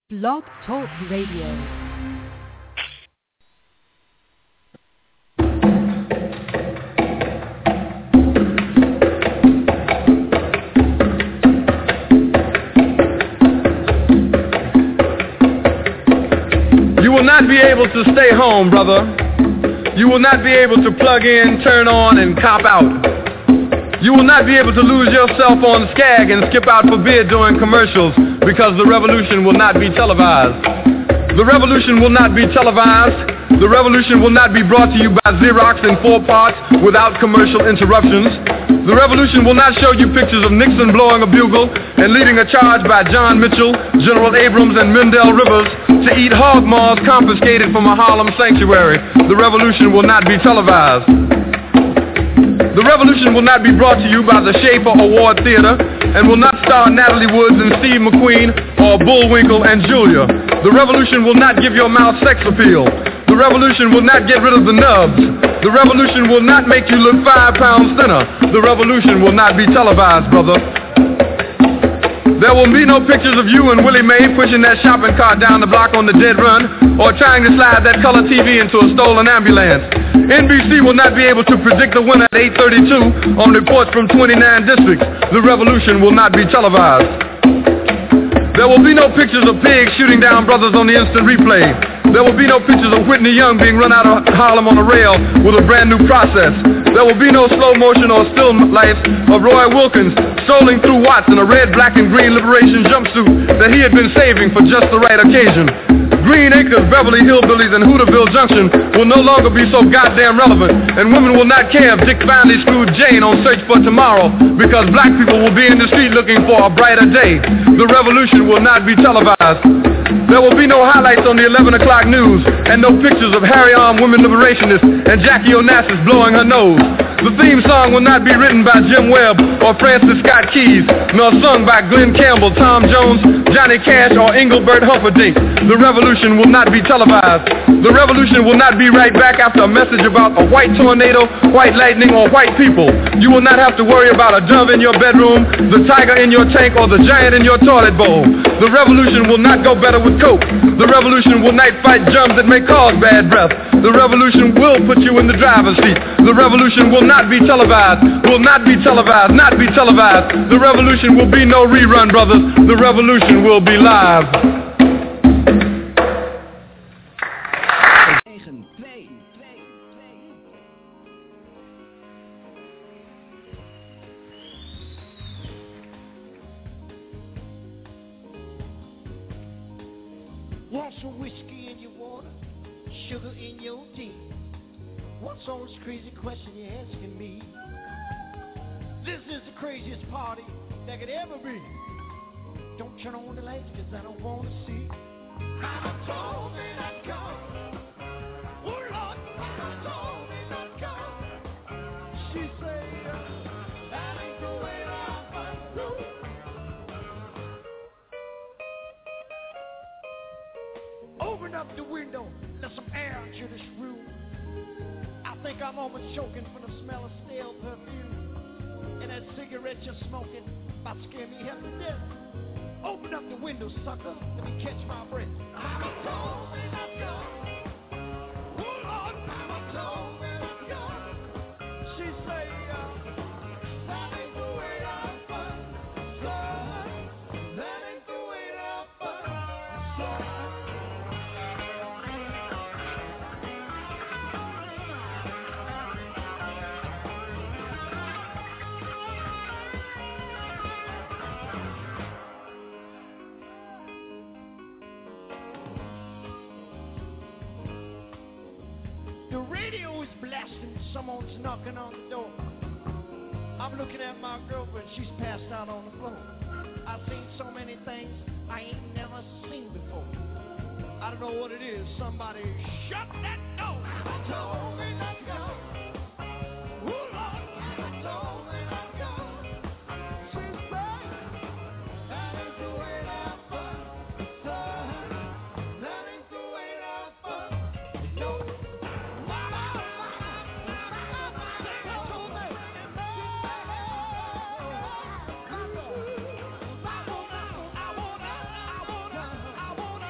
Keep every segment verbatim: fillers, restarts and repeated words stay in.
Blog Talk Radio. You will not be able to stay home, brother. You will not be able to plug in, turn on, and cop out. You will not be able to lose yourself on Skag and skip out for beer during commercials because the revolution will not be televised. The revolution will not be televised. The revolution will not be brought to you by Xerox in four parts without commercial interruptions. The revolution will not show you pictures of Nixon blowing a bugle and leading a charge by John Mitchell, General Abrams, and Mendel Rivers to eat hog maws confiscated from a Harlem sanctuary. The revolution will not be televised. The revolution will not be brought to you by the Schaefer Award Theater and will not star Natalie Woods and Steve McQueen or Bullwinkle and Julia. The revolution will not give your mouth sex appeal. The revolution will not get rid of the nubs. The revolution will not make you look five pounds thinner. The revolution will not be televised, brother. There will be no pictures of you and Willie Mae pushing that shopping cart down the block on the dead run or trying to slide that color T V into a stolen ambulance. N B C will not be able to predict the winner at eight thirty-two on reports from twenty-nine districts. The revolution will not be televised. There will be no pictures of pigs shooting down brothers on the instant replay. There will be no pictures of Whitney Young being run out of Harlem on a rail with a brand new process. There will be no slow motion or still life of Roy Wilkins strolling through Watts in a red, black, and green liberation jumpsuit that he had been saving for just the right occasion. Green Acres, Beverly Hillbillies, and Hooterville Junction will no longer be so goddamn relevant, and women will not care if Dick finally screwed Jane on Search for Tomorrow because black people will be in the street looking for a brighter day. The revolution will not be televised. There will be no highlights on the eleven o'clock news and no pictures of Harry-armed women liberationists and Jackie Onassis blowing her nose. The theme song will not be written by Jim Webb or Francis Scott Keys, nor sung by Glenn Campbell, Tom Jones, Johnny Cash, or Engelbert Humperdinck. The revolution will not be televised. The revolution will not be right back after a message about a white tornado, white lightning, or white people. You will not have to worry about a dove in your bedroom, the tiger in your tank, or the giant in your toilet bowl. The revolution will not go better with Coke. The revolution will not fight germs that may cause bad breath. The revolution will put you in the driver's seat. The revolution will not be televised, will not be televised, not be televised. The revolution will be no rerun, brothers. The revolution will be live. Want some whiskey in your water, sugar in your tea? What's all this crazy question you're asking me? This is the craziest party that could ever be. Don't turn on the lights cause I don't want to see. Mama told me not to go. Oh Lord, Mama told me not to go. She said, that ain't the way I must do. Open up the window, let some air into this room. I think I'm almost choking from the smell of stale perfume. And that cigarette you're smoking about to scare me half to death. Open up the window, sucker, let me catch my breath. Mama told me not to go. Oh Lord, Mama told me not to go. She said, uh, that ain't the way I fuck, son. That ain't the way I fuck, son. The radio is blasting, someone's knocking on the door. I'm looking at my girlfriend, she's passed out on the floor. I've seen so many things I ain't never seen before. I don't know what it is, somebody shut that door. I told me not to go. Oh Lord, I told me not to go. She said, that ain't the way I fuck, son. That ain't the way I fuck, no. I wanna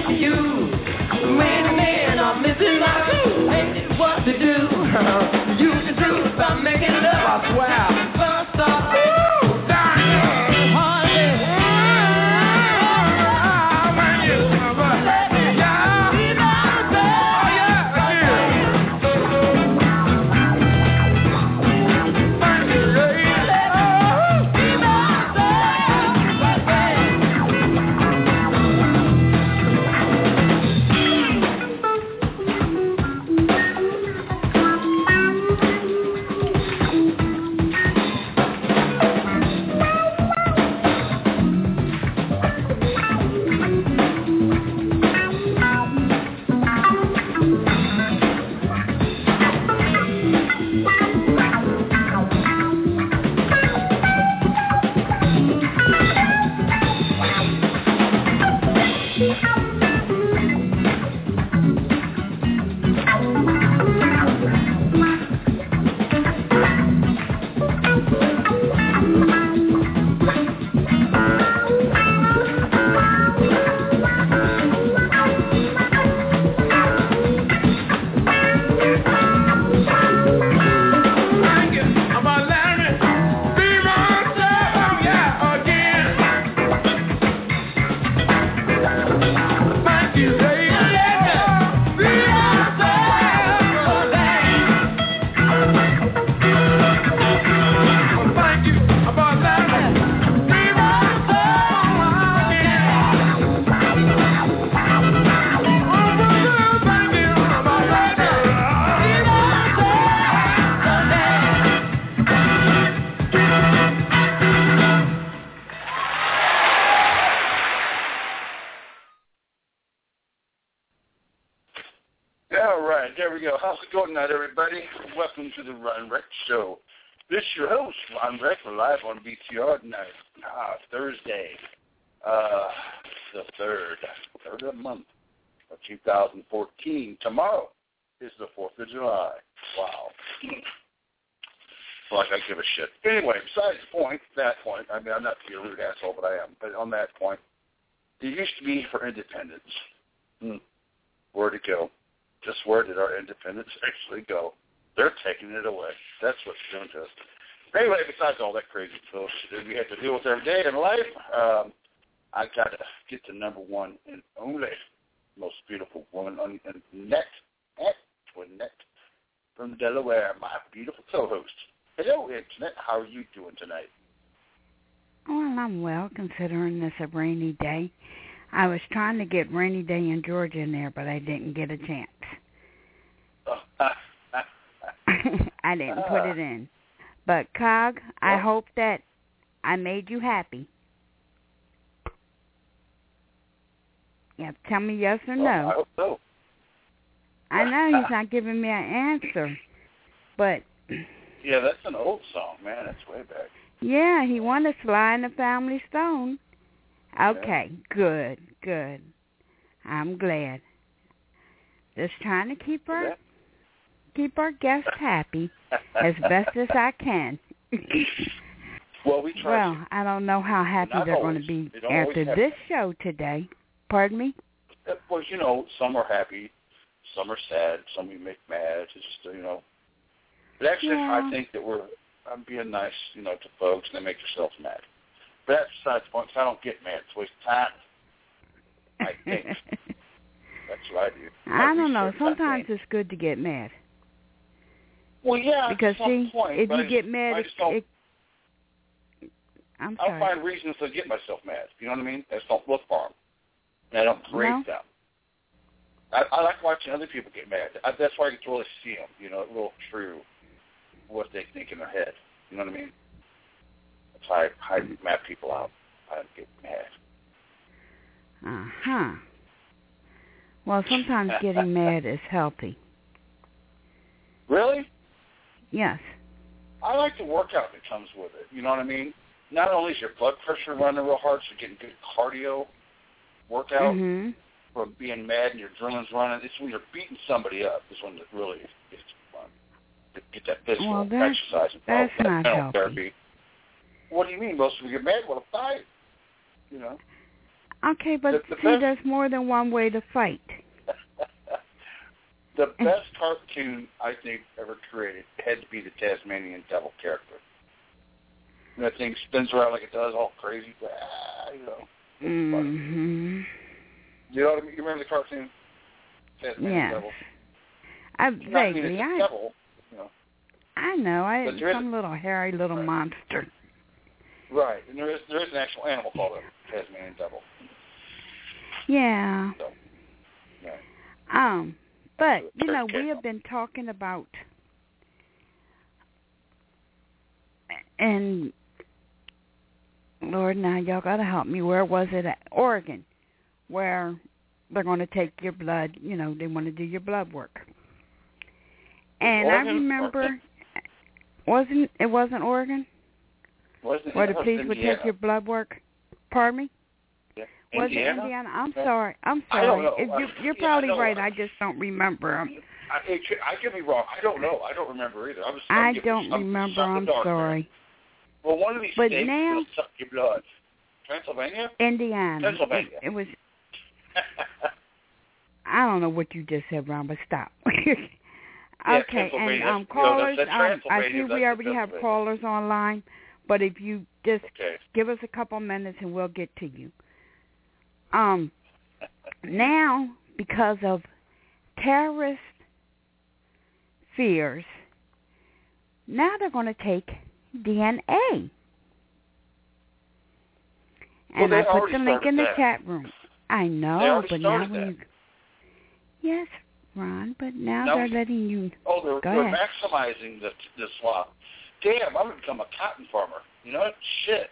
missing you. When men are missing love, ain't what to do. You the truth by making love. I swear. First off, ooh, darn, honey. How's it going tonight, everybody? Welcome to the Ron Rex Show. This is your host, Ron Rex. We're live on B T R tonight. Ah, Thursday, uh, the third, third of the month of two thousand fourteen. Tomorrow is the fourth of July. Wow. Like I give a shit. Anyway, besides the point, that point, I mean, I'm not to be a rude asshole, but I am. But on that point, it used to be for independence. Hmm. Where'd it go? Just where did our independence actually go? They're taking it away. That's what's doing to us. Anyway, besides all that crazy bullshit we have to deal with every day in life, um, I got to get the number one and only most beautiful woman on the net, Antoinette from Delaware, my beautiful co-host. Hello, Antoinette. How are you doing tonight? Well, I'm well, considering this a rainy day. I was trying to get rainy day in Georgia in there, but I didn't get a chance. I didn't put it in. But, Cog, I hope that I made you happy. You have to tell me yes or no. Well, I hope so. I know he's not giving me an answer, but... Yeah, that's an old song, man. That's way back. Yeah, he wanted Sly and the Family Stone. Okay, yeah. good, good. I'm glad. Just trying to keep our yeah. keep our guests happy as best as I can. Well, we try. Well, to. I don't know how happy Not they're always. going to be they after this show today. Pardon me? Well, you know, some are happy, some are sad, some we make mad. It's just, you know. But actually, yeah. I think that we're I'm being nice, you know, to folks, and they make yourselves mad. But that's besides the point. I don't get mad. It's a waste of time. I think. That's what I do. I, I don't know. Sometimes it's good to get mad. Well, yeah, because at some see, point, if you I get just, mad, I just don't, it, I'm sorry. I don't find reasons to get myself mad. You know what I mean? I just don't look for them. And I don't create no. them. I, I like watching other people get mad. I, that's why I get to really see them, you know, real true, what they think in their head. You know what I mean? That's how I, I mad people out. I don't get mad. Uh-huh. Well, sometimes getting mad is healthy. Really? Yes. I like the workout that comes with it. You know what I mean? Not only is your blood pressure running real hard, so you're getting good cardio workout mm-hmm. from being mad and your adrenaline's running. It's when you're beating somebody up is when it really is fun to get that physical well, that's, exercise and that's that not mental healthy. therapy. What do you mean? Most people get mad with a fight. You know. Okay, but the, the see, best, there's more than one way to fight. The best cartoon I think ever created had to be the Tasmanian Devil character. And that thing spins around like it does, all crazy. Ah, you know. Mm-hmm. You know what I mean? You remember the cartoon? Tasmanian Yes. Devil? I, I vaguely. mean, it's a I, devil, you know. I know. I But there is- some little hairy little right. monster. Right, and there is there is an actual animal called a Tasmanian Devil. Yeah. So, yeah. Um, but you Very know, we careful. have been talking about, and Lord, now y'all gotta help me. Where was it at? Oregon, where they're going to take your blood. You know, they want to do your blood work. And Oregon, I remember, Oregon? wasn't it wasn't Oregon? Wasn't Where it the was police would Indiana. take your blood work? Pardon me? Yeah. Was Indiana? it Indiana? I'm No. sorry. I'm I don't sorry. know. If you, I- you're yeah, probably I know. right. I just don't remember. I'm, I, it could, I could be wrong. I don't know. I don't remember either. I was. I I'm don't I'm, remember. I'm I'm dark sorry. there. Well, one of these But states now- will suck your blood. Pennsylvania? Indiana. Pennsylvania. It, it was. I don't know what you just said, Ron, but stop. Yeah, Okay, and Pennsylvania. um, You know, callers, that's- that's um, I Transylvania, see we that's already have Pennsylvania. callers online, but if you just Okay. give us a couple minutes and we'll get to you. Um, now, because of terrorist fears, now they're going to take D N A. Well, And they I put already the link started in the that. chat room. I They know, already but now started when that. you... Yes, Ron, but now No. they're letting you... Oh, they're, Go they're ahead. maximizing the the swamp. Damn, I'm gonna become a cotton farmer. You know, shit.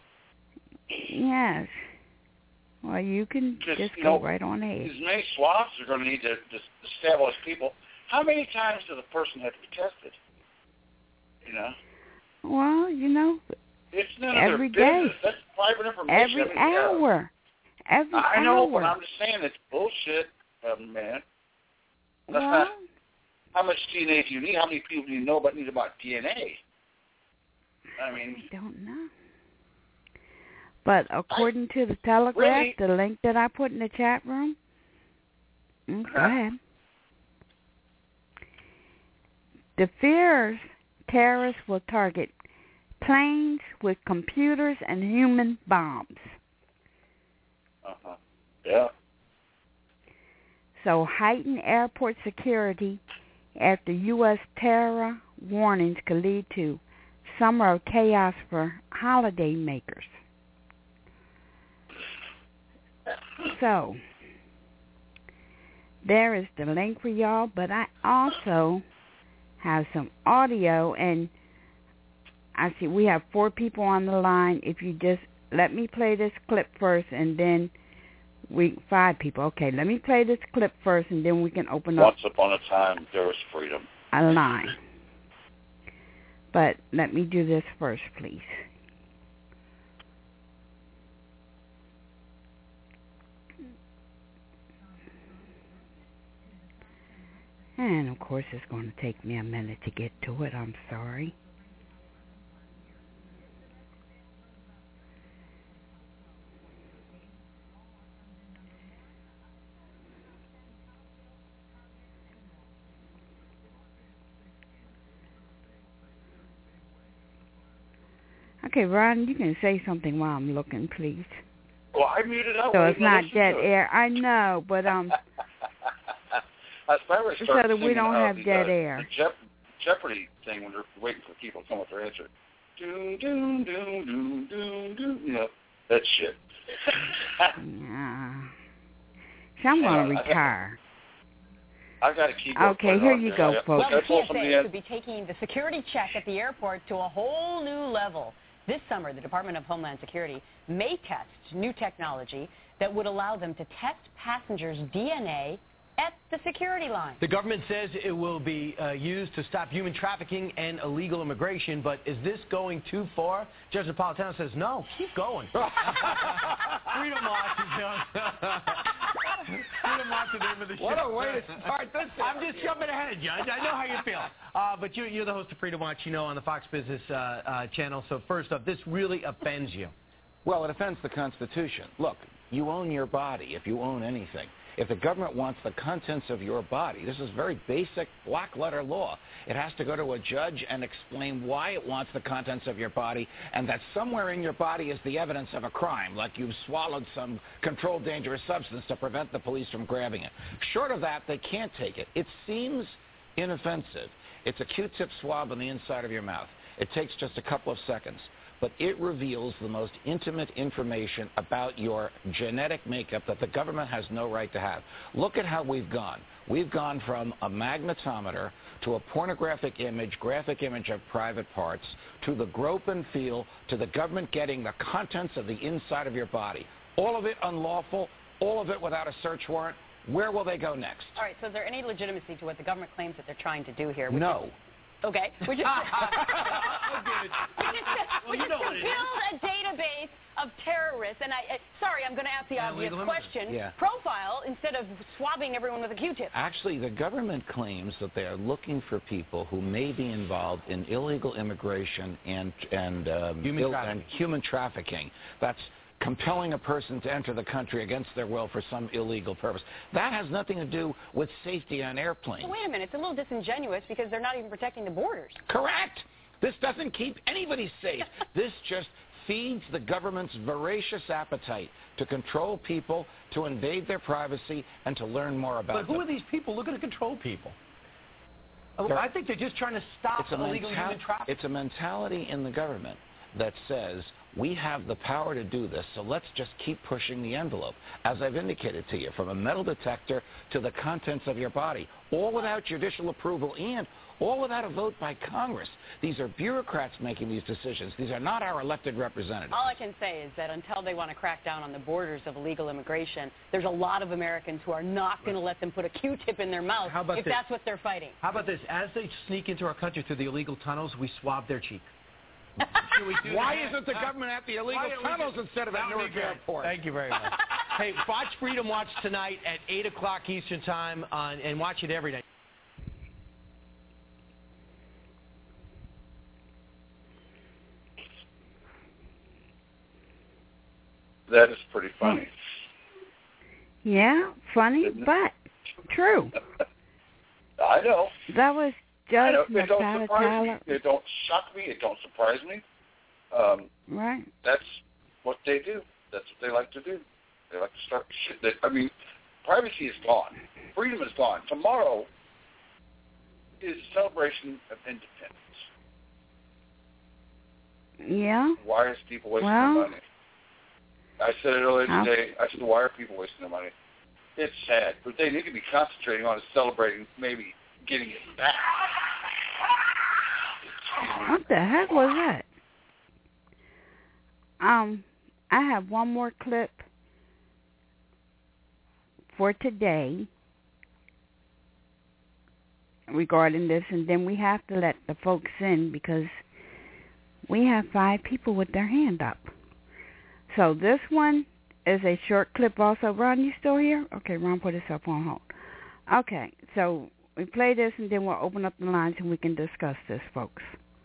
Yes. Well, you can Just, just you go know, right on ahead. As many swamps are going to need to just establish people. How many times does a person have to be tested? You know, Well, you know, it's none Every of their day. business. That's private information. every I mean, yeah. hour. Every I know, hour. but I'm just saying it's bullshit, um, man. That's well, not. How much D N A do you need? How many people do you know about need about D N A? I mean, I don't know. But according to the Telegraph, Really? the link that I put in the chat room, mm, go Huh? ahead. The fears terrorists will target planes with computers and human bombs. uh-huh. Yeah. So heighten airport security after U S terror warnings could lead to summer of chaos for holiday makers. So, there is the link for y'all, but I also have some audio, and I see we have four people on the line. If you just let me play this clip first, and then we, five people. Okay, let me play this clip first, and then we can open up Once upon a time, there was freedom. a line. But let me do this first, please. And, of course, it's going to take me a minute to get to it. I'm sorry. Okay, Ron, you can say something while I'm looking, please. Well, I muted out. So Wait, it's now not listen dead to it. air. I know, but um, I finally so started that we singing, don't uh, have the, dead uh, air. The Jeop- Jeopardy thing when they're waiting for people to come with their answer. Doom, doom, doom, doom, doom, doom. You know, that shit. Yeah. So I'm going to Yeah, I- retire. I've got to keep up Okay, with here it. you I- go, I- folks. I Well, told the somebody T S A that- could be taking the security check at the airport to a whole new level. This summer, the Department of Homeland Security may test new technology that would allow them to test passengers' D N A at the security line. The government says it will be uh, used to stop human trafficking and illegal immigration, but is this going too far? Judge Napolitano says, no, keep going. Freedom March is done. Freedom March is the name of the show. What a way to start this. I'm just jumping ahead, Judge. I know how you feel. Uh, but you, you're the host of Freedom Watch, you know, on the Fox Business uh, uh, channel. So first up, this really offends you. Well, it offends the Constitution. Look, you own your body if you own anything. If the government wants the contents of your body, this is very basic black-letter law. It has to go to a judge and explain why it wants the contents of your body, and that somewhere in your body is the evidence of a crime, like you've swallowed some controlled dangerous substance to prevent the police from grabbing it. Short of that, they can't take it. It seems inoffensive. It's a Q-tip swab on the inside of your mouth. It takes just a couple of seconds, but it reveals the most intimate information about your genetic makeup that the government has no right to have. Look at how we've gone. We've gone from a magnetometer to a pornographic image, graphic image of private parts, to the grope and feel, to the government getting the contents of the inside of your body. All of it unlawful, all of it without a search warrant. Where will they go next? All right, so is there any legitimacy to what the government claims that they're trying to do here? No. Is, okay. Which is, I'll give it. which is to build a database of terrorists, and I, uh, sorry, I'm going to ask the obvious question, yeah. profile instead of swabbing everyone with a Q-tip. Actually, the government claims that they are looking for people who may be involved in illegal immigration and, and, um, human, Ill, trafficking. and human trafficking. That's compelling a person to enter the country against their will for some illegal purpose. That has nothing to do with safety on airplanes. So wait a minute, it's a little disingenuous because they're not even protecting the borders. Correct. This doesn't keep anybody safe. This just feeds the government's voracious appetite to control people, to invade their privacy, and to learn more about them. But who them. are these people looking to control people? They're, I think they're just trying to stop it's a illegal mental- human trafficking. It's a mentality in the government that says, we have the power to do this, so let's just keep pushing the envelope. As I've indicated to you, from a metal detector to the contents of your body, all without judicial approval and all without a vote by Congress. These are bureaucrats making these decisions. These are not our elected representatives. All I can say is that until they want to crack down on the borders of illegal immigration, there's a lot of Americans who are not going to let them put a Q-tip in their mouth How about if this? that's what they're fighting. How about this? As they sneak into our country through the illegal tunnels, we swab their cheek. Why isn't the government at the illegal tunnels just, instead of at Newark Airport? Thank you very much. Hey, watch Freedom Watch tonight at eight o'clock Eastern Time, on, and watch it every night. That is pretty funny. Yeah, funny, but true. I know. That was I Judge know. It don't surprise Tyler. me. It don't shock me. It don't surprise me. Um, Right. That's what they do. That's what they like to do. They like to start shit. That, I mean, privacy is gone. Freedom is gone. Tomorrow is a celebration of independence. Yeah. Why is people wasting Well, their money? I said it earlier how? today. I said, why are people wasting their money? It's sad, but they need to be concentrating on celebrating, maybe getting it back. What the heck was that? Um, I have one more clip for today regarding this, and then we have to let the folks in because we have five people with their hand up. So this one is a short clip also. Ron, you still here? Okay, Ron put himself on hold. Okay, so we play this, and then we'll open up the lines, and we can discuss this, folks.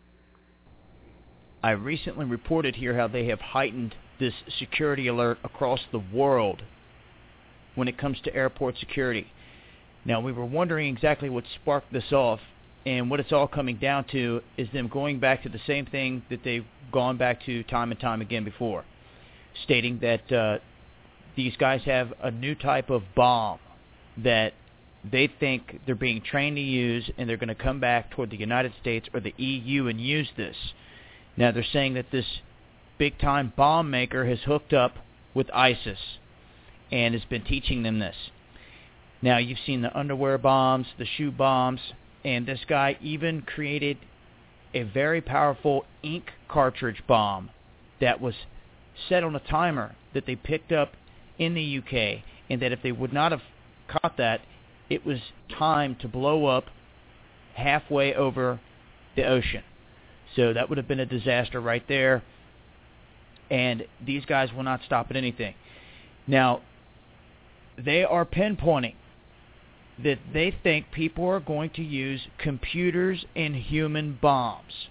I recently reported here how they have heightened this security alert across the world when it comes to airport security. Now, we were wondering exactly what sparked this off, and what it's all coming down to is them going back to the same thing that they've gone back to time and time again before, stating that uh, these guys have a new type of bomb that they think they're being trained to use, and they're going to come back toward the United States or the E U and use this. Now, they're saying that this big-time bomb maker has hooked up with ISIS and has been teaching them this. Now, you've seen the underwear bombs, the shoe bombs, and this guy even created a very powerful ink cartridge bomb that was set on a timer that they picked up in the U K, and that if they would not have caught that, it was timed to blow up halfway over the ocean. So that would have been a disaster right there. And these guys will not stop at anything. Now, they are pinpointing that they think people are going to use computers in human bombs.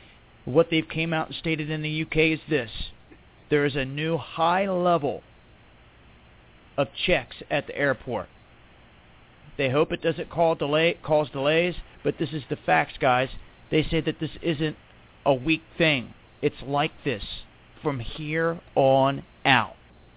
What they've came out and stated in the U K is this: there is a new high level of checks at the airport. They hope it doesn't call delay, cause delays, but this is the facts, guys. They say that this isn't a weak thing. It's like this from here on out.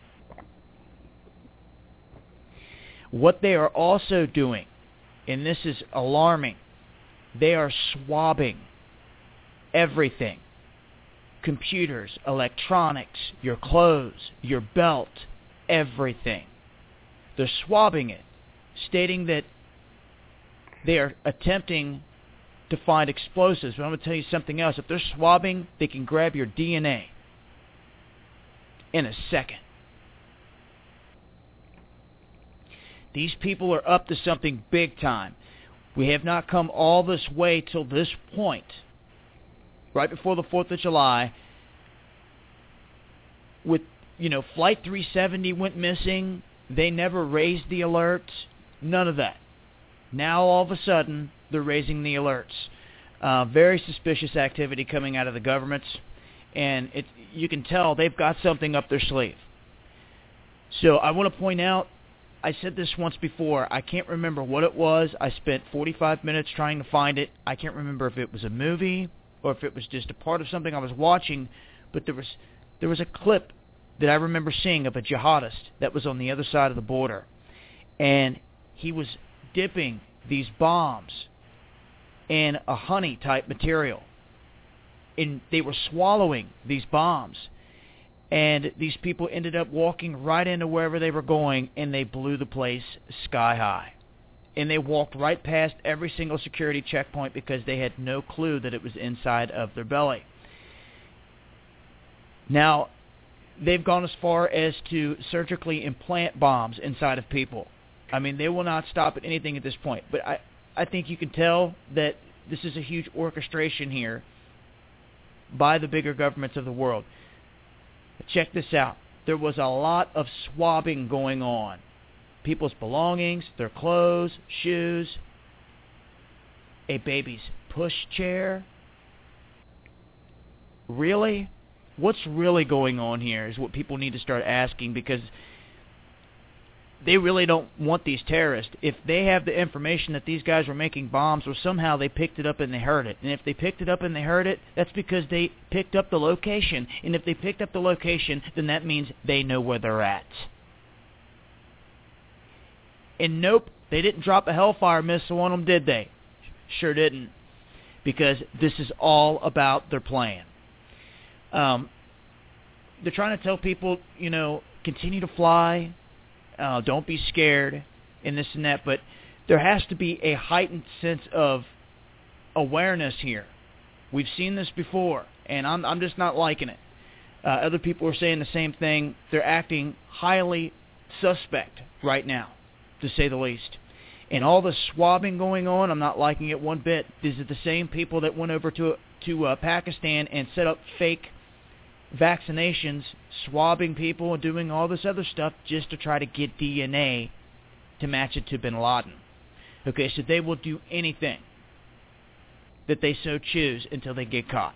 What they are also doing, and this is alarming, they are swabbing everything. Computers, electronics, your clothes, your belt, everything. They're swabbing it, stating that they are attempting to find explosives. But I'm going to tell you something else. If they're swabbing, they can grab your D N A in a second. These people are up to something big time. We have not come all this way till this point, right before the fourth of July, with, you know, Flight three seventy went missing. They never raised the alerts. None of that. Now, all of a sudden, they're raising the alerts. Uh, very suspicious activity coming out of the governments, and it, you can tell they've got something up their sleeve. So I want to point out, I said this once before. I can't remember what it was. I spent forty-five minutes trying to find it. I can't remember if it was a movie or if it was just a part of something I was watching, but there was there was a clip that I remember seeing of a jihadist that was on the other side of the border, and he was dipping these bombs in a honey-type material, and they were swallowing these bombs. And these people ended up walking right into wherever they were going, and they blew the place sky high. And they walked right past every single security checkpoint because they had no clue that it was inside of their belly. Now, they've gone as far as to surgically implant bombs inside of people. I mean, they will not stop at anything at this point. But I, I think you can tell that this is a huge orchestration here by the bigger governments of the world. Check this out. There was a lot of swabbing going on. People's belongings, their clothes, shoes, a baby's pushchair. Really? What's really going on here is what people need to start asking, because they really don't want these terrorists. If they have the information that these guys were making bombs, or somehow they picked it up and they heard it, and if they picked it up and they heard it, that's because they picked up the location. And if they picked up the location, then that means they know where they're at. And nope, they didn't drop a Hellfire missile on them, did they? Sure didn't. Because this is all about their plan. Um, they're trying to tell people, you know, continue to fly. Uh, don't be scared, and this and that, but there has to be a heightened sense of awareness here. We've seen this before, and I'm I'm just not liking it. Uh, other people are saying the same thing. They're acting highly suspect right now, to say the least. And all the swabbing going on, I'm not liking it one bit. These are the same people that went over to to uh, Pakistan and set up fake vaccinations, swabbing people and doing all this other stuff just to try to get D N A to match it to bin Laden. Okay, so they will do anything that they so choose until they get caught.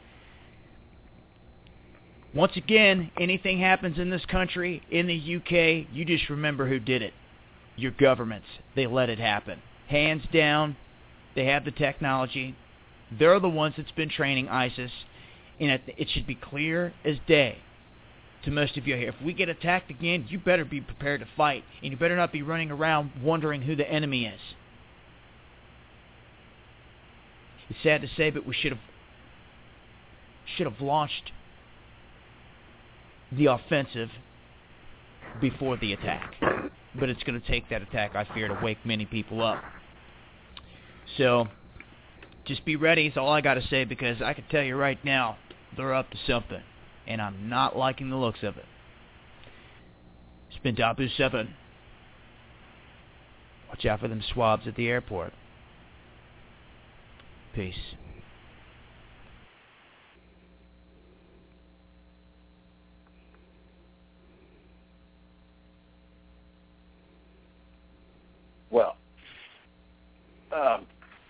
Once again, anything happens in this country, in the U K, you just remember who did it. Your governments. They let it happen. Hands down, they have the technology. They're the ones that's been training ISIS. And it should be clear as day to most of you here. If we get attacked again, you better be prepared to fight. And you better not be running around wondering who the enemy is. It's sad to say, but we should have should have launched the offensive before the attack. But it's going to take that attack, I fear, to wake many people up. So, just be ready is all I got to say, because I can tell you right now, they're up to something, and I'm not liking the looks of it. It's been Dabu seven. Watch out for them swabs at the airport. Peace. Well, um,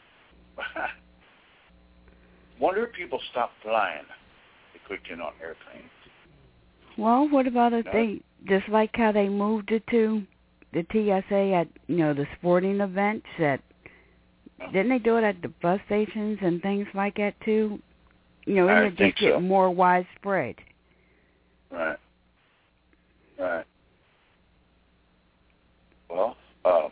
wonder if people stop flying. They could get on airplanes. Well, what about if no? they just like how they moved it to the T S A at, you know, the sporting events. At didn't they do it at the bus stations and things like that too? You know, and I it think just get so. more widespread. Right. Right. Well, uh,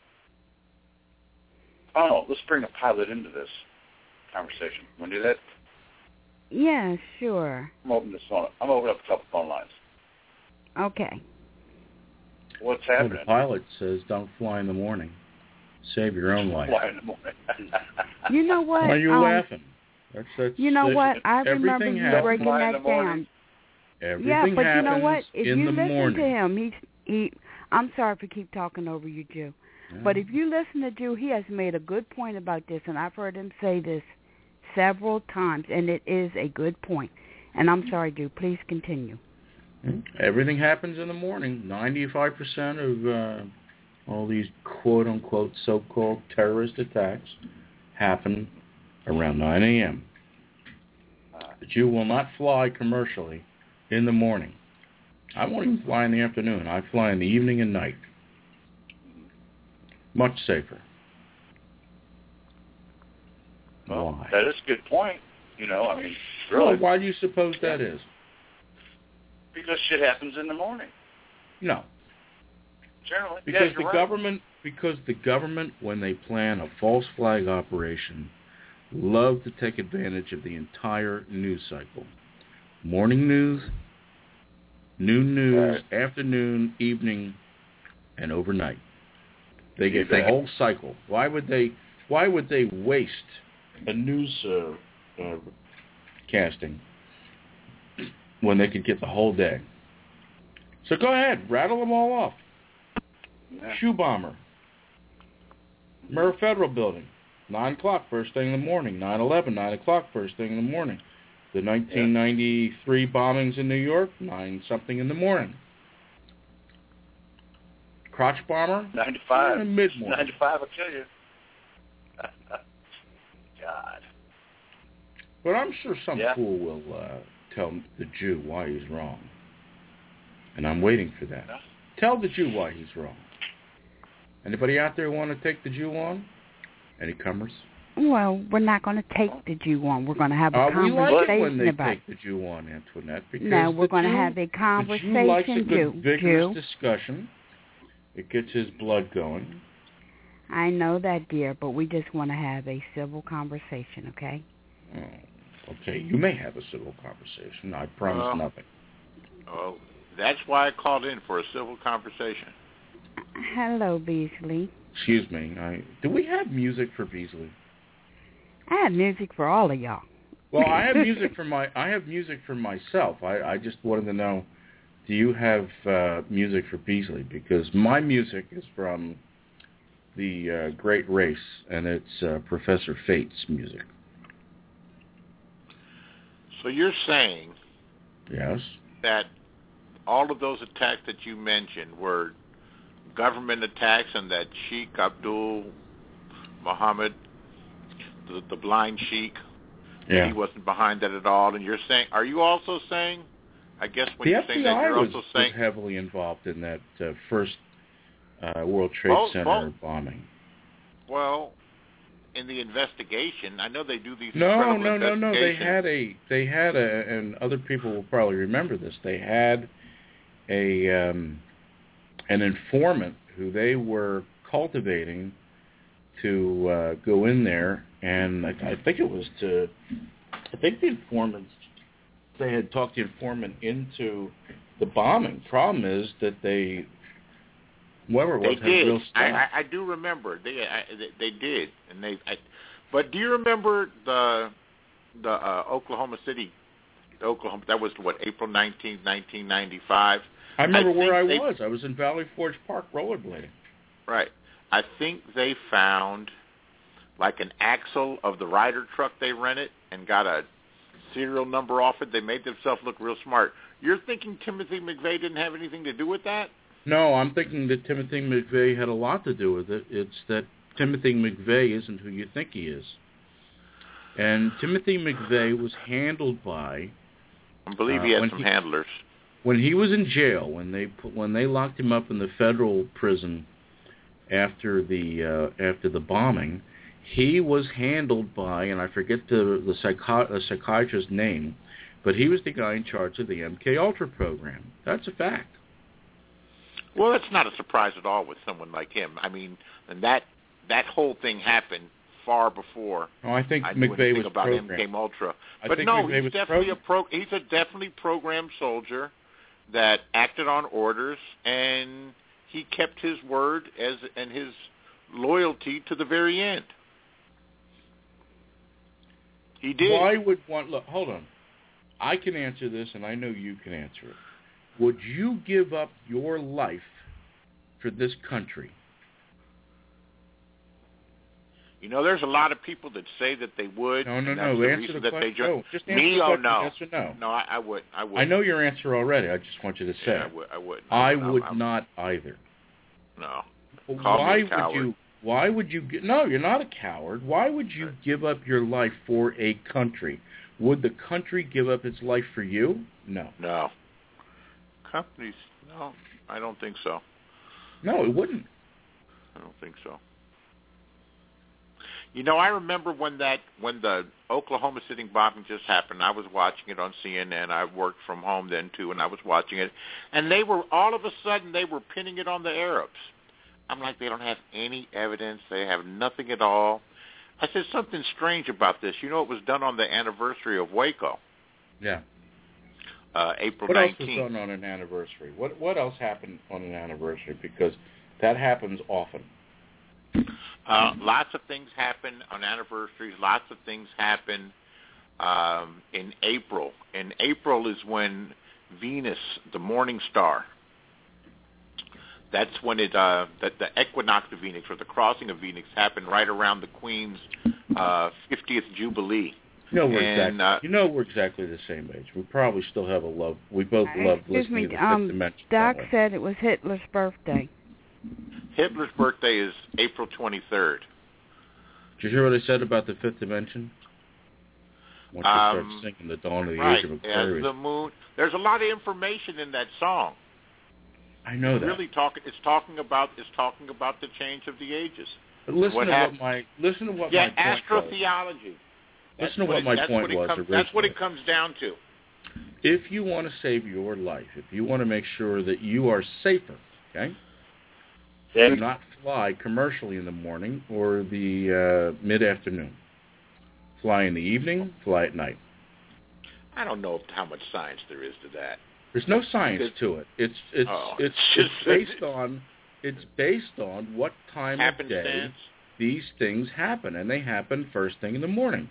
oh, let's bring a pilot into this conversation. Want to do that? Yeah, sure. I'm opening this phone. I'm opening up a couple phone lines. Okay. What's Well, happening? the pilot says, "Don't fly in the morning. Save your own life." Fly in the morning. You know what? Why are you um, laughing? That's, that's, You know that's, what? I remember everything you happens. breaking Fly in that the morning. down. Everything Yeah, but happens you know what? If in you the listen morning. to him, he's he. I'm sorry for keep talking over you, Jew. Yeah. But if you listen to Jew, he has made a good point about this, and I've heard him say this several times, and it is a good point. And I'm sorry, Jew. Please continue. Everything happens in the morning. ninety-five percent of uh, all these quote-unquote so-called terrorist attacks happen around nine a.m. The Jew will not fly commercially in the morning. I won't even fly in the afternoon. I fly in the evening and night. Much safer. Well, Why? that is a good point. You know, I mean, Well, really, why do you suppose that is? because shit happens in the morning. No. Generally, Because yeah, you're the right. government, because the government, when they plan a false flag operation, love to take advantage of the entire news cycle. Morning news, noon news, Right. afternoon, evening, and overnight. They You get the bet. whole cycle. Why would they? Why would they waste a news uh, uh, casting when they could get the whole day? So go ahead, rattle them all off. Yeah. Shoe bomber. Murrah Federal Building. nine o'clock, first thing in the morning. nine eleven, nine o'clock, first thing in the morning. The nineteen ninety-three bombings in New York, nine something in the morning. Crotch bomber? Nine to five. Eh, mid-morning. Nine to five will kill you. God. But I'm sure some Yeah. fool will uh, tell the Jew why he's wrong. And I'm waiting for that. Yeah. Tell the Jew why he's wrong. Anybody out there want to take the Jew on? Any comers? Well, we're not going to take the Jew on. We're going to have a Uh, we conversation like it when they about take the Jew on, Antoinette. Because No, we're the going to Jew- have a The conversation, Jew likes a good, Jew. vigorous Jew. discussion. It gets his blood going. I know that, dear, but we just want to have a civil conversation, okay? Oh, okay, you may have a civil conversation. I promise Well, nothing. Oh, that's why I called in for a civil conversation. Hello, Beasley. Excuse me. I, do we have music for Beasley? I have music for all of y'all. Well, I have music for my. I have music for myself. I, I just wanted to know, do you have uh, music for Beasley? Because my music is from the uh, Great Race, and it's uh, Professor Fate's music. So you're saying Yes. that all of those attacks that you mentioned were government attacks, and that Sheikh Abdul Muhammad, the, the blind sheikh, Yeah. he wasn't behind that at all. And you're saying, are you also saying, I guess when The you're saying F B that, I you're was, also was saying, heavily involved in that uh, first uh, World Trade Both- Center both. bombing. well, in the investigation, I know they do these No, incredible no, no, no. They investigations. had a, they had a, and other people will probably remember this. They had a, um, an informant who they were cultivating to uh, go in there, and I, I think it was to, I think the informants, they had talked the informant into the bombing. Problem is that they, whoever it They was, had did. real I, stuff. I, I do remember. They I, they, they did, and they. I, but do you remember the the uh, Oklahoma City, the Oklahoma? That was what, April nineteenth, nineteen ninety-five. I remember I where I think they- was. I was in Valley Forge Park rollerblading. Right. I think they found like an axle of the Ryder truck they rented and got a serial number off it. They made themselves look real smart. You're thinking Timothy McVeigh didn't have anything to do with that? No, I'm thinking that Timothy McVeigh had a lot to do with it. It's that Timothy McVeigh isn't who you think he is. And Timothy McVeigh was handled by... I believe uh, he had when some handlers. when he was in jail, when they put, when they locked him up in the federal prison after the uh, after the bombing, he was handled by, and I forget the the, psychi- the psychiatrist's name, but he was the guy in charge of the M K Ultra program. That's a fact. Well, that's not a surprise at all with someone like him. I mean, and that that whole thing happened far before. Oh, I think I knew McVeigh anything was about programmed. M K Ultra. I But think no, McVeigh he's was definitely programmed. a pro. He's a definitely programmed soldier that acted on orders, and he kept his word as and his loyalty to the very end. He did. Why would one look? Hold on. I can answer this, and I know you can answer it. Would you give up your life for this country? You know, there's a lot of people that say that they would. No, no, and no. that's the Answer reason the that question. They ju- no, just answer Me, the oh question, no. yes or no. No, I, I would. I would. I know your answer already. I just want you to say. Yeah, I would. I would. I No, would I- not either. No. Call Why me a would coward. you? Why would you? gi- No, you're not a coward. Why would you give up your life for a country? Would the country give up its life for you? No. No. Companies? No, I don't think so. No, it wouldn't. I don't think so. You know, I remember when that when the Oklahoma City bombing just happened. I was watching it on C N N. I worked from home then too, and I was watching it. And they were all of a sudden they were pinning it on the Arabs. I'm like, they don't have any evidence. They have nothing at all. I said something strange about this. You know, it was done on the anniversary of Waco, Yeah. uh, April What else was nineteenth. done on an anniversary? What What else happened on an anniversary? Because that happens often. Uh, lots of things happen on anniversaries. Lots of things happen um, in April. In April is when Venus, the morning star, that's when it uh, that the equinox of Venus or the crossing of Venus happened right around the Queen's uh, fiftieth jubilee. You know we're And, exactly. uh, you know we're exactly the same age. We probably still have a love. We both love Excuse listening me, to the um, Fifth Dimension. Doc don't we? said it was Hitler's birthday. Hitler's birthday is April twenty-third. Did you hear what I said about the Fifth Dimension? Once you Um, start singing the Dawn of the Right, Age of as Aquarius. the moon. There's a lot of information in that song. I know that. Really talking. It's talking about. It's talking about the change of the ages. But listen what to happened- what my listen to what yeah, my point was. astrotheology. That's Listen to what it- my that's point what it was comes, originally. That's what it comes down to. If you want to save your life, if you want to make sure that you are safer, okay, do not fly commercially in the morning or the uh, mid-afternoon. Fly in the evening, fly at night. I don't know how much science there is to that. There's no science It's- to it. It's it's Oh, it's, it's it's just- based on it's based on what time of day Happenstance. these things happen, and they happen first thing in the morning.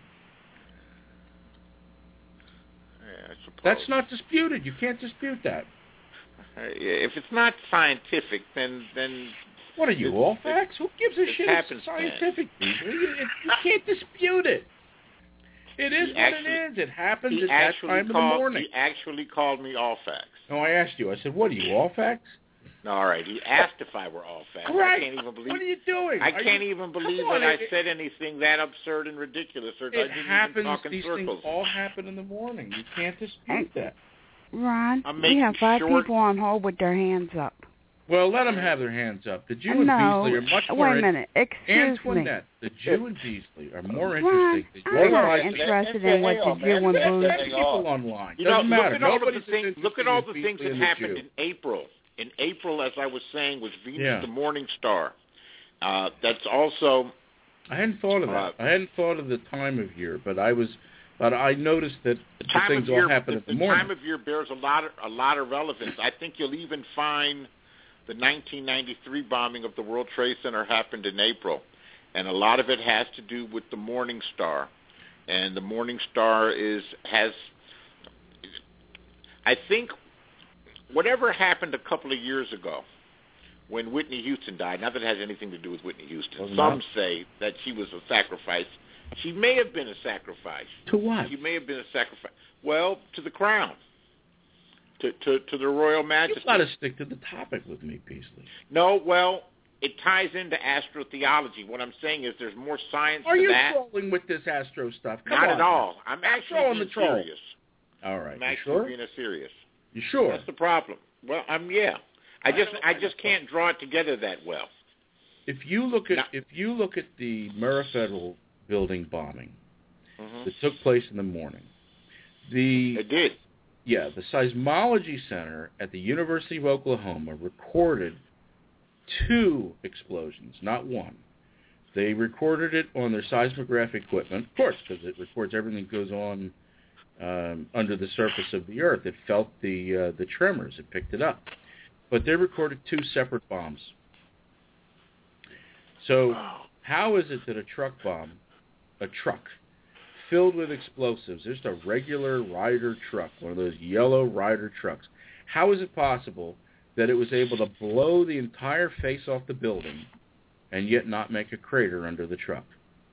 Yeah, I suppose. That's not disputed. You can't dispute that. Uh, yeah, if it's not scientific, then then What are you, It's- all facts? Who gives a it's shit? It's happenstance. scientific, people. You, it- you can't dispute it. It is He what actually- it is. It happens he at that actually time in the called. morning. He actually called me all facts. No, I asked you. I said, what are you, all facts? No, all right. He asked if I were all facts. Right. I can't even believe. What are you doing? I Are can't you- even Come believe on, that I it- said anything that absurd and ridiculous, or I It didn't happens. even talk in These circles. things all happen in the morning. You can't dispute that. Ron, I'm we making have five short- people on hold with their hands up. Well, let them have their hands up. The Jew and no, Beasley are much more... wait a minute. Excuse Antoinette, me. the Jew and Beasley are more Ron, interesting than I'm you not are. interested in what the Jew and There's Booze. people online. You know, Doesn't look matter. at all of Nobody's the things. as Look at interesting all as the Beasley things that and the happened Jew. in April. In April, as I was saying, was Venus Yeah. the Morning Star. Uh, that's also. I hadn't thought of that. Uh, I hadn't thought of the time of year, but I was, but I noticed that the time things of year, all happen the, in the the morning. time of year bears a lot of a lot of relevance. I think you'll even find the nineteen ninety-three bombing of the World Trade Center happened in April, and a lot of it has to do with the Morning Star, and the Morning Star is has. I think whatever happened a couple of years ago when Whitney Houston died, not that it has anything to do with Whitney Houston. Well, Some no. say that she was a sacrifice. She may have been a sacrifice. To what? She may have been a sacrifice. Well, to the crown, to to, to the royal majesty. You've got to stick to the topic with me, Beasley. No, well, it ties into astrotheology. What I'm saying is there's more science Are to you that. trolling with this astro stuff? Come Not on at all. I'm actually throwing being the troll. serious. All right. I'm You actually sure? being a serious. You sure? That's the problem. Well, um, yeah. I just I just can't draw it together that well. If you look at No. if you look at the Murrah Federal Building bombing Mm-hmm. that took place in the morning, the It did. yeah the Seismology Center at the University of Oklahoma recorded two explosions, not one. They recorded it on their seismograph equipment, of course, because it records everything that goes on um, under the surface of the Earth. It felt the uh, the tremors. It picked it up. But they recorded two separate bombs. So how is it that a truck bomb, a truck filled with explosives, just a regular Ryder truck, one of those yellow Ryder trucks, how is it possible that it was able to blow the entire face off the building and yet not make a crater under the truck?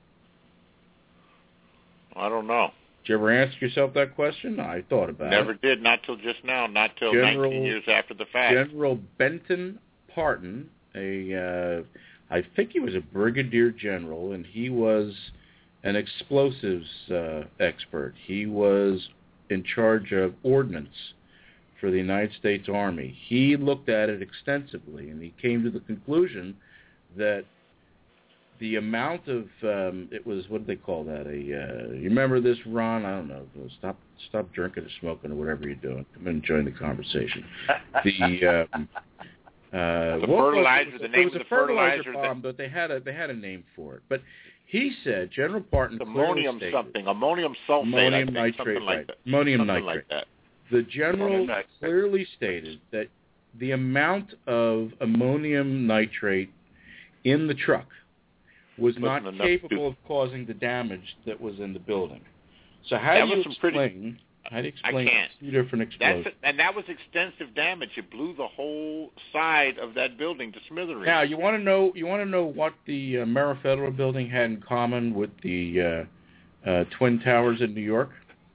I don't know. Did you ever ask yourself that question? I thought about Never it. did, not till just now, not till General, nineteen years after the fact. General Benton Parton, a, uh, I think he was a brigadier general, and he was an explosives uh, expert. He was in charge of ordnance for the United States Army. He looked at it extensively, and he came to the conclusion that the amount of um, it was, what do they call that? A uh, you remember this, Ron? I don't know. Stop, stop drinking or smoking or whatever you're doing. Come in and join the conversation. The um, uh, the what fertilizer. Was, the it name was of a the fertilizer fertilizer. bomb, but they had a they had a name for it. But he said General Parton Ammonium stated, something. Ammonium sulfate. Ammonium I think, nitrate. something like Right. that. Ammonium something nitrate. Like that. The general clearly stated that the amount of ammonium nitrate in the truck was Wasn't not enough capable to- of causing the damage that was in the building. So how That do you was some pretty- explain? How do you I explain can't. two different explosions? That's and that was extensive damage. It blew the whole side of that building to smithereens. Now you want to know you want to know what the uh, Murrah Federal Building had in common with the uh, uh, Twin Towers in New York?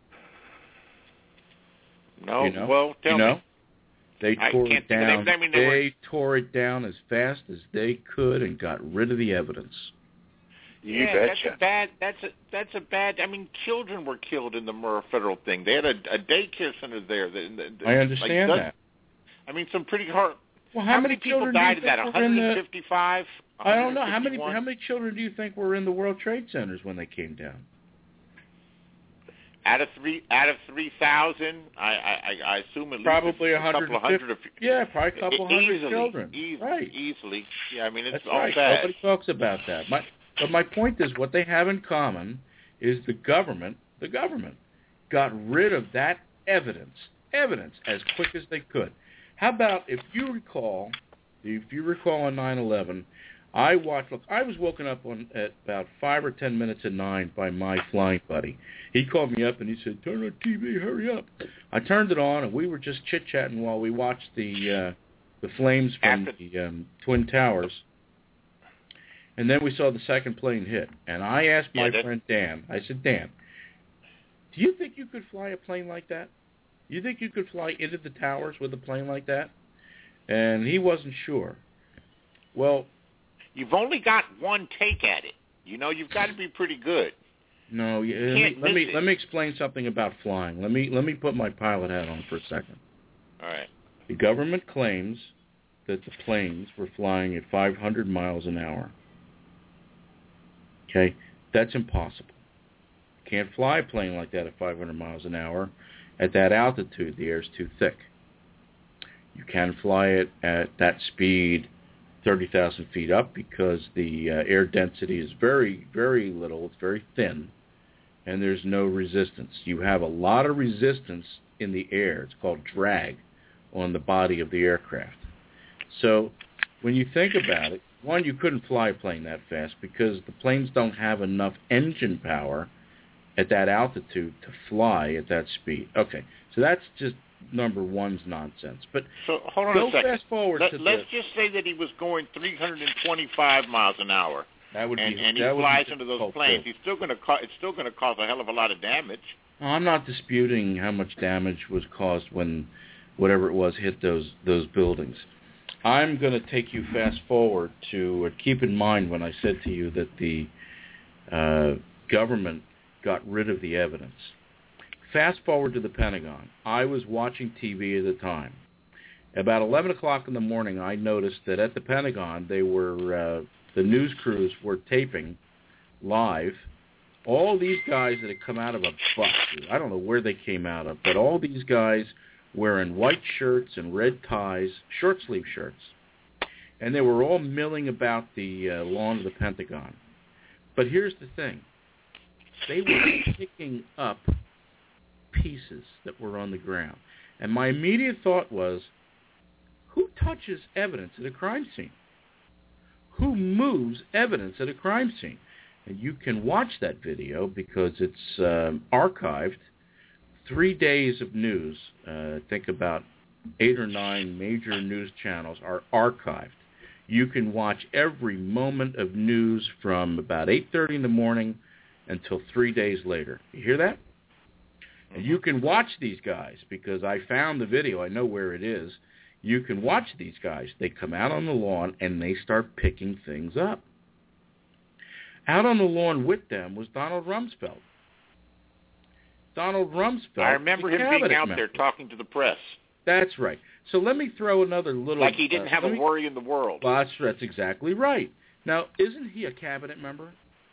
no, you know? well, tell you know? me. They I tore can't it think of down. names. I mean, they were- They tore it down as fast as they could and got rid of the evidence. You yeah, that's betcha. a bad. That's a that's a bad. I mean, children were killed in the Murrah Federal thing. They had a, a daycare center there. That, that, I understand like, that. I mean, some pretty hard. Well, how, how many people children died do in you that? think were in the? one fifty-five. I don't know how many. one fifty-one? How many children do you think were in the World Trade Centers when they came down? Out of three, out of three thousand, I, I, I assume at least Probably a a hundred couple of and hundred. fifty. Of, Yeah, probably a couple hundred easily, children. Easily, right. Easily. Yeah, I mean it's That's all right. bad. Nobody talks about that. My, but my point is, what they have in common is the government. The government got rid of that evidence, evidence as quick as they could. How about if you recall, if you recall on nine eleven, I watched. Look, I was woken up on at about five or ten minutes at nine by my flying buddy. He called me up and he said, "Turn on T V, hurry up." I turned it on and we were just chit chatting while we watched the uh, the flames from After- the um, Twin Towers. And then we saw the second plane hit. And I asked my Yeah, that- friend Dan. I said, "Dan, do you think you could fly a plane like that? You think you could fly into the towers with a plane like that?" And he wasn't sure. Well, You've only got one take at it. You know, you've got to be pretty good. no. yeah, Let me, Can't let me miss it. let me explain something about flying. Let me let me put my pilot hat on for a second. All right. The government claims that the planes were flying at five hundred miles an hour. Okay, that's impossible. You can't fly a plane like that at five hundred miles an hour. At that altitude, the air's too thick. You can fly it at that speed thirty thousand feet up because the uh, air density is very, very little. It's very thin, and there's no resistance. You have a lot of resistance in the air. It's called drag on the body of the aircraft. So when you think about it, one, you couldn't fly a plane that fast because the planes don't have enough engine power at that altitude to fly at that speed. Okay, so that's just number one's nonsense. But So hold on go a second. fast forward Let, to let's the, just say that he was going three hundred twenty-five miles an hour, that would and, be and he that would flies be into those difficult, planes. too. He's still going to co- it's still going to cause a hell of a lot of damage. No, I'm not disputing how much damage was caused when whatever it was hit those those buildings. I'm going to take you fast forward to uh, keep in mind when I said to you that the uh, government got rid of the evidence. Fast forward to the Pentagon. I was watching T V at the time. About eleven o'clock in the morning, I noticed that at the Pentagon, they were uh, the news crews were taping live all these guys that had come out of a bus. I don't know where they came out of, but all these guys wearing white shirts and red ties, short-sleeve shirts. And they were all milling about the uh, lawn of the Pentagon. But here's the thing. They were picking up pieces that were on the ground. And my immediate thought was, who touches evidence at a crime scene? Who moves evidence at a crime scene? And you can watch that video because it's um, archived. Three days of news, uh, think about eight or nine major news channels are archived. You can watch every moment of news from about eight thirty in the morning until three days later. You hear that? And you can watch these guys because I found the video. I know where it is. You can watch these guys. They come out on the lawn and they start picking things up. Out on the lawn with them was Donald Rumsfeld. Donald Rumsfeld. I remember him being out member. there talking to the press. That's right. So let me throw another little... Like he didn't uh, have a me, worry in the world. Well, that's, that's exactly right. Now, isn't he a cabinet member?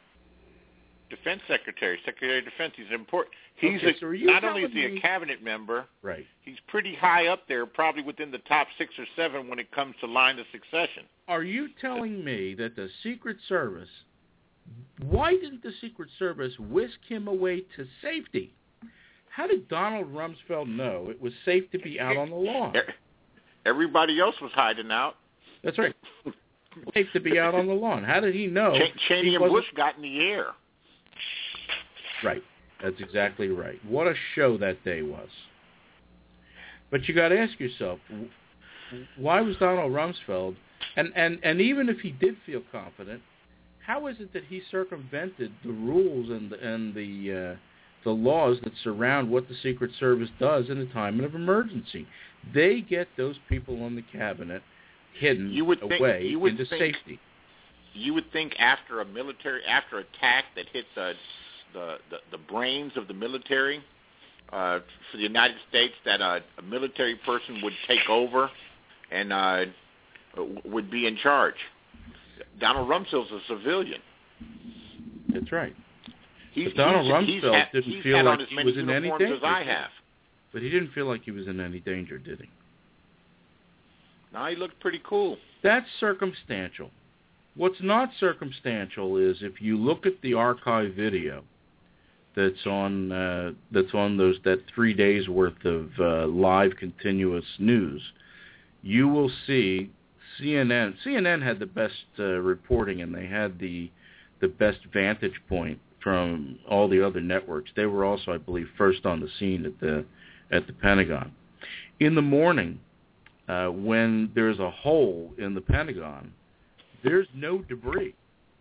Defense Secretary, Secretary of Defense. He's important. He's okay, a, so not only is he me, a cabinet member, right? He's pretty high up there, probably within the top six or seven when it comes to line of succession. Are you telling me that the Secret Service, why didn't the Secret Service whisk him away to safety? How did Donald Rumsfeld know it was safe to be out on the lawn? Everybody else was hiding out. That's right. Safe to be out on the lawn. How did he know? Ch- Cheney and Bush got in the air. Right. That's exactly right. What a show that day was. But you got to ask yourself, why was Donald Rumsfeld, and, and, and even if he did feel confident, how is it that he circumvented the rules and the, and the uh, the laws that surround what the Secret Service does in a time of emergency? They get those people on the cabinet hidden you would think, away you would into think, safety. You would think after a military, after attack that hits a The, the, the brains of the military uh, for the United States, that uh, a military person would take over and uh, would be in charge. Donald Rumsfeld's a civilian. That's right. He's, but Donald he's, Rumsfeld he's had, didn't he's feel had like on as he many was in any uniforms danger. as I have. But he didn't feel like he was in any danger, did he? No, he looked pretty cool. That's circumstantial. What's not circumstantial is if you look at the archive video that's on uh, that's on those that three days worth of uh, live continuous news, you will see C N N. C N N had the best uh, reporting, and they had the the best vantage point from all the other networks. They were also, I believe, first on the scene at the at the Pentagon. In the morning, uh, when there's a hole in the Pentagon, there's no debris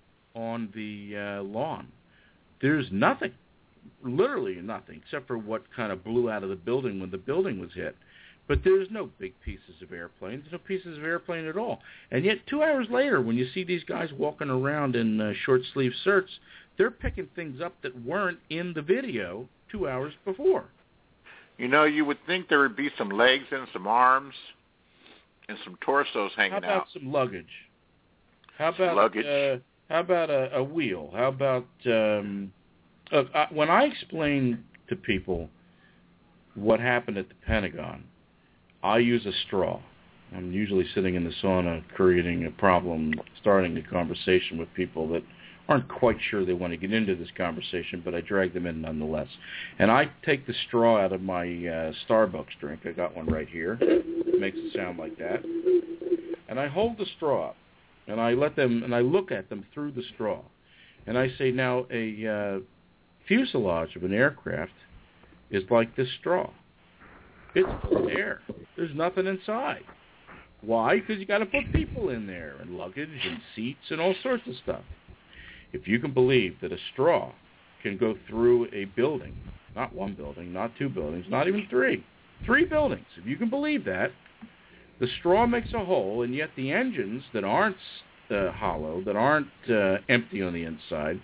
on the uh, lawn. There's nothing. Literally nothing, except for what kind of blew out of the building when the building was hit. But there's no big pieces of airplane. There's no pieces of airplane at all. And yet two hours later, when you see these guys walking around in uh, short-sleeve shirts, they're picking things up that weren't in the video two hours before. You know, you would think there would be some legs and some arms and some torsos hanging out. How about out. some luggage? How about luggage? Uh, how about a, a wheel? How about... Um, Look, I, when I explain to people what happened at the Pentagon, I use a straw. I'm usually sitting in the sauna creating a problem, starting a conversation with people that aren't quite sure they want to get into this conversation, but I drag them in nonetheless. And I take the straw out of my uh, Starbucks drink. I got one right here. It makes it sound like that. And I hold the straw up, and I let them, and I look at them through the straw. And I say, now, a... Uh, fuselage of an aircraft is like this straw. It's full of air. There's nothing inside. Why? Because you got to put people in there and luggage and seats and all sorts of stuff. If you can believe that a straw can go through a building, not one building, not two buildings, not even three, three buildings, if you can believe that, the straw makes a hole, and yet the engines that aren't uh, hollow, that aren't uh, empty on the inside,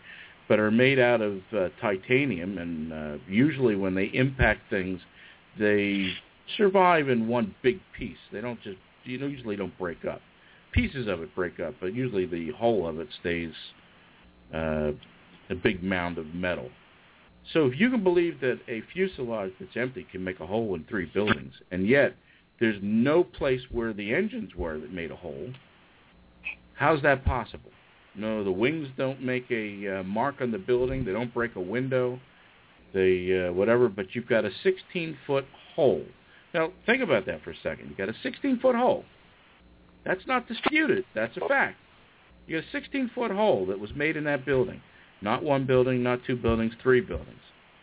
but are made out of uh, titanium, and uh, usually when they impact things, they survive in one big piece. They don't just, you know, usually don't break up. Pieces of it break up, but usually the whole of it stays uh, a big mound of metal. So if you can believe that a fuselage that's empty can make a hole in three buildings, and yet there's no place where the engines were that made a hole, how's that possible? No, the wings don't make a uh, mark on the building. They don't break a window. They uh, whatever, but you've got a sixteen-foot hole. Now, think about that for a second. You've got a sixteen-foot hole. That's not disputed. That's a fact. You got a sixteen-foot hole that was made in that building. Not one building, not two buildings, three buildings.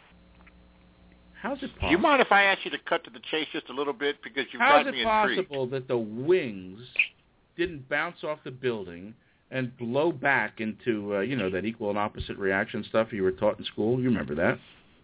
How's it possible? Do you mind if I ask you to cut to the chase just a little bit? Because you've How's got me it intrigued. possible that the wings didn't bounce off the building and blow back into, uh, you know, that equal and opposite reaction stuff you were taught in school? You remember that.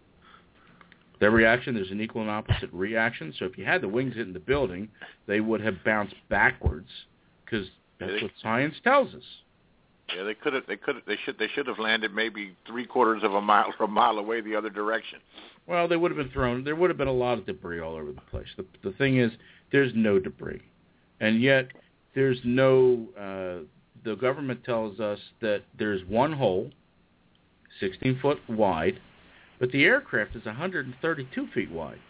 That reaction, there's an equal and opposite reaction. So if you had the wings hitting the building, they would have bounced backwards, because that's Yeah, they- what science tells us. Yeah, they could have. They could. They should. They should have landed maybe three quarters of a mile or a mile away the other direction. Well, they would have been thrown. There would have been a lot of debris all over the place. The, the thing is, there's no debris, and yet there's no. Uh, the government tells us that there's one hole, sixteen foot wide, but the aircraft is one hundred thirty-two feet wide.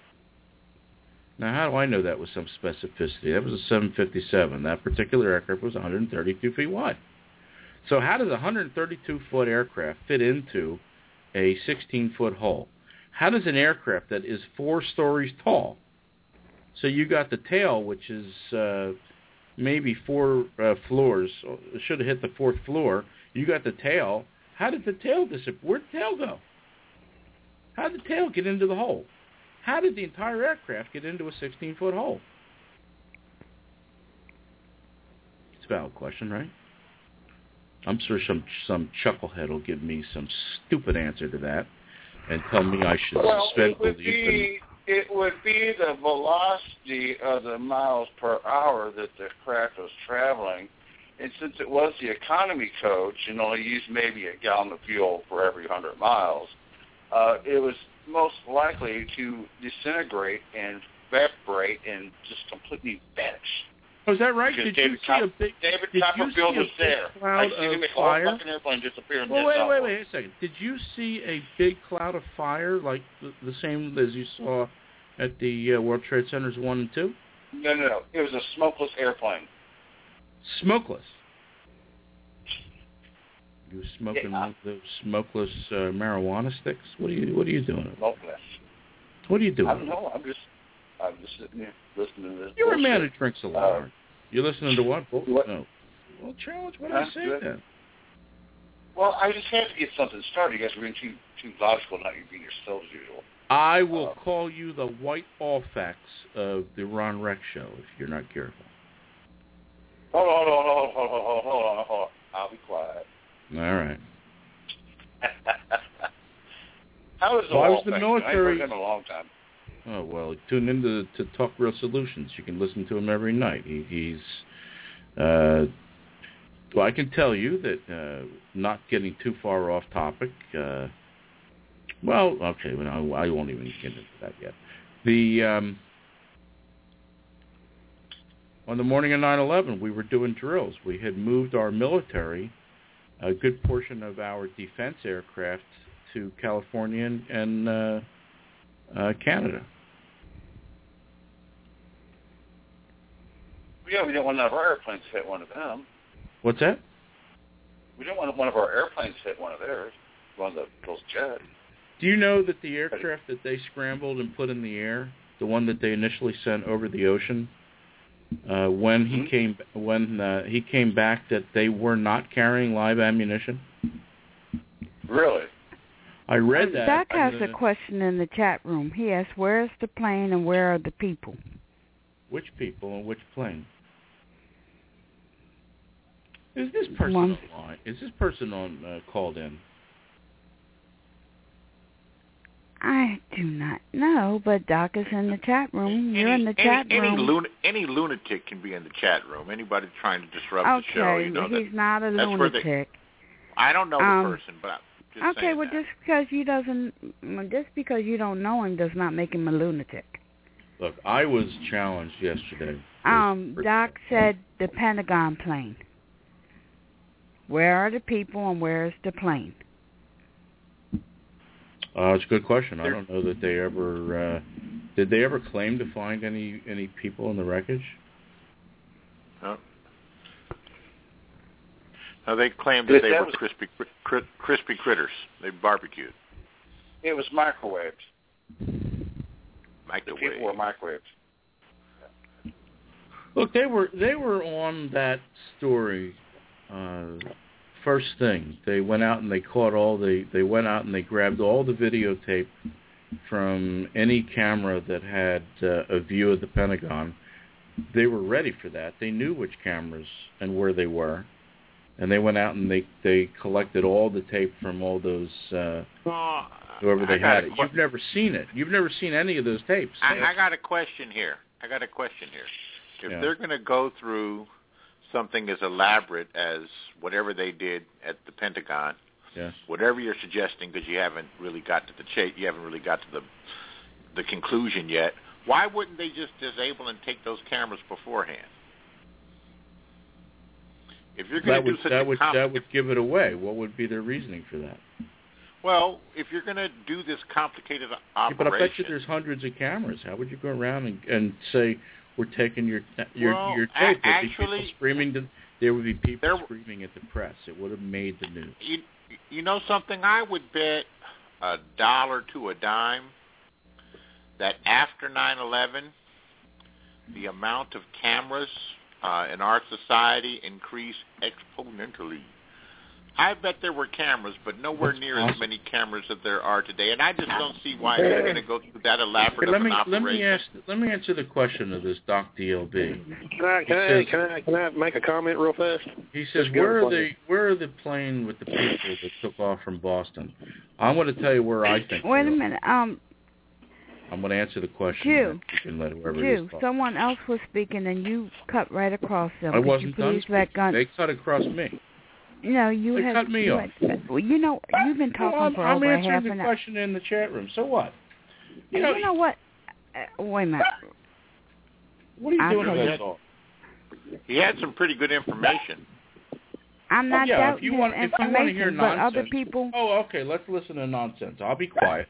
Now, how do I know that with some specificity? That was a seven fifty-seven. That particular aircraft was one hundred thirty-two feet wide. So how does a one hundred thirty-two foot aircraft fit into a sixteen foot hole? How does an aircraft that is four stories tall, so you got the tail, which is uh, maybe four uh, floors, should have hit the fourth floor, you got the tail, how did the tail disappear? Where'd the tail go? How did the tail get into the hole? How did the entire aircraft get into a sixteen foot hole? It's a valid question, right? I'm sure some some chucklehead will give me some stupid answer to that and tell me I should well, suspend it would belief. be it would be the velocity of the miles per hour that the craft was traveling, and since it was the economy coach and only used maybe a gallon of fuel for every hundred miles, uh, it was most likely to disintegrate and evaporate and just completely vanish. Oh, is that right? Because Did David you see Cop- a big David did Copperfield you see was a big there. cloud I see of him make a fire? whole fucking airplane disappear in Well, the wait, south. wait, wait a second. Did you see a big cloud of fire like the, the same as you saw at the uh, World Trade Centers one and two? No, no, no. It was a smokeless airplane. Smokeless. You smoking Yeah. one of those smokeless uh, marijuana sticks? What are you What are you doing? Smokeless. What are you doing? I don't know. I'm just, I'm just sitting here listening to this. You're bullshit. a man who drinks a lot. Uh, aren't you? You're listening to what? Bull- what? No. Well, challenge what Huh? I say Good. then. Well, I just had to get something started. You guys were being too too logical, not you being yourselves usual. I will Uh, call you the White Allfax of the Ron Rex show if you're not careful. Hold on, hold on, hold on, hold on, hold on, hold on. I'll be quiet. All right. How is the Well, I whole was the thing? military- I ain't heard him in a long time. Oh, well, tune in to, to Talk Real Solutions. You can listen to him every night. He, he's, uh, well, I can tell you that, uh, not getting too far off topic, uh, well, okay, well, I, I won't even get into that yet. The, um, on the morning of nine eleven, we were doing drills. We had moved our military, a good portion of our defense aircraft, to California and, and uh, uh, Canada. Yeah, we didn't want one of our airplanes to hit one of them. What's that? We didn't want one of our airplanes to hit one of theirs, one of the, those jets. Do you know that the aircraft that they scrambled and put in the air, the one that they initially sent over the ocean, uh, when he Mm-hmm. came when uh, he came back, that they were not carrying live ammunition? Really? I read Um, that. Doc has uh, a question in the chat room. He asked, where's the plane and where are the people? Which people and which plane? Is this person One. online? Is this person on uh, called in? I do not know, but Doc is in the chat room. You're in the chat any, room. Any, lun- any lunatic can be in the chat room. Anybody trying to disrupt okay, the show, you know he's that, not a that's where they- lunatic. I don't know Um, the person, but Just okay, well, that. just because you doesn't, just because you don't know him does not make him a lunatic. Look, I was challenged yesterday. Um, Doc said the Pentagon plane. Where are the people and where is the plane? Uh, it's a good question. I don't know that they ever uh, did. They ever claim to find any any people in the wreckage? No. No, they claimed that But they that were was- crispy cri- crispy critters. They barbecued. It was microwaved. Microwave. The people were microwaved. Look, they were they were on that story uh, first thing. They went out and they caught all the. They went out and they grabbed all the videotape from any camera that had uh, a view of the Pentagon. They were ready for that. They knew which cameras and where they were, and they went out and they they collected all the tape from all those. Uh, Well, whoever I they got had a it. que- You've never seen it. You've never seen any of those tapes. I, I got a question here. I got a question here. If Yeah. they're going to go through something as elaborate as whatever they did at the Pentagon, Yes. whatever you're suggesting, because you haven't really got to the cha- you haven't really got to the the conclusion yet. Why wouldn't they just disable and take those cameras beforehand? If you're going That to do would such that a would comp- that would give it away. What would be their reasoning for that? well, if you're going to do this complicated Yeah, operation, but I bet you there's hundreds of cameras. How would you go around and, and say we're taking your your Well, your a- tape? There'd be actually- people screaming. To, there would be people There- screaming at the press. It would have made the news. you, you know something? I would bet a dollar to a dime that after nine eleven, the amount of cameras uh, in our society increased exponentially. I bet there were cameras, but nowhere That's near awesome. as many cameras as there are today. And I just don't see why they're going to go through that elaborate Hey, let of an me let operation. me ask let me answer the question of this Doc D L B. Can I, can, I, says- can, I, can I make a comment real fast? He says, Just give where it are one. the where are the plane with the people that took off from Boston? I'm going to tell you where I think. Wait they a are. minute. Um, I'm going to answer the question. Jew. and You can let whoever it Jew, is talk. someone else was speaking and you cut right across them. I Could wasn't you done please let speaking. Gun? They cut across me. You know, you They had cut me you off. had- well, you know, you've been talking Well, I'm, for I'm over a answering half the an hour. question in the chat room. So what? You You know, know, what? Uh, wait a minute. what are you I doing don't with know. that all? He had some pretty good information. I'm Oh, not yeah, doubting if you his want, if you want to information, hear but nonsense. other people. Oh, okay. Let's listen to nonsense. I'll be quiet.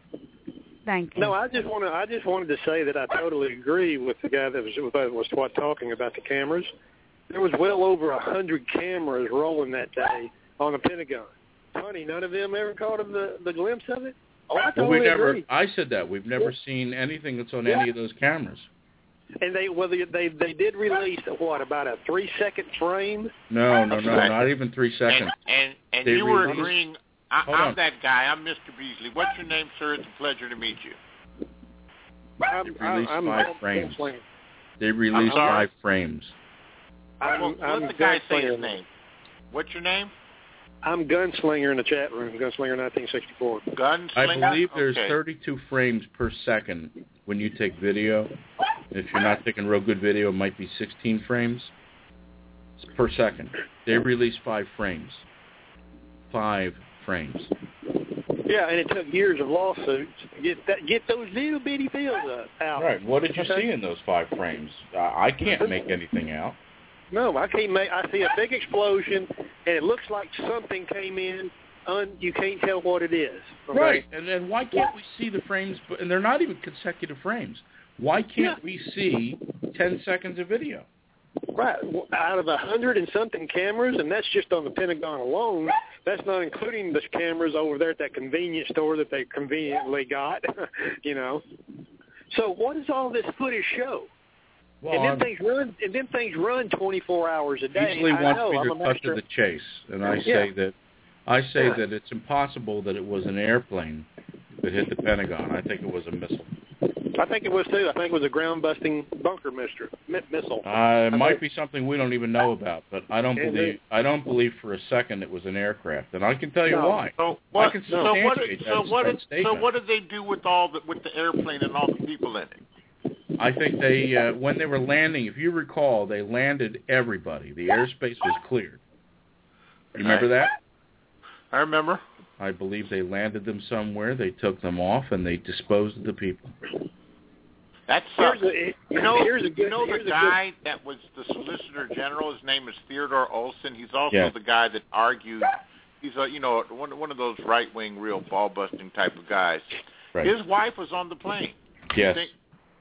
Thank you. No, I just want to. I just wanted to say that I totally agree with the guy that was that was what talking about the cameras. There was well over a hundred cameras rolling that day on the Pentagon. Funny, none of them ever caught the the glimpse of it. Oh, I Well, totally we never. agree. I said that we've never seen anything that's on any of those cameras. And they well they they, they did release what about a three second frame? No, no, no, not even three seconds. And and, and They you were released- agreeing. I, Hold I'm on. that guy. I'm Mister Beasley. What's your name, sir? It's a pleasure to meet you. I'm, They released I'm, five I'm, frames. I'm, They released sorry? five frames. I'm, well, I'm let the guy say his gunslinger. name. What's your name? I'm Gunslinger in the chat room. Gunslinger nineteen sixty-four. Gunslinger? I believe there's okay. thirty-two frames per second when you take video. If you're not taking real good video, it might be sixteen frames per second. They released five frames. Five frames. Yeah, and it took years of lawsuits to get that, get those little bitty fields up, out. Right. What did you Okay. see in those five frames? Uh, I can't make anything out. No, I can't make. I see a big explosion, and it looks like something came in. Un, you can't tell what it is. Okay? Right. And then why can't we see the frames? And they're not even consecutive frames. Why can't Yeah. we see ten seconds of video? Right. Out of a hundred and something cameras, and that's just on the Pentagon alone. That's not including the cameras over there at that convenience store that they conveniently got. You know. So what does all this footage show? Well, and then I'm- things run. And then things run twenty-four hours a day. Beasley I wants know. me I'm to a cut master. to the chase, and I Yeah. say that I say Yeah. that it's impossible that it was an airplane that hit the Pentagon. I think it was a missile. I think it was too. I think it was a ground-busting bunker mister, mi- missile. Uh, it I might think- be something we don't even know about, but I don't And believe I don't believe for a second it was an aircraft, and I can tell you No. why. So I what? can So what? substantiate So that, what? that Did, so statement. what did they do with all the with the airplane and all the people in it? I think they uh, when they were landing, if you recall, they landed everybody. The airspace was cleared. You remember that? I remember. I believe they landed them somewhere. They took them off, and they disposed of the people. That sucks. Here's a- you know, here's a good- you know here's a the good- guy that was the Solicitor General. His name is Theodore Olson. He's also Yeah. the guy that argued. He's a you know one one of those right wing, real ball busting type of guys. Right. His wife was on the plane. Yes. Think,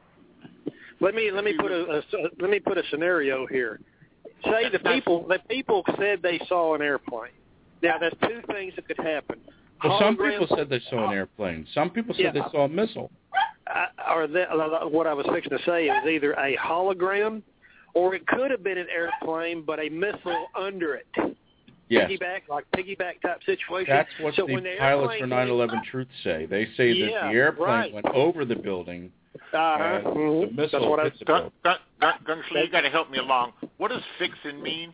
Let me let me put a, a let me put a scenario here. Say the people the people said they saw an airplane. Now there's two things that could happen. Well, some Hologram- people said they saw an airplane. Some people said Yeah. they saw a missile. Uh, or that, what I was fixing to say is either a hologram, or it could have been an airplane but a missile under it. Yes. Piggyback, like piggyback type situation. That's what so the when the pilots airplane for nine eleven Truth say. They say Yeah, that the airplane right. went over the building. Uh-huh. and Mhm. the missile That's what I hit the Gun, building. Gun, Gun, Gunslinger, you got to help me along. What does fixing mean?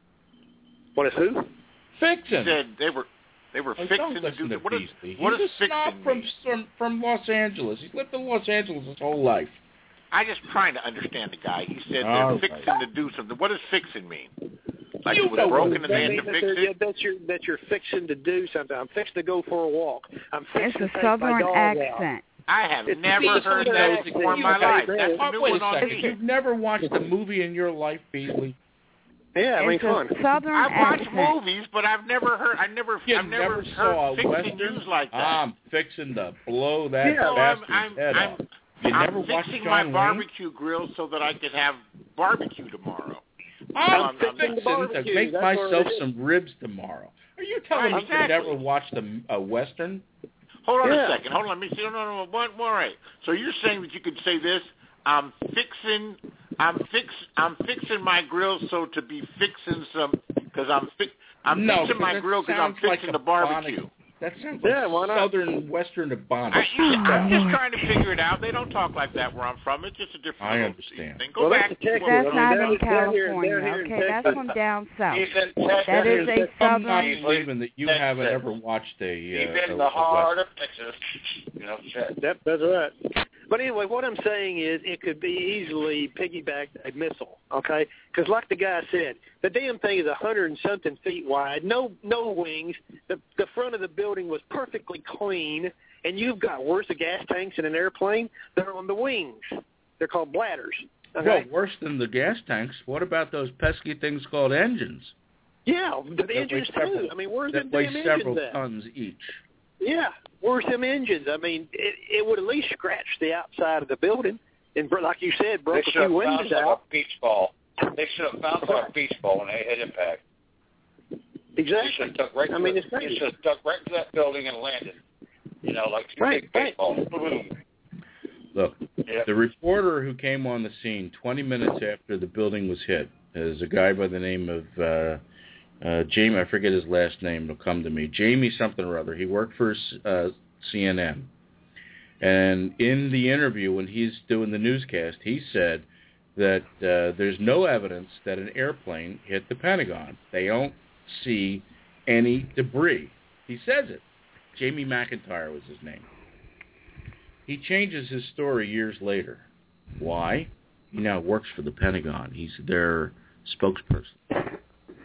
What is who? Fixing. He said they were they were Oh, fixing don't to listen do. to What is Beasley. what He's does a snob fixing from, mean? from from Los Angeles. He's lived in Los Angeles his whole life. I just trying to understand the guy. He said All they're right. fixing to do something. What does fixing mean? Like You it was know broken what and it they had That to means fix that, they're- it? that you're that you're fixing to do something. I'm fixing to go for a walk. I'm fixing It's to a take my southern dog accent. I have It's never Beasley heard Southern that accent. before in You my got life. it. That's a Oh, new wait one a on second. me. You've never watched a movie in your life, Beasley? out. Yeah, I mean, It's come on. a southern I've watched accent. movies, but I've never heard. I never. You I've never, never heard saw a fixing Western? used like that. I'm fixing to blow that Yeah, no, I'm, bastard's I'm, head I'm, off. You I'm never watched fixing John my Wayne? barbecue grill so that I could have barbecue tomorrow. I'm, I'm fixing fixing the to barbecue. make That's what myself it is. some ribs tomorrow. Are you telling Right, me exactly. you never watched a, a Western? Hold on Yeah. a second. Hold on. Let me see. No, no, no. One more. Right. So you're saying that you could say this? I'm fixing. I'm fix. I'm fixing my grill so to be fixing some because I'm fi- I'm no, fixing my that grill because I'm sounds like fixing a the barbecue. Bonic- That sounds Yeah, like why not? Southern Western Ebonics. I, I'm just trying to figure it out. They don't talk like that where I'm from. It's just a different. I little understand. Thing. Go Well, back. that's the Texas. That's I mean, not down- in down here- California, down here in okay? That's Texas. from down south. He's in Texas. That is a I'm not southern. believing that you Texas. haven't ever watched a. He's Uh, in a, the a heart Western. of Texas. You know, shit. That, that's right. But anyway, what I'm saying is it could be easily piggybacked a missile, okay? Because like the guy said, the damn thing is a hundred and something feet wide, no no wings. The the front of the building was perfectly clean, and you've got worse of gas tanks in an airplane. They're on the wings. They're called bladders. Okay? Well, worse than the gas tanks. What about those pesky things called engines? Yeah, the That weigh engines several- too. I mean, where's that them weigh damn several engines at? tons each. Yeah, where's them engines? I mean, it, it would at least scratch the outside of the building, and bro- like you said, They broke a should have few found windows like out. a beach ball. They should have found like a beach ball when they hit impact. They should Exactly. have stuck right I to mean, it. it's They crazy. should have stuck right to that building and landed. You know, like two Right, big right. baseballs. Boom. Look, Yeah. the reporter who came on the scene twenty minutes after the building was hit is a guy by the name of uh, uh, Jamie. I forget his last name. It'll come to me. Jamie something or other. He worked for uh, C N N. And in the interview, when he's doing the newscast, he said that uh, there's no evidence that an airplane hit the Pentagon. They don't see any debris. He says it. Jamie McIntyre was his name. He changes his story years later. Why? He now works for the Pentagon. He's their spokesperson.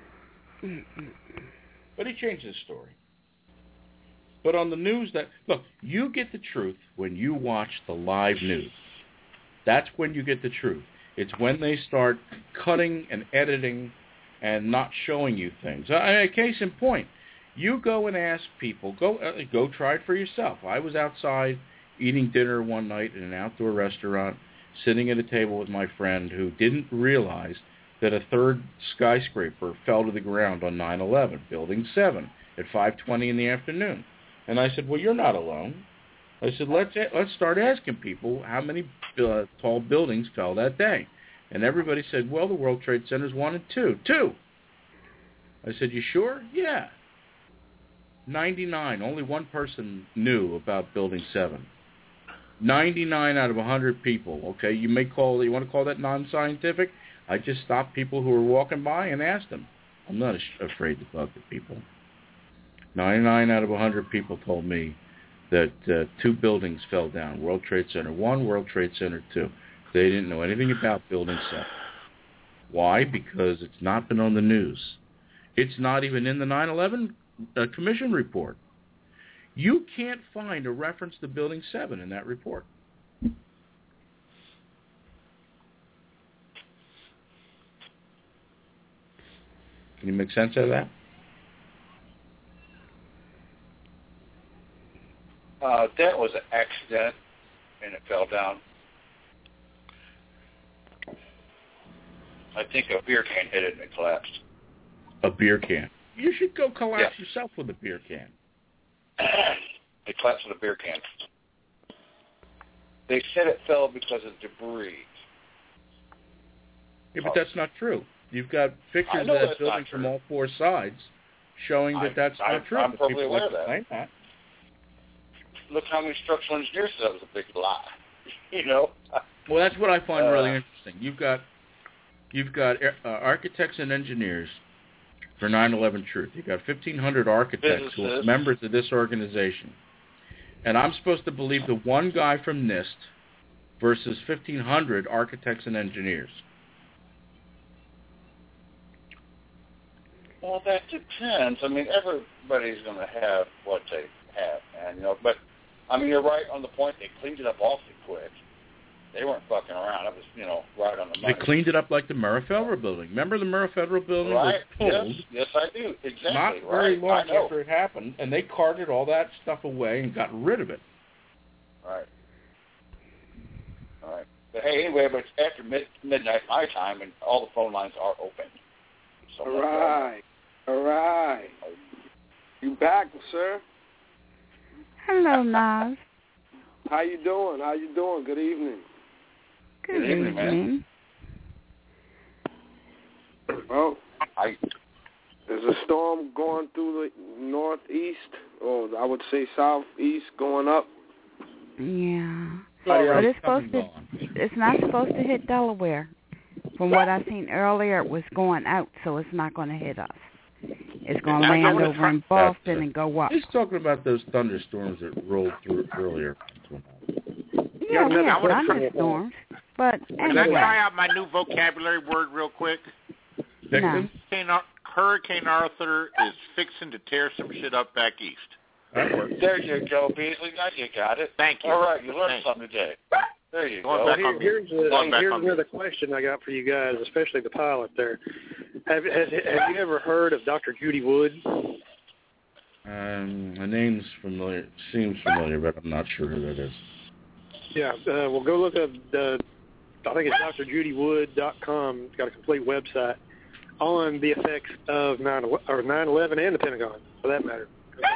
But he changed his story. But on the news that, look, you get the truth when you watch the live news. That's when you get the truth. It's when they start cutting and editing and not showing you things. A case in point, you go and ask people, go uh, go try it for yourself. I was outside eating dinner one night in an outdoor restaurant, sitting at a table with my friend who didn't realize that a third skyscraper fell to the ground on nine eleven, Building seven, at five twenty in the afternoon. And I said, well, you're not alone. I said, let's let's start asking people how many uh, tall buildings fell that day. And everybody said, well, the World Trade Center's one and two. Two. I said, you sure? Yeah. ninety-nine. Only one person knew about Building seven. ninety-nine out of one hundred people. Okay, you may call, you want to call that non-scientific? I just stopped people who were walking by and asked them. I'm not afraid to talk to people. ninety-nine out of one hundred people told me that uh, two buildings fell down, World Trade Center one, World Trade Center two. They didn't know anything about Building seven. Why? Because it's not been on the news. It's not even in the nine eleven uh, Commission report. You can't find a reference to Building seven in that report. Can you make sense of that? Uh, that was an accident, and it fell down. I think a beer can hit it and it collapsed. A beer can. You should go collapse yeah. yourself with a beer can. It collapsed with a beer can. They said it fell because of debris. Yeah, but that's not true. You've got pictures of that building from all four sides showing that I, that's I, not true. I'm but perfectly people aware of like that. that. Look how many structural engineers said that was a big lie. You know? Well, that's what I find uh, really interesting. You've got you've got uh, architects and engineers for nine eleven Truth. You've got fifteen hundred architects who are members of this organization. And I'm supposed to believe the one guy from NIST versus fifteen hundred architects and engineers. Well, that depends. I mean, everybody's going to have what they have, man. You know, but I mean, you're right on the point. They cleaned it up awfully quick. They weren't fucking around. It was, you know, right on the money. They cleaned it up like the Murrah Federal Building. Remember the Murrah Federal Building right. was pulled? Yes, yes, I do. Exactly. Not very right. long after it happened, and they carted all that stuff away and got rid of it. Right. All right. But hey, anyway, but it's after mid- midnight my time, and all the phone lines are open. So all right. All right. You back, sir? Hello, Nas. How you doing? How you doing? Good evening. Good, Good evening, man. Well, I, there's a storm going through the northeast, or I would say southeast, going up. Yeah, but it's supposed to. It's not supposed to hit Delaware. From what I seen earlier, it was going out, so it's not going to hit us. It's going to land over in Boston and go up. He's talking about those thunderstorms that rolled through earlier. Yeah, we have thunderstorms. But anyway. Can I try out my new vocabulary word real quick? No. Hurricane Arthur is fixing to tear some shit up back east. There you go, Beasley. Now you got it. Thank you. All right, you learned Thanks. something today. There you Going go. Back Here, on, here's a, going back here's on another question I got for you guys, especially the pilot there. Have, has, have you ever heard of Doctor Judy Wood? Um, my name's familiar, seems familiar, but I'm not sure who that is. Yeah, uh, well, go look up the, I think it's dr judy wood dot com. It's got a complete website on the effects of nine eleven and the Pentagon, for that matter.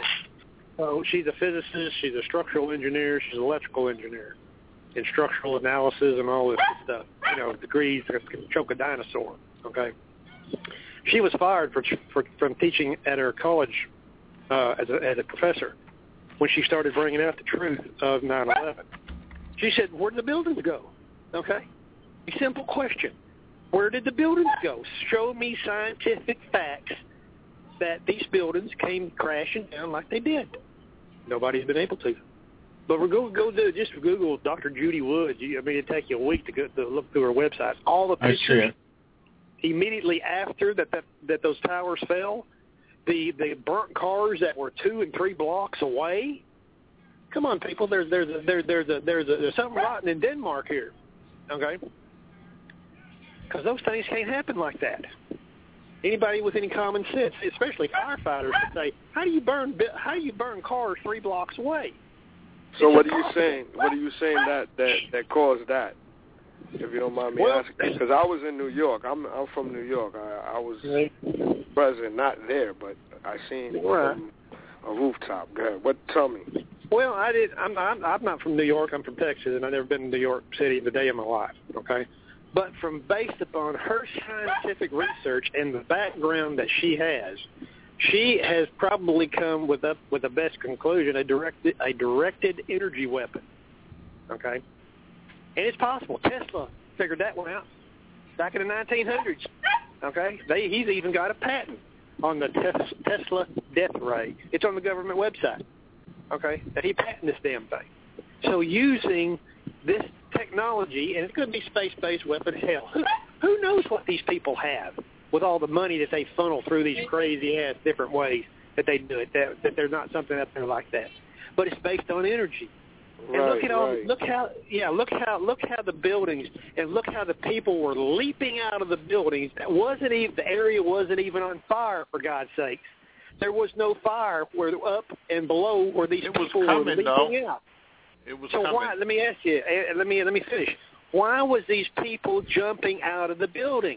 So she's a physicist, she's a structural engineer, she's an electrical engineer in structural analysis and all this stuff. You know, degrees that can choke a dinosaur, okay? She was fired for, for from teaching at her college uh, as, a, as a professor when she started bringing out the truth of nine eleven. She said, where did the buildings go? Okay? A simple question. Where did the buildings go? Show me scientific facts that these buildings came crashing down like they did. Nobody's been able to. But we're going to go do just Google Doctor Judy Wood. You, I mean, it'd take you a week to go to look through her website. All the pictures immediately after that, that that those towers fell, the the burnt cars that were two and three blocks away. Come on, people. There's there's a, there's there's a, there's a, there's something rotten in Denmark here. Okay. Because those things can't happen like that. Anybody with any common sense, especially firefighters, would say, "How do you burn? How do you burn cars three blocks away?" So it's what are you saying? What are you saying that that that caused that? If you don't mind me well, asking, because I was in New York. I'm I'm from New York. I, I was present, not there, but I seen it right. from a rooftop. Go ahead. What? Tell me. Well, I did. I'm, I'm I'm not from New York. I'm from Texas, and I've never been in New York City in the day of my life. Okay. But from based upon her scientific research and the background that she has, she has probably come with up with the best conclusion: a directed a directed energy weapon. Okay, and it's possible. Tesla figured that one out back in the nineteen hundreds. Okay, they he's even got a patent on the tes, Tesla death ray. It's on the government website. Okay, that he patented this damn thing. So using this technology, and it could be space-based weapon, hell, who, who knows what these people have with all the money that they funnel through these crazy-ass different ways that they do it, that, that there's not something up there like that. but it's based on energy. And Right, look at all, right. look how, yeah, look how, look how the buildings, and look how the people were leaping out of the buildings. That wasn't even, the area wasn't even on fire, for God's sakes. There was no fire where up and below where these It was people coming, were leaping though. out. It was So coming. why? Let me ask you. uh, Let me let me finish. Why was these people jumping out of the building?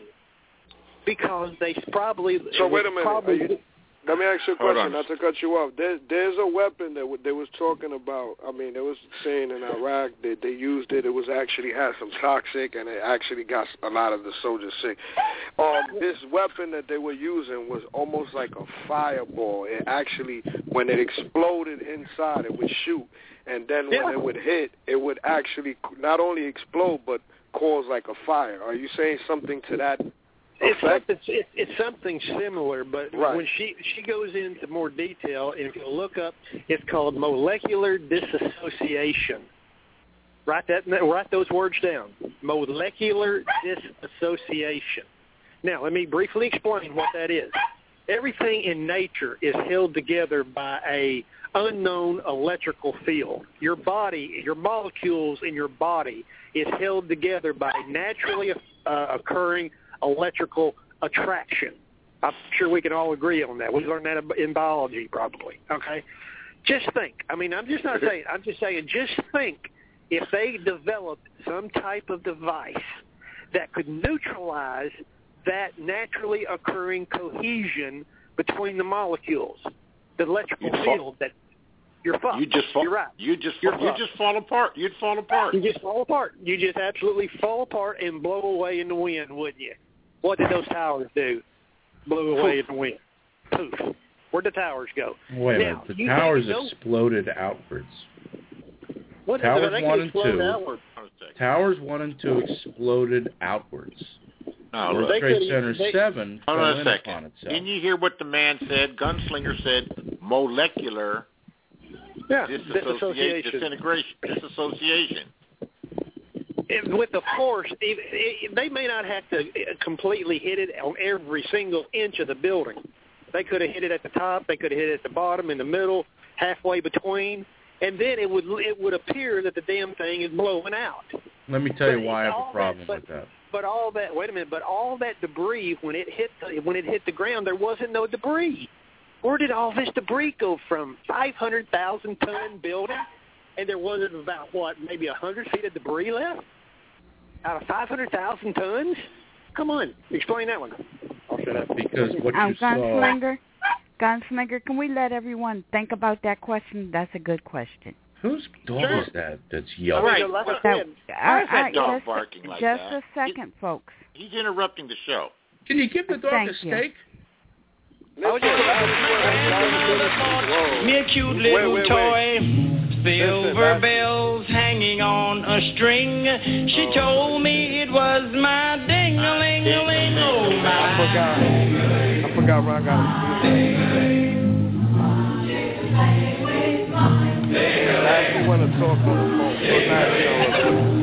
Because they probably. So wait a minute. Probably, Are you, let me ask you a Hold question, on. not to cut you off. There, there's a weapon that w- they was talking about. I mean, they was saying in Iraq that they used it. It was actually had some toxic, and it actually got a lot of the soldiers sick. Um, this weapon that they were using was almost like a fireball. It actually, when it exploded inside, it would shoot, and then when Yeah. it would hit, it would actually not only explode but cause like a fire. Are you saying something to that? It's effect? something, it's, it's something similar, but Right. when she she goes into more detail, and if you look up, it's called molecular disassociation. Write that. Write those words down. Molecular disassociation. Now, let me briefly explain what that is. Everything in nature is held together by a unknown electrical field. Your body, your molecules in your body, is held together by naturally uh, occurring electrical attraction. I'm sure we can all agree on that. We learned that in biology, probably. Okay, just think. I mean, I'm just not saying. I'm just saying. Just think if they developed some type of device that could neutralize that naturally occurring cohesion between the molecules, the electrical You'd field that you're fucked. You just fall. You're right. You just You're you fucked. just fall apart. You'd fall apart. You just fall apart. You just absolutely fall apart and blow away in the wind, wouldn't you? What did those towers do? Blew away in the wind. Poof. Where'd the towers go? Wait a now, minute. The you towers think exploded outwards. What Towers they one could and explode two. outward. Towers one and two exploded outwards. No, World look. Trade Center seven Hold fell on a in second. upon itself. Didn't you hear what the man said? Gunslinger said molecular Yeah, disassociation, disassociation. disintegration, disassociation. It- with the force, it, it, they may not have to completely hit it on every single inch of the building. They could have hit it at the top. They could have hit it at the bottom, in the middle, halfway between, and then it would it would appear that the damn thing is blowing out. Let me tell you But why I have all a problem that- with that. But all that, wait a minute, but all that debris, when it hit the, when it hit the ground, there wasn't no debris. Where did all this debris go from? five hundred thousand ton building, and there wasn't about, what, maybe one hundred feet of debris left? Out of five hundred thousand tons? Come on, explain that one. I'll shut up. Because what Um, you saw... Gunslinger, Gunslinger, can we let everyone think about that question? That's a good question. Whose dog Sure. is that that's yelling? Right. Like I What- said, Why is that I- dog just, barking like just that? a second, folks. He's interrupting the show. Can you give the dog Thank a you. steak? I was just, Me a cute little wait, wait, toy, silver Listen, bells hanging on a string. She told me it was my ding-a-ling-a-ling, oh my. I forgot. I forgot where I got it. I actually want to talk on the phone. So now, you know,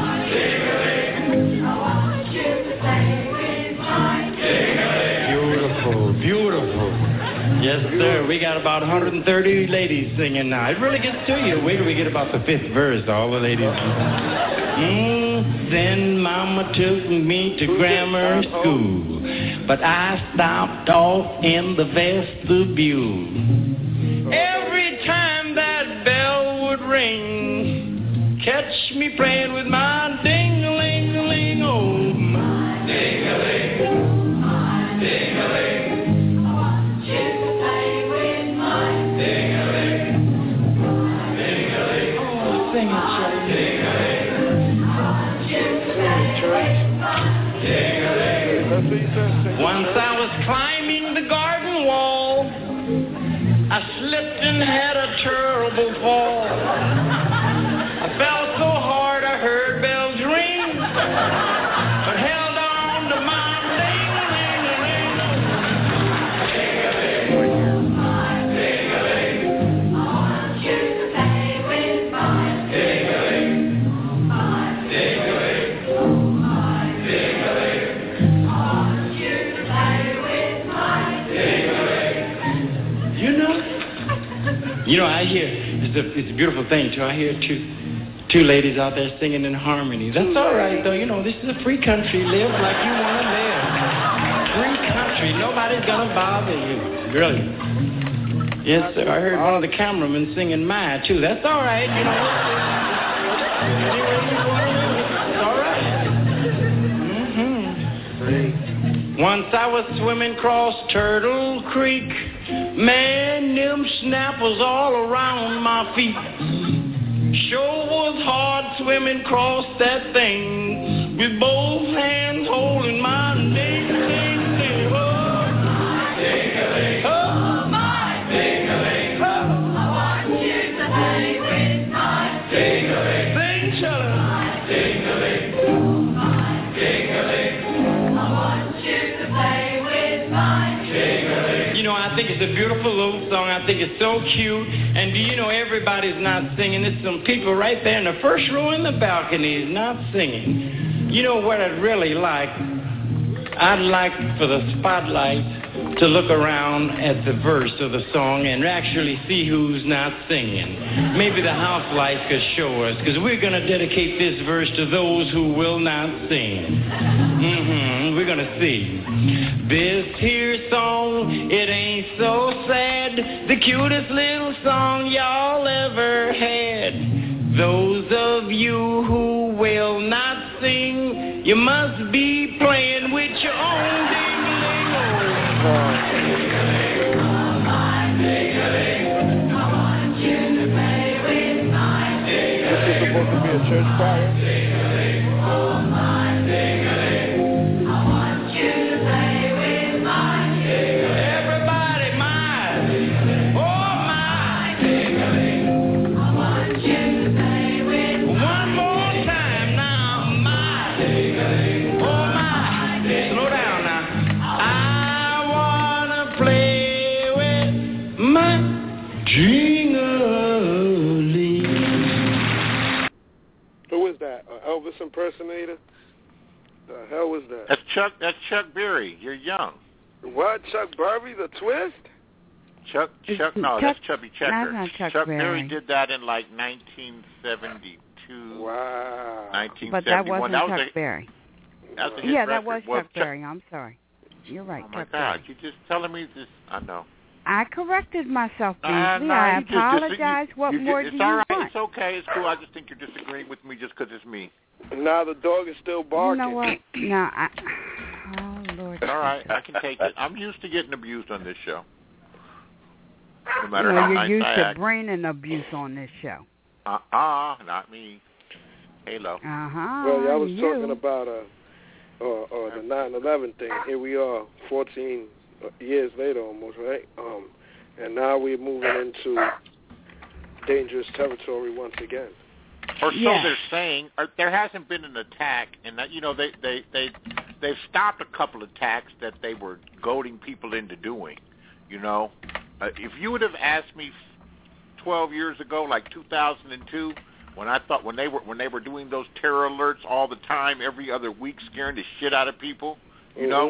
Beautiful, beautiful. Yes, sir. We got about one hundred thirty ladies singing now. It really gets to you. Wait till we get about the fifth verse. All the ladies. Mm, then Mama took me to grammar school, but I stopped off in the vestibule. Every time that bell would ring, catch me playing with my ding-a-ling-a-ling, oh my ding-a-ling, ding-a-ling. Once I was climbing the garden wall, I slipped and had a terrible fall. I fell so hard I heard bells ring, but held on to my You know, I hear, it's a, it's a beautiful thing, too. I hear two, two ladies out there singing in harmony. That's all right, though. You know, this is a free country. Live like you want to live. Free country. Nobody's going to bother you. Brilliant. Yes, sir. I heard one of the cameramen singing Maya, too. That's all right. You know, it's all right. Mm-hmm. Once I was swimming across Turtle Creek. Man, them snappers all around my feet. Sure was hard swimming across that thing with both hands holding my ding, ding, ding. Oh, my ding-a-ling. Oh, my ding-a-ling. Oh, I want you to play with my ding-a-ling. Sing, children. My ding-a-ling. My ding-a-ling. I want you to play with my ding-a-ling. You know, I think it's a beautiful little song. I think it's so cute. And do you know everybody's not singing? There's some people right there in the first row in the balcony is not singing. You know what I'd really like? I'd like for the spotlight to look around at the verse of the song and actually see who's not singing. Maybe the house lights could show us, because we're going to dedicate this verse to those who will not sing. Mm-hmm. We're going to see. This here song, it ain't so sad, the cutest little song y'all ever had. Those of you who will not sing, you must be playing with your own ding-a-ling. This is supposed to be a church choir. Elvis impersonator? The hell was that? That's Chuck. That's Chuck Berry. You're young. What? Chuck Berry? The Twist? Chuck. Chuck. No, Chuck, that's Chubby Checker. That's not Chuck, Chuck Berry. Berry did that in like nineteen seventy-two. Wow. nineteen seventy-one. But that wasn't that was Chuck a, Berry. That was a hit yeah, record. that was well, Chuck Berry. I'm sorry. You're right. Oh my Chuck God! Berry. You're just telling me this. I know. I corrected myself briefly. Uh, no, I you just- apologize. you- what you more just, do it's all you right. want? It's okay. It's cool. I just think you're disagreeing with me just because it's me. Now the dog is still barking. You know what? No, I... Oh, Lord. All right, I can take it. I'm used to getting abused on this show. No matter well, how you're nice used I to act. bringing abuse on this show. Uh-uh, not me. Halo. Uh-huh. Well, y'all was you. talking about uh, uh, uh, the nine eleven thing. Here we are, fourteen years later almost, right? Um, and now we're moving into dangerous territory once again. Or so Yeah. they're saying. Or there hasn't been an attack, and that you know they they they they've stopped a couple of attacks that they were goading people into doing. You know, uh, if you would have asked me twelve years ago, like two thousand two, when I thought when they were when they were doing those terror alerts all the time, every other week, scaring the shit out of people, you Mm-hmm.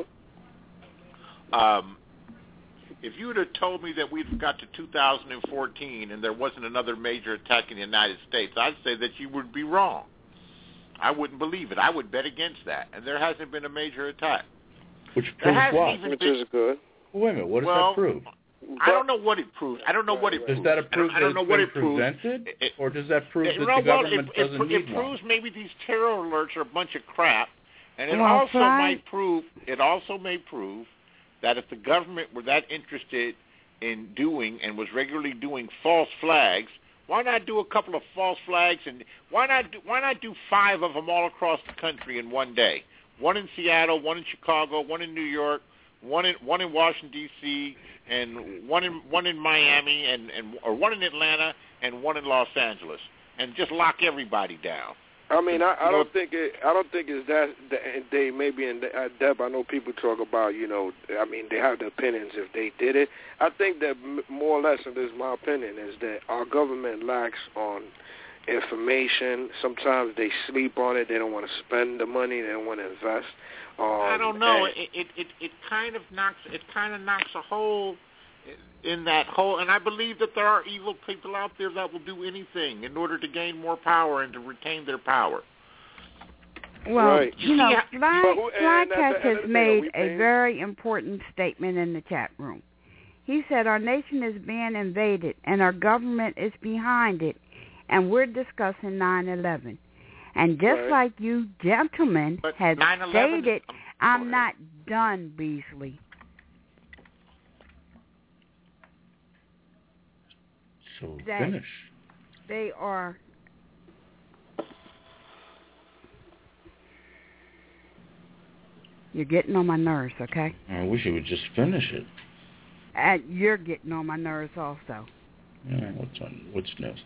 know, um, if you would have told me that we'd got to two thousand fourteen and there wasn't another major attack in the United States, I'd say that you would be wrong. I wouldn't believe it. I would bet against that. And there hasn't been a major attack. Which There proves hasn't what? even Which been, is good. Wait a minute. What does well, that prove? I don't know what it proves. I don't know what it Does proves. that I don't, prove I don't that know it's what been it proves. presented, It- or does that prove it- that no, the well, government it, it, doesn't it, need it one? proves maybe these terror alerts are a bunch of crap, and it Well, also Fly- might prove it also may prove that if the government were that interested in doing and was regularly doing false flags, why not do a couple of false flags, and why not do, why not do five of them all across the country in one day? One in Seattle, one in Chicago, one in New York, one in one in Washington D C, and one in one in Miami, and, and or one in Atlanta, and one in Los Angeles, and just lock everybody down. I mean, I, I You know, don't think it. I don't think it's that. that they maybe in uh, Deb. I know people talk about. You know, I mean, they have the opinions if they did it. I think that m- more or less, and this is my opinion, is that our government lacks on information. Sometimes they sleep on it. They don't want to spend the money. They don't want to invest. Um, I don't know. and- It, it it it kind of knocks it kind of knocks a hole in that whole, and I believe that there are evil people out there that will do anything in order to gain more power and to retain their power. Well, right. you know, Fly, Well, and Flycatch at the end has of the day, are made we a paying- very important statement in the chat room. He said our nation is being invaded and our government is behind it, and we're discussing nine eleven. And just Right. like you gentlemen But have nine eleven stated, I'm not done, Beasley. So That finish. They are You're getting on my nerves, okay? I wish you would just finish it. And you're getting on my nerves also. Yeah, what's on? What's next?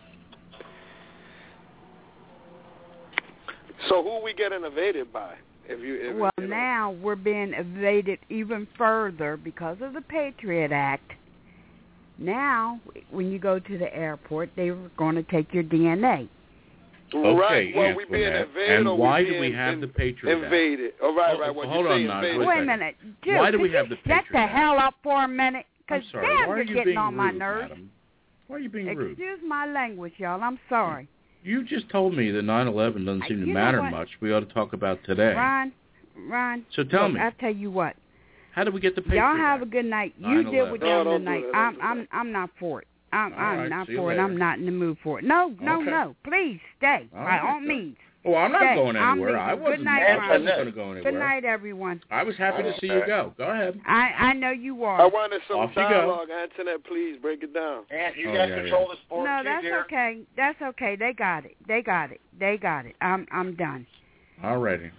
So who are we getting invaded by? If you, if, Well, you know. now we're being evaded even further because of the Patriot Act. Now, when you go to the airport, they're going to take your D N A. Right. Okay, Well, we being Antoinette. invaded And or why we do we being have in- the Patriot Act? invaded? Oh, right, Hold- right. When hold you on say now, invaded. wait a Wait a second. minute. Dude, Why do could we have you the shut Patriot the Act? hell up for a minute? I'm Because sorry. damn, Why are you're you getting being on my rude, nerves. madam? Why are you being rude? Excuse my language, y'all. I'm sorry. You just told me that nine eleven doesn't seem to You know matter what? much. We ought to talk about today. Ron, Ron. So tell look, me. I'll tell you what. How do we get the Patriot Y'all have Act? a good night. You nine deal eleven. with No, them don't do tonight. that, don't I'm do I'm I'm not for it. I'm All I'm right, not see you for it. later. I'm not in the mood for it. No, no, Okay. no. Please stay. All By right, all good. means. Well, I'm not Stay. going I'm anywhere. I leaving. wasn't, Good night, I Ron. wasn't going to go anywhere. Good night, everyone. I was happy to see you go. Go ahead. I I know you are. I wanted some Off you go. dialogue. Antoinette, please break it down. And you Oh, guys yeah, control yeah. this board No, too, that's dear. okay. That's okay. They got it. They got it. They got it. I'm I'm done. All righty.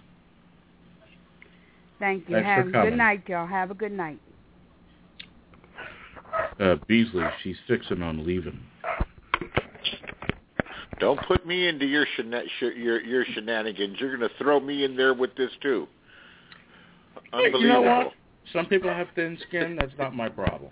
Thank you. Thanks for Have a coming. good night, y'all. Have a good night. Uh, Beasley, she's fixing on leaving. Don't put me into your shena- sh- your your shenanigans. You're going to throw me in there with this too. Unbelievable. You know what? Some people have thin skin. That's not my problem.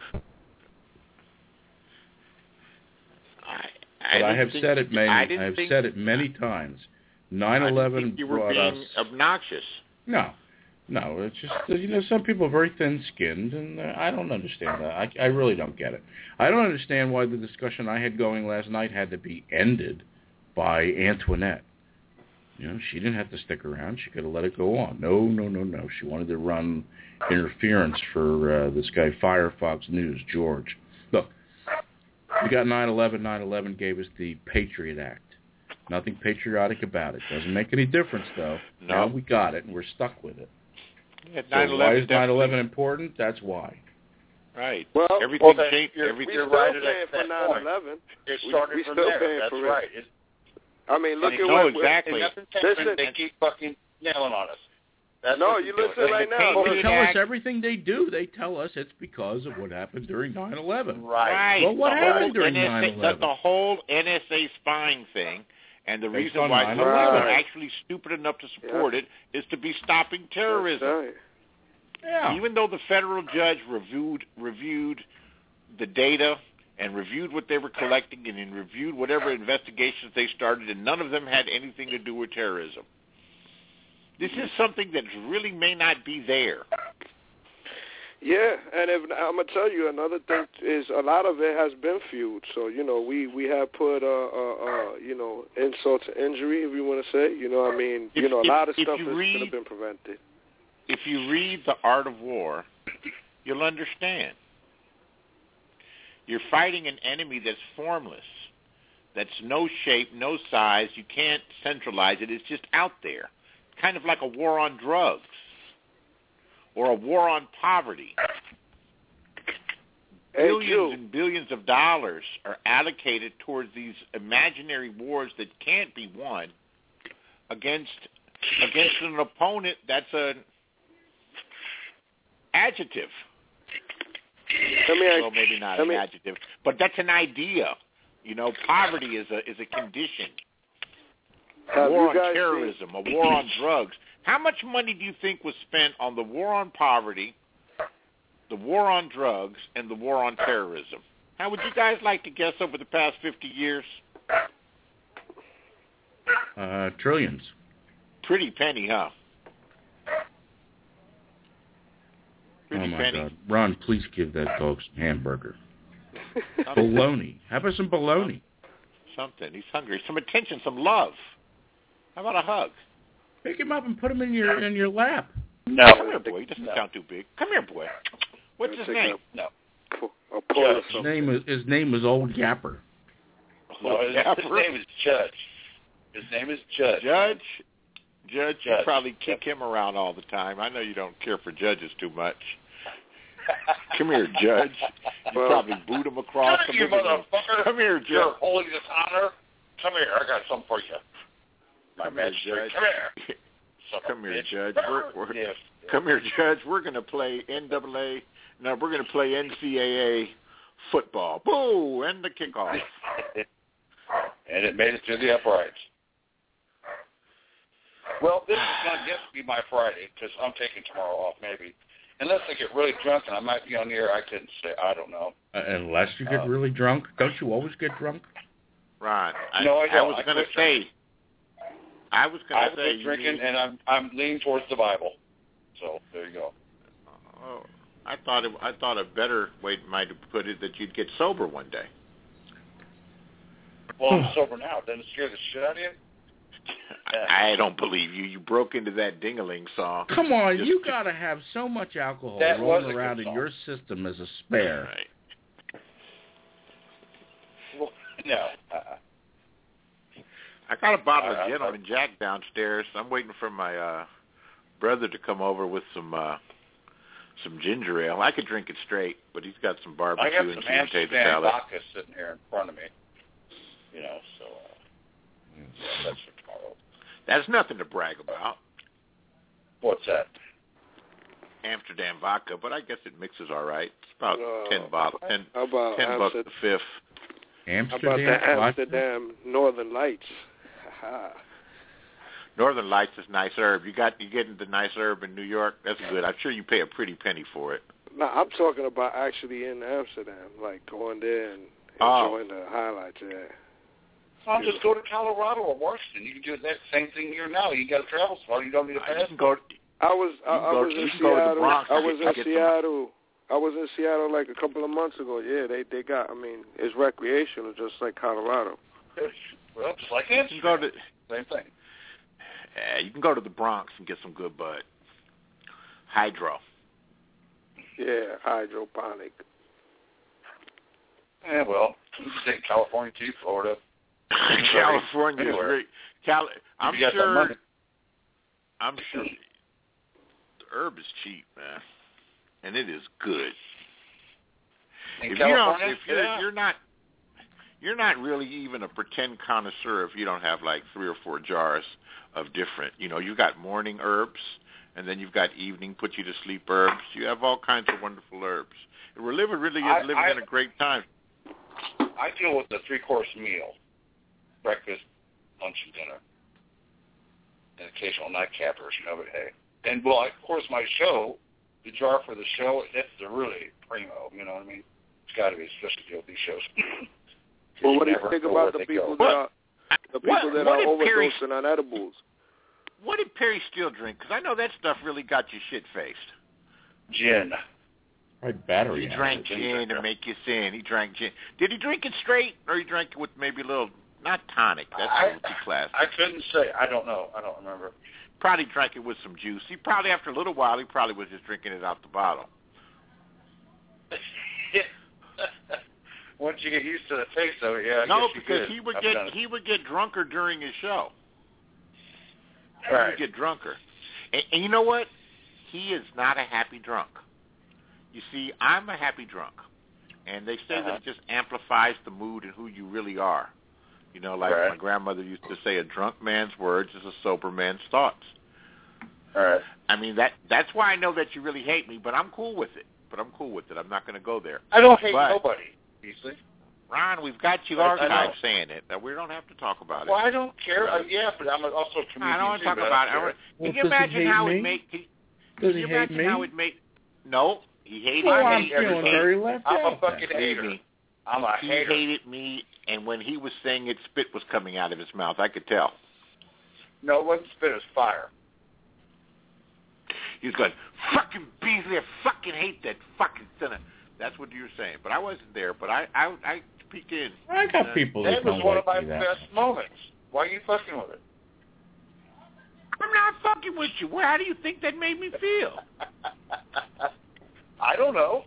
I, But I, didn't have think- said it many. I I, didn't have think, said it many times. nine I didn't eleven think you were brought being us. obnoxious. No, no. It's just uh, you know some people are very thin-skinned, and uh, I don't understand that. I, I really don't get it. I don't understand why the discussion I had going last night had to be ended by Antoinette. You know, she didn't have to stick around. She could have let it go on. No, no, no, no. She wanted to run interference for uh, this guy, Firefox News, George. Look, we got nine eleven. nine eleven gave us the Patriot Act. Nothing patriotic about it. Doesn't make any difference, though. No. Now we got it, and we're stuck with it. Yeah, So nine eleven why is nine definitely- eleven important? That's why. Right. Well, everything well, then changed. you're- Everything. you're we still right at paying that for nine point. eleven. It We- started we from still there. paying That's for it. right. It, I mean, look and at no, what exactly. In nothing Listen- they keep fucking nailing on us. That's No, what you they're listen doing. right now. Well, Patriot they tell us Act- everything they do. They tell us it's because of what happened during nine eleven. Right. Right. Well, what the happened whole during N S A nine the, eleven? the whole N S A spying thing, and the Based reason on why nine some eleven. people are actually stupid enough to support it is to be stopping terrorism. That's right. Yeah. Even though the federal judge reviewed reviewed the data and reviewed what they were collecting and then reviewed whatever investigations they started, and none of them had anything to do with terrorism. This is something that really may not be there. Yeah, and if, I'm gonna tell you another thing is a lot of it has been fueled. So you know, we we have put uh, uh, uh you know insult to injury, if you want to say. You know, what I mean, If- you know, a if- lot of if stuff you is, read- could have been prevented. If you read The Art of War, you'll understand. You're fighting an enemy that's formless, that's no shape, no size. You can't centralize it. It's just out there, kind of like a war on drugs or a war on poverty. Hey, Billions Q. and billions of dollars are allocated towards these imaginary wars that can't be won against against an opponent that's an adjective. Let me ask, Well, maybe not let an me, adjective, but that's an idea. You know, poverty is a is a condition. have war you on guys terrorism, a war on drugs. How much money do you think was spent on the war on poverty, the war on drugs, and the war on terrorism? How would you guys like to guess over the past fifty years? Uh, trillions. Pretty penny, huh? Oh, my penny. God. Ron, please give that dog some hamburger. Bologna. How about some bologna? Something. He's hungry. Some attention, some love. How about a hug? Pick him up and put him in your in your lap. No. Come here, boy. He doesn't No. sound too big. Come here, boy. What's his name? No. Judge. His name is his name is Old Yapper. No, his, his name is Judge. His name is Judge. Judge? Judge, you Judge. probably kick him around all the time. I know you don't care for judges too much. Come here, Judge. You Well, probably boot him across Come the here, you living room. motherfucker. Come here, Judge. You're holding this honor. Come here. I got something for you. My Come here, magistrate. Judge. Come here. Son Come of here, a bitch. Judge. We're, we're, Yes. Come here, Judge. We're going to play N double A. No, we're going to play N C double A football. Boo! And the kickoff. And it made it to the uprights. Well, this is going to just be my Friday because I'm taking tomorrow off maybe. Unless I get really drunk and I might be on the air, I couldn't say. I don't know. Uh, unless you get Uh, really drunk. Don't you always get drunk? Ron, I, No, I I don't. was I going to quit say, drinking. I was going I to say, quit you drinking need- and I'm I'm leaning towards the Bible. So there you go. Oh, I thought it, I thought a better way might have put it that you'd get sober one day. Well, I'm sober now. Doesn't it scare the shit out of you? I, I don't believe you. You broke into that ding-a-ling song. Come on, Just- you got to have so much alcohol That was rolling a good around in song. your system as a spare. Right. Well, no. Uh-uh. I got a bottle I- I- of Gentleman Jack downstairs. I'm waiting for my uh, brother to come over with some uh, some ginger ale. I could drink it straight, but he's got some I barbecue got and some sweet potato Amsterdam salad. vodka sitting here in front of me. You know, so uh, yeah, that's for tomorrow. That's nothing to brag about. What's that? Amsterdam vodka, but I guess it mixes all right. It's about Uh, ten bottles, ten, How about ten bucks Amsterdam? a fifth. How about Amsterdam. the vodka? Amsterdam Northern Lights? Ha-ha. Northern Lights is nice herb. You got you getting the nice herb in New York. That's good. I'm sure you pay a pretty penny for it. No, I'm talking about actually in Amsterdam, like going there and Oh. enjoying the highlights there. I'll just go to Colorado or Washington. You can do that same thing here now. You got to travel far. You don't need a You pass. can go. I was I, You can I go- was you in can go to the Seattle. Bronx I and was get- in get some- Seattle. I was in Seattle like a couple of months ago. Yeah, they they got. I mean, it's recreational, just like Colorado. Well, just like You can go to same thing. uh, you can go to the Bronx and get some good bud. Hydro. Yeah, hydroponic. Yeah, well, you can take California to Florida. California is Anywhere. great. Cal- I'm you got that sure. money. I'm sure the herb is cheap, man, and it is good. In If you don't, California, if you're, yeah. you're not, you're not really even a pretend connoisseur if you don't have like three or four jars of different. You know, you got morning herbs, and then you've got evening put you to sleep herbs. You have all kinds of wonderful herbs. We're living really is I- living I- in a great time. I deal with the three-course meal, breakfast, lunch, and dinner, and occasional nightcappers, you know, but hey. And, well, of course, my show, the jar for the show, that's the really primo, you know what I mean? It's got to be, especially deal with these shows. Well, what do you never think know about where the they people go. that are the people What- that what are did Perry- overdosing on edibles? What did Perry Steele drink? Because I know that stuff really got you shit-faced. Gin. Right, battery. He drank gin to make you sin. He drank gin. Did he drink it straight, or he drank it with maybe a little, not tonic? That's I- a little too classy. I couldn't say. I don't know. I don't remember. Probably drank it with some juice. He probably, after a little while, he probably was just drinking it out the bottle. Once you get used to the taste of it, yeah. I no, guess you because could. he would I've get done it. he would get drunker during his show. He Right. would get drunker. And, and you know what? He is not a happy drunk. You see, I'm a happy drunk. And they say Uh-huh. that it just amplifies the mood and who you really are. You know, like Right. my grandmother used to say, a drunk man's words is a sober man's thoughts. All right. I mean, that that's why I know that you really hate me, but I'm cool with it. But I'm cool with it. I'm not going to go there. I don't hate But- nobody, Beasley. Ron, we've got you I- I know. archived saying it. Now, we don't have to talk about Well, it. I don't care. Uh, yeah, but I'm also a comedian. I don't want to too, talk but about I it. I don't want- care. Well, Can you does he imagine hate how me? it make? Can, Does can he you hate imagine me? how it make? No, he hated Well, me. I'm hate everybody. feeling very left I'm a out. fucking then. hater. Me. I'm a He hater. hated me, and when he was saying it, spit was coming out of his mouth. I could tell. No, it wasn't spit. It was fire. He was going, fucking Beasley, I fucking hate that fucking sinner. That's what you were saying. But I wasn't there. But I I, I peeked in. I got uh, people That that was don't one like of my me that best much. moments. Why are you fucking with it? I'm not fucking with you. Well, how do you think that made me feel? I don't know.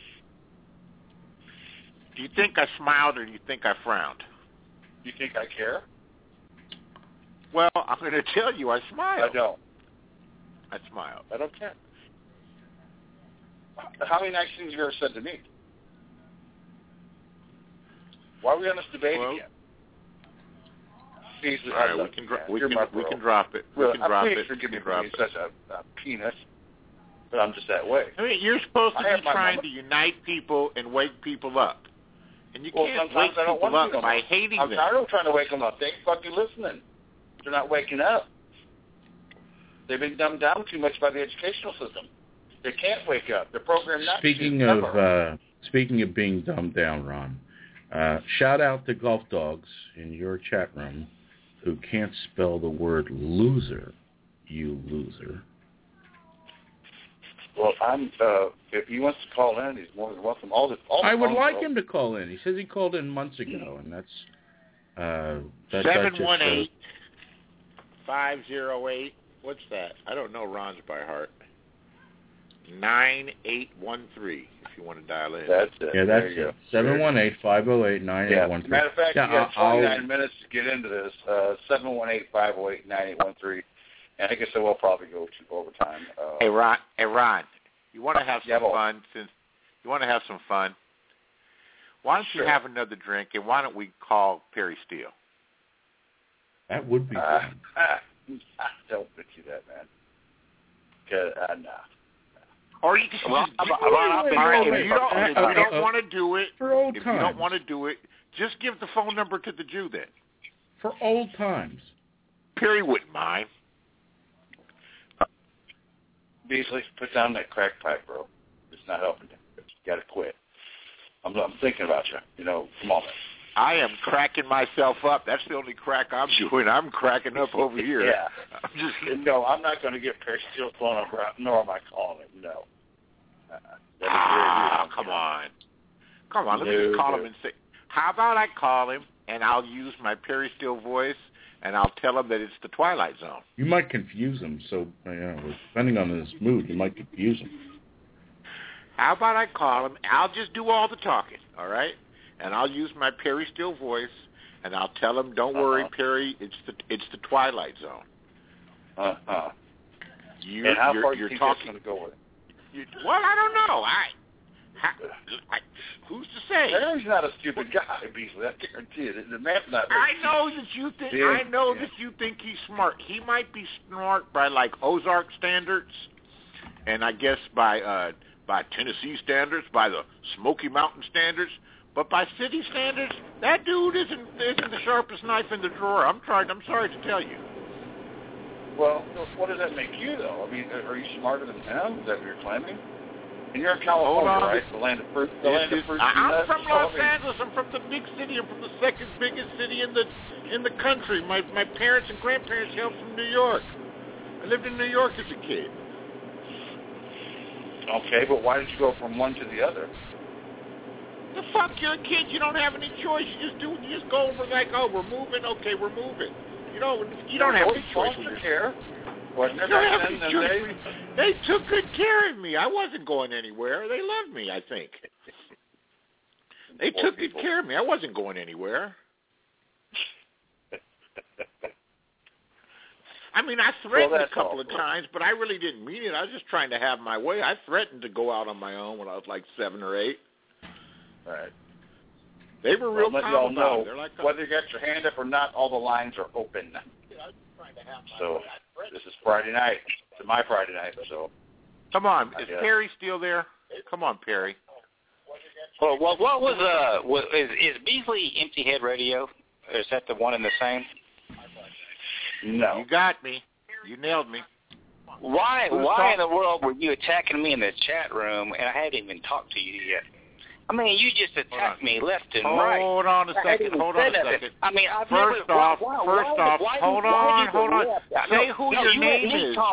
Do you think I smiled or do you think I frowned? You think I care? Well, I'm going to tell you I smiled. I don't. I smiled. I don't care. How many nice things have you ever said to me? Why are we on this debate well, again? Please, all I right, love we can, you, dro- man. we, You're can, my we bro. can drop it. We Well, can drop please it. forgive we me can for drop being it. such a, a penis, but I'm just that way. I mean, you're supposed to I have be my trying moment. to unite people and wake people up. And you Well, can't sometimes wake I don't people want up to. by hating I'm them. tired of trying to wake them up. They ain't fucking listening. They're not waking up. They've been dumbed down too much by the educational system. They can't wake up. They're programmed not Speaking to. of Ever. uh, speaking of being dumbed down, Ron, uh, shout out to Golf Dogs in your chat room who can't spell the word loser. You loser. Well, I'm. Uh, if he wants to call in, he's more than welcome. All the, all the I would phones like are him to call in. He says he called in months ago, and that's uh, that, that Seven just, one uh, eight five zero eight. What's that? I don't know Ron's by heart. Nine eight one three. If you want to dial in. That's it. Yeah, There that's you it. Seven one eight five zero eight nine eight one Yeah. three. Matter of fact, yeah, you got I'll, twenty-nine minutes to get into this. Uh, seven one eight five zero eight nine eight one three. And I guess I will probably go to overtime. Uh, Hey Ron. Hey Ron. You want to have some Yeah, well- fun? Since you want to have some fun, why don't Sure. you have another drink and why don't we call Perry Steele? That would be uh, fun. don't pitch you that, man. Cause, uh, nah. Or you can Well, just I'm- do I'm- it. I'm- All right, I'm- if you don't, I'm- if you don't I'm- want to do it, For old if times. you don't want to do it, just give the phone number to the Jew then. For old times. Perry wouldn't mind. Beasley, put down that crack pipe, bro. It's not helping you. You got to quit. I'm, I'm thinking about you. You know, come on, man. I am cracking myself up. That's the only crack I'm doing. I'm cracking up over here. Yeah. I'm just No, I'm not going to get Perry Steele's phone number out, nor am I calling him. No. Uh, that is ah, very weird. come on, come on. Let me No, just call no. him and say, how about I call him and I'll use my Perry Steele voice and I'll tell him that it's the Twilight Zone. You might confuse him, so you know, depending on his mood, you might confuse him. How about I call him? I'll just do all the talking, all right? And I'll use my Perry Steele voice, and I'll tell him, "Don't Uh-huh. worry, Perry. It's the it's the Twilight Zone." Uh huh. You're, And how you're, far do you're you think talking. that's going to go with it? You, well, I don't know. I, how, I who's to say? Perry's not a stupid guy, Beasley. I guarantee it. The man's not. I know that you think. Yeah, I know yeah. that you think he's smart. He might be smart by like Ozark standards, and I guess by uh, by Tennessee standards, by the Smoky Mountain standards. But by city standards, that dude isn't isn't the sharpest knife in the drawer. I'm trying. I'm sorry to tell you. Well, what does that make you, though? I mean, are you smarter than him? Is that what you're claiming? And you're in California, Hold on. right? The land of fruit. The This land is- of fruit. I- and I'm nuts. from So, I Los mean, Angeles. I'm from the big city. I'm from the second biggest city in the in the country. My my parents and grandparents hailed from New York. I lived in New York as a kid. Okay, but why did you go from one to the other? The fuck, you're a kid. You don't have any choice. You just do. You just go over like, oh, we're moving. Okay, we're moving. You know, you don't have any choice. Foster care. Wasn't You there don't have back any then? choice. They, They took good care of me. I wasn't going anywhere. They loved me, I think. They Poor took people. good care of me. I wasn't going anywhere. I mean, I threatened Well, a that's couple of awful. times, but I really didn't mean it. I was just trying to have my way. I threatened to go out on my own when I was like seven or eight. right. They were real Well, let calm y'all about know, it. They're like, whether you got your hand up or not, all the lines are open. So this is Friday night. It's my Friday night, so. come on, I is guess. Perry still there? Come on, Perry. Well, what, what was uh, was, is, is Beasley Empty Head Radio? Or is that the one and the same? No. You got me. You nailed me. Why? Who's Why talk- in the world were you attacking me in the chat room, and I hadn't even talked to you yet? I mean, you just attacked me left and Hold right. on a I hadn't second. even Hold on said a nothing. second. I mean, I've First never. off, why, why, first why, off, why, hold why on, did hold you on. laugh? Say no, who no, your you name let me is. Talk.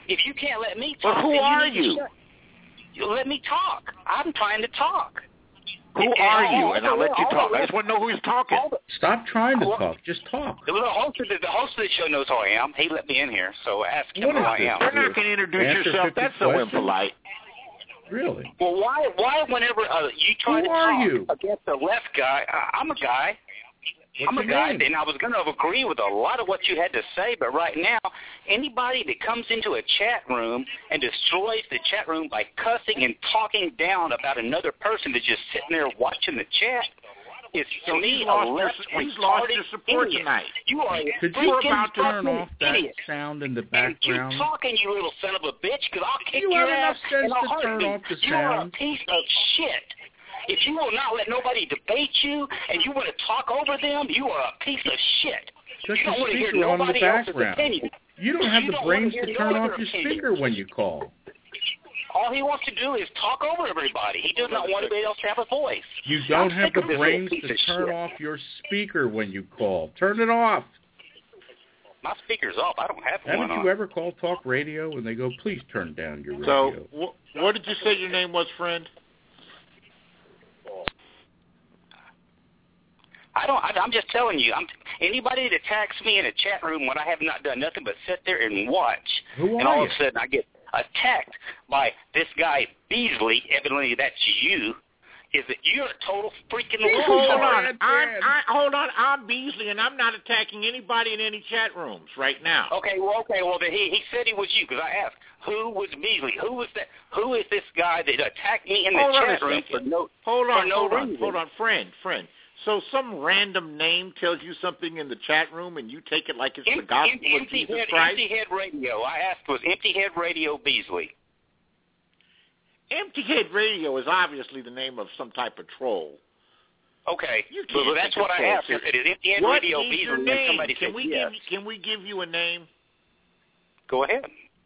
If you can't let me talk, But who then are you? Need you? to shut. You let me talk. I'm trying to talk. Who And are all- you? all And the I'll let rest- you all talk. the I just want to know who's talking. all the- Stop trying to Well, talk. Just talk. The host of the, the host of the show knows who I am. He let me in here, so ask him What who is I this? am. You're not going to introduce Answer yourself. fifty That's so questions? impolite. Really? Well, why why whenever uh, you try Who to are talk you? against the left guy, I, I'm a guy. What's I'm a your guy, name? and I was going to agree with a lot of what you had to say, but right now, anybody that comes into a chat room and destroys the chat room by cussing and talking down about another person that's just sitting there watching the chat is, to So me, he's a lost your, left he's lost retarded your support idiot. tonight. You are a Could you freaking about to turn fucking off that idiot. sound in the And background? keep talking, you little son of a bitch, because I'll kick You your have ass enough sense in a to turn heartbeat. off the You are a sound. piece of shit. If you will not let nobody debate you and you want to talk over them, you are a piece of shit. Put You your don't want to hear speaker on the nobody else's background. opinion. You don't have You the don't brains wanna to hear turn no off other your opinion. speaker when you call. All he wants to do is talk over everybody. He does not want anybody else to have a voice. You don't I'm have sick the of this brains little piece to of turn shit. off your speaker when you call. Turn it off. My speaker's off. I don't have one Haven't on. you ever called talk radio and they go, please turn down your So, radio? wh- what did you say your name was, friend? I don't. I, I'm just telling you. I'm, anybody that attacks me in a chat room when I have not done nothing but sit there and watch, Who and are all you? of a sudden I get attacked by this guy Beasley. Evidently, that's you. Is that you're a total freaking Hold loser. on. I'm, I, hold on. I'm Beasley, and I'm not attacking anybody in any chat rooms right now. Okay, well, okay, well, then he he said he was you because I asked who was Beasley. Who was that? Who is this guy that attacked me in the Hold on chat a room for second. no Hold for on, no hold on, reason? hold on, friend, friend. So some random name tells you something in the chat room, and you take it like it's Empty, the gospel empty, of empty Jesus head, Christ? Empty Head Radio. I asked was Empty Head Radio Beasley. Empty Head Radio is obviously the name of some type of troll. Okay, You well, can't that's think what of I trolls. asked. I said, is Empty Head What Radio is Beasley? your And name? somebody Can said we yes. give Can we give you a name? Go ahead.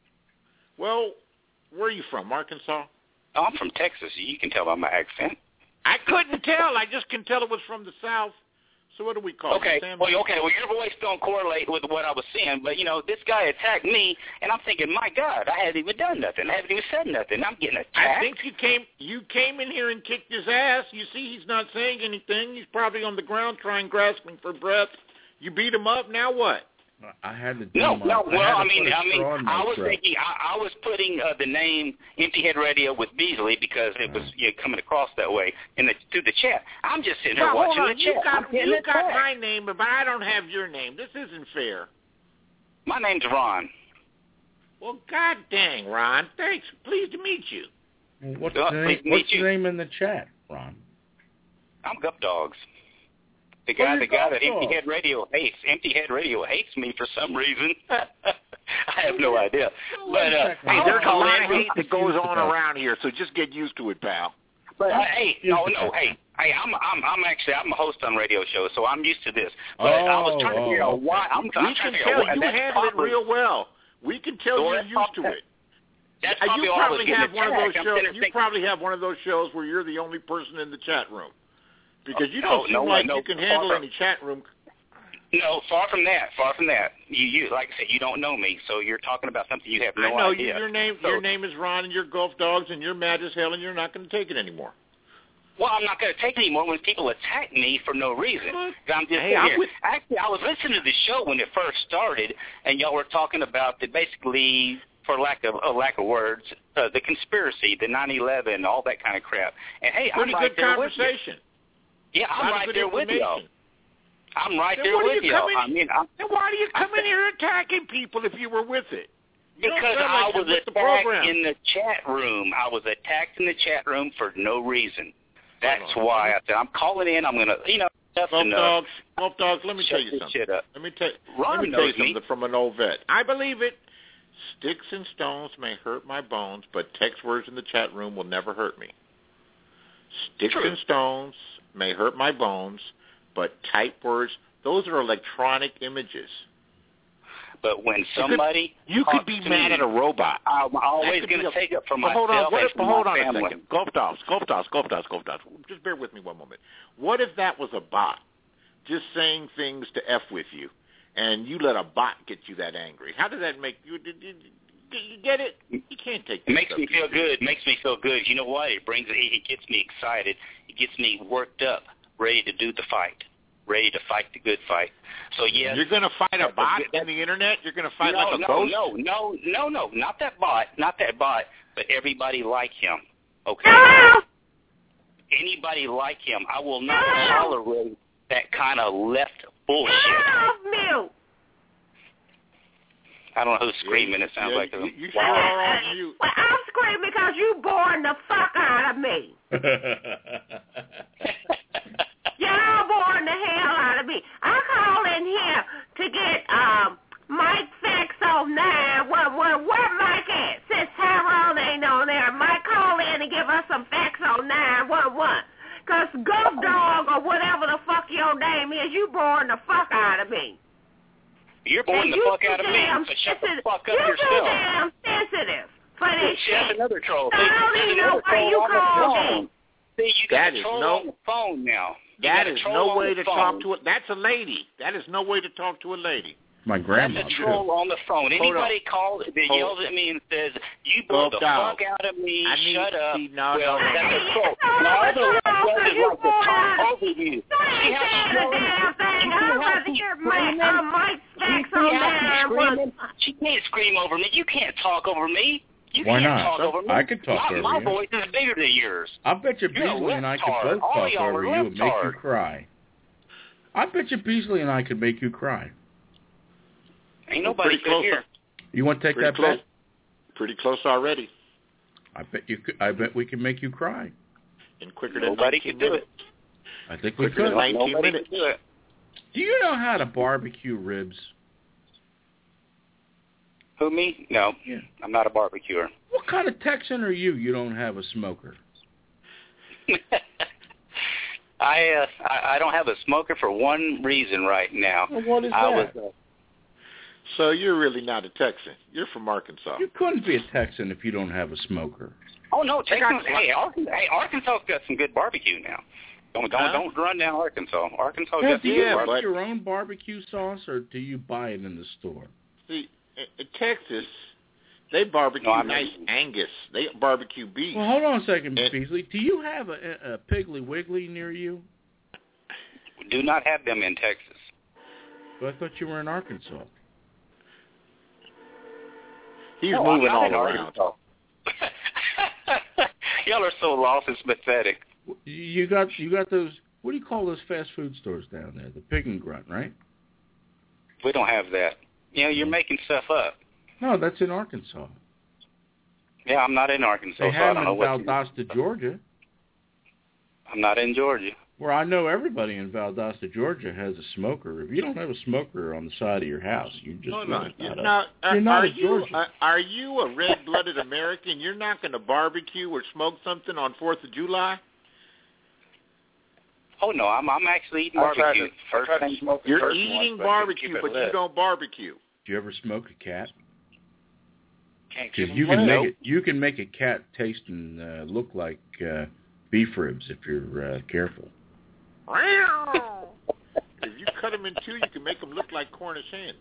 Well, where are you from? Arkansas? Oh, I'm from Texas. You can tell by my accent. I couldn't tell. I just can tell it was from the South. So what do we call Okay, it? Sam? well, okay, well, your voice don't correlate with what I was seeing, but, you know, this guy attacked me, and I'm thinking, my God, I haven't even done nothing. I haven't even said nothing. I'm getting attacked. I think you came you came in here and kicked his ass. You see, he's not saying anything. He's probably on the ground trying, grasping for breath. You beat him up. Now what? I had to do No, my, no. I Well, had to I mean, put a I mean, straw in my I was throat. thinking, I, I was putting uh, the name Empty Head Radio with Beasley because it was you know, coming across that way in the through the chat. I'm just sitting here Now, hold watching on. the You chat. I'm got getting you got attacked. my name, but I don't have your name. This isn't fair. My name's Ron. Well, God dang, Ron. Thanks. Pleased to meet you. What's, Uh, the, name, please meet what's the you. name in the chat, Ron? I'm Gup Dogs. The Oh, guy, you're the guy that Gup Empty Dogs. Head Radio hates. Empty Head Radio hates me for some reason. I have no idea. But uh, Hey, there's a call lot in. of hate that goes on about. around here, so just get used to it, pal. But uh, hey, no, Used to no, that. hey, hey, I'm, I'm, I'm actually, I'm a host on radio shows, so I'm used to this. But I was trying to figure Oh, out why. I'm, We I'm can trying to figure tell out why. you that's handle it probably, real well. We can tell So you're that's used to probably- it. That's Uh, probably you why I was probably getting have one of those attacked. I'm shows. sitting there You thinking, probably have one of those shows where you're the only person in the chat room, because you Oh, don't seem no, like no, you can far handle from- any chat room. No, far from that. Far from that. You, you, like I said, you don't know me, so you're talking about something you have no I know idea. you, your name. So- your name is Ron, and you're Gulf Dogs, and you're mad as hell, and you're not going to take it anymore. Well, I'm not going to take it anymore when people attack me for no reason. I'm just Hey, sitting I'm here. with- Actually, I was listening to the show when it first started, and y'all were talking about the basically, for lack of a lack of words, uh, the conspiracy, the nine eleven, all that kind of crap. And hey, Pretty I'm right good there with you. conversation. Yeah, I'm Lot of right good there with y'all. information. I'm right Then there what do with you y'all. come in- I mean, I'm, Then why do you come in here attacking people if you were with it? You don't because sound I like you're was with the attacked program. in the chat room. I was attacked in the chat room for no reason. That's Hold on. why I said I'm calling in. I'm gonna, you know, that's Gulf enough. Dogs, Gulf Dogs, let me Shut tell you this something. shit up. Let me tell, Ron let me tell you knows me. something from an old vet. I believe it. Sticks and stones may hurt my bones, but text words in the chat room will never hurt me. Sticks True. and stones may hurt my bones, but type words, those are electronic images. But when You could- somebody You talks could be to mad me, at a robot. I'm always That could going be to a- take up for But myself hold on, what and if, for hold my on a family. second. Gulf Dogs, Gulf Dogs, Gulf Dogs, Gulf Dogs. Just bear with me one moment. What if that was a bot just saying things to F with you, and you let a bot get you that angry? How does that make you? you get it? You can't take It makes me feel good. It makes me feel good. You know what? It brings. It, it gets me excited. It gets me worked up, ready to do the fight, ready to fight the good fight. So yes, you're going to fight a bot on the internet. You're going to fight no, like a no, ghost. No, no, no, no, not that bot, not that bot, but everybody like him. Okay. Anybody like him, I will not tolerate that kind of left bullshit. Mute. I don't know who's screaming. It sounds yeah, like a you, you sure are on mute. Well, I'm screaming because you boring the fuck out of me. Y'all boring the hell out of me. I call in here to get um Mike Fax on nine. Well, well, where Mike at? Since Tyrone ain't on there, Mike call in and give us some facts on nine one one. Cause Ghost Dog or whatever the fuck your name is, you boring the fuck out of me. You're boring the fuck out of me, so shut the fuck up yourself. You're too damn sensitive for this shit. That's another troll. I don't even know why you called me. See, you got That a is troll no- on the phone now. You That got a is troll no on way the to phone. talk to it. That's a lady. That is no way to talk to a lady. My grandma, That's a troll too. on the phone. Hold Anybody calls that Hold yells at me and says, "You blow Hold the down. fuck out of me," I need shut to up. see- no, well, no, no. that's a troll. Now, all the left does is like to talk over you. See how she's yelling? Damn thing. I'd rather hear Mike, uh, Mike Fax See on how she's nine screaming? one. She can't scream over me. You can't talk over me. You Why can't not? talk over me. I could talk my, over my you. voice is bigger than yours. I bet you You're a Beasley and I could left-tard. both All talk y'all over are you and make you left-tard. cry. I bet you Beasley and I could make you cry. Ain't nobody Pretty could close. hear. You want to take Pretty that close. bet? Pretty close already. I bet you. Could, I bet we can make you cry. And quicker than Nobody nineteen can do minutes. I think we Quicker than could. nineteen Nobody minutes. can do it. Do you know how to barbecue ribs? Who, me? No. Yeah. I'm not a barbecuer. What kind of Texan are you? You don't have a smoker. I, uh, I I don't have a smoker for one reason right now. Well, what is I that? was, uh, So you're really not a Texan. You're from Arkansas. You couldn't be a Texan if you don't have a smoker. oh no, They got- Texas. Hey, Arkansas, hey, Arkansas's got some good barbecue now. Don't don't Huh? don't run down Arkansas. Arkansas Now, got do some you good Yeah, make barbecue. but- your own barbecue sauce, or do you buy it in the store? See, in in Texas, they barbecue No, I'm nice not- Angus. They barbecue beef. Well, hold on a second, It- Beasley. Do you have a, a Piggly Wiggly near you? Do not have them in Texas. Well, I thought you were in Arkansas. He's No, I'm moving not all in around. Arkansas. Y'all are so lost. It's pathetic. You got you got those. What do you call those fast food stores down there? The Pig and Grunt, right? We don't have that. You know, you're making stuff up. No, that's in Arkansas. Yeah, I'm not in Arkansas, They so I have don't them know in what. Valdosta, Georgia. I'm not in Georgia. Where I know everybody in Valdosta, Georgia has a smoker. If you don't have a smoker on the side of your house, you just Hold really on. not a- Now, are, you're not are a you Georgian. uh, are you a red-blooded American? You're not going to barbecue or smoke something on Fourth of July? Oh no, I'm I'm actually eating I tried barbecue. to- I First tried to thing. smoke the You're first eating one, but I couldn't barbecue, keep it but lit. you don't barbecue. Do you ever smoke a cat? Can't Because keep you them can lit. make it. You can make a cat taste and uh, look like uh, beef ribs if you're uh, careful. If you cut them in two, you can make them look like Cornish hens.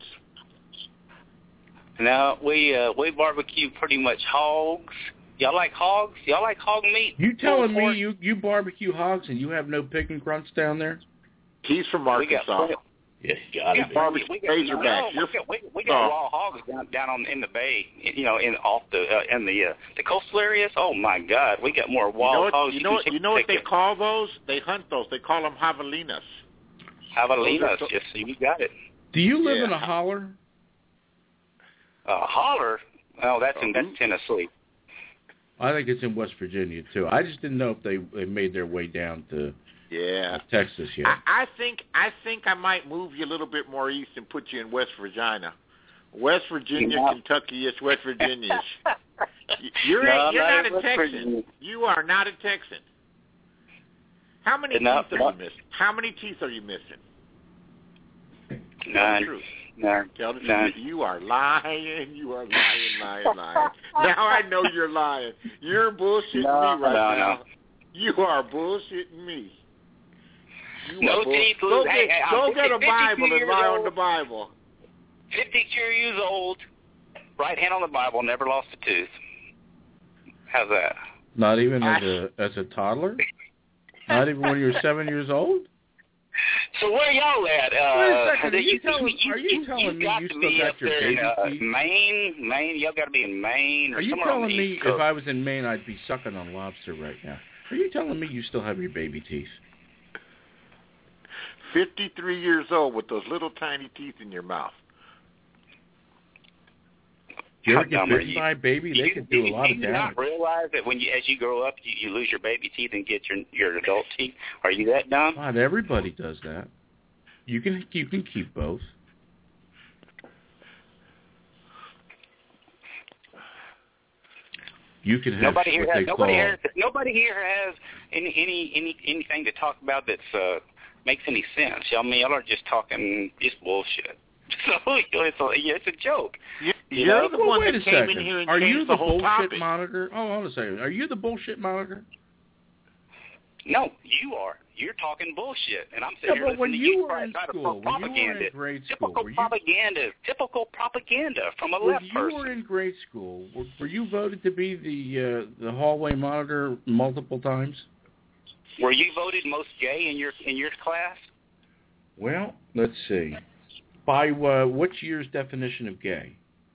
No, we uh, we barbecue pretty much hogs. Y'all like hogs? Y'all like hog meat? You telling me Pork? you you barbecue hogs and you have no pig and grunts down there? He's from We got Arkansas. plenty- Yes, We got got, it. barbecue we got, Razorbacks. no, You're we got, we, we got oh. raw hogs down down on in the bay. You know, in off the uh, in the uh, the coastal areas. Oh my God, we got more You know wild what, hogs. you know what, you know what they call those? They hunt those. They call them javelinas. Javelinas. Those are- Yes, you got it. Do you live in Yeah. a holler? Uh, holler. Oh, that's in Oh, that's Tennessee. I think it's in West Virginia too. I just didn't know if they they made their way down to Yeah. Texas yet. I, I think I think I might move you a little bit more east and put you in West Virginia. West Virginia, No. Kentucky is West Virginia. You're No, you're I'm not in a West Texan. Virginia. You are not a Texan. How many No, teeth are no. you missing? How many teeth are you missing? Tell the None. truth. None. Tell the None. truth. You are lying. You are lying, lying, lying. Now I know you're lying. You're bullshitting No, me right no, now. no. You are bullshitting me. You No are bull- teeth, Go hey, get, hey, go I'm get a fifty-two Bible and years lie on old. the Bible. fifty-two years old. right hand on the Bible, never lost a tooth. How's that? Not even as a as a toddler? Not even when you were seven years old? So where y'all at? Uh, Wait a second. Are you, you, telling, you, are you, you telling you me got you to still be got up your there baby in uh, teeth? Maine? Maine? Y'all got to be in Maine or Are you somewhere on telling the me East Coast. if I was in Maine, I'd be sucking on lobster right now? Are you telling me you still have your baby teeth? fifty-three years old with those little tiny teeth in your mouth. You How ever get dumb are bitten you? by a baby? They you, could do a you, lot do of you damage. not realize that when you, as you grow up, you, you lose your baby teeth and get your your adult teeth? Are you that dumb? Not everybody does that. You can you can keep both. You can have Nobody here what has they nobody call. here nobody here has any any any anything to talk about that's uh makes any sense. I mean, y'all are just talking just bullshit. So it's a it's a joke. You, You you're know? the Well, one wait that a came second. in here and Are changed you the the whole bullshit topic. monitor? Oh, hold on a second. Are you the bullshit monitor? No, you are. You're talking bullshit, and I'm Yeah, sitting here but when listening to you you were try in to school, pro- when you were propaganda. in grade school, typical were you- propaganda. Typical propaganda from a When left you person. were in grade school, were, were you voted to be the uh, the hallway monitor multiple times? Were you voted most gay in your in your class? Well, let's see. By uh, which year's definition of gay?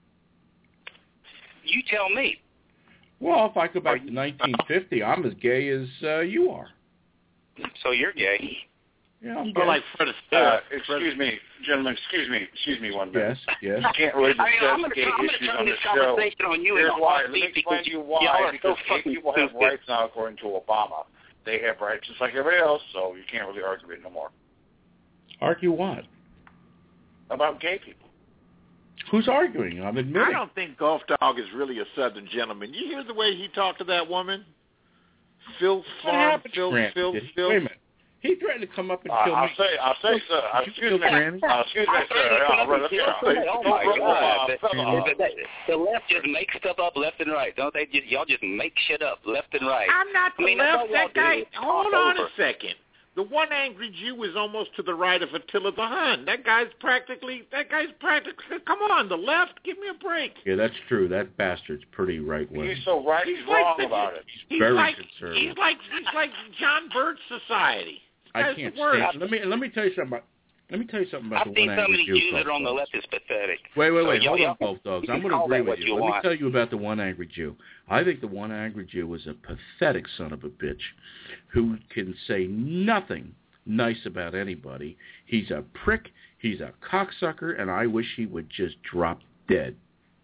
You tell me. Well, if I go back to nineteen fifty, I'm as gay as uh, you are. So you're gay. Yeah, I'm gay. Well, like Fred uh, excuse me, gentlemen, excuse me, excuse me one minute. Yes, yes. You can't really I mean, discuss I'm gonna, gay I'm gonna issues turn on this the show. conversation on you Here's in a why. Let heartbeat me explain because to you y'all why. are Because so gay fucking people have stupid. rights now, according to Obama. They have rights just like everybody else, so you can't really argue it no more. Argue what? About gay people. Who's arguing? I'm admitting. I don't think Golf Dog is really a Southern gentleman. You hear the way he talked to that woman? Phil What Farm, happened to Phil, Granny? Phil, Did he- Phil. Wait a minute. He threatened to come up and Uh, kill I'll me. say, I'll say, sir. Uh, Did you excuse kill me. Granny? Uh, excuse me, I sir. think Uh, it's brother, something uh, silly. Oh don't my bring up, God! uh, fella, The, the, the left just makes stuff up left and right, don't they? Just, y'all just make shit up left and right. I'm not I the mean, that's left. all y'all That guy. do is Hold talk on over. a second. The one angry Jew is almost to the right of Attila the Hun. That guy's practically. That guy's practically. Come on, the left. Give me a break. Yeah, that's true. That bastard's pretty right wing. He's so right, he's, He's like wrong the- about it. He's Very like. conservative. He's like. He's like John Birch Society. I That's can't the worst. stand. Let me let me tell you something about. Let me tell you something I about the think one some of angry the Jew. Jews that are on the Golf left is pathetic. Wait, wait, So wait. y'all- Hold y'all on, Golf Dogs. you I'm can going to call agree that with what you. you Let want. me tell you about the one angry Jew. I think the one angry Jew is a pathetic son of a bitch who can say nothing nice about anybody. He's a prick. He's a cocksucker, and I wish he would just drop dead.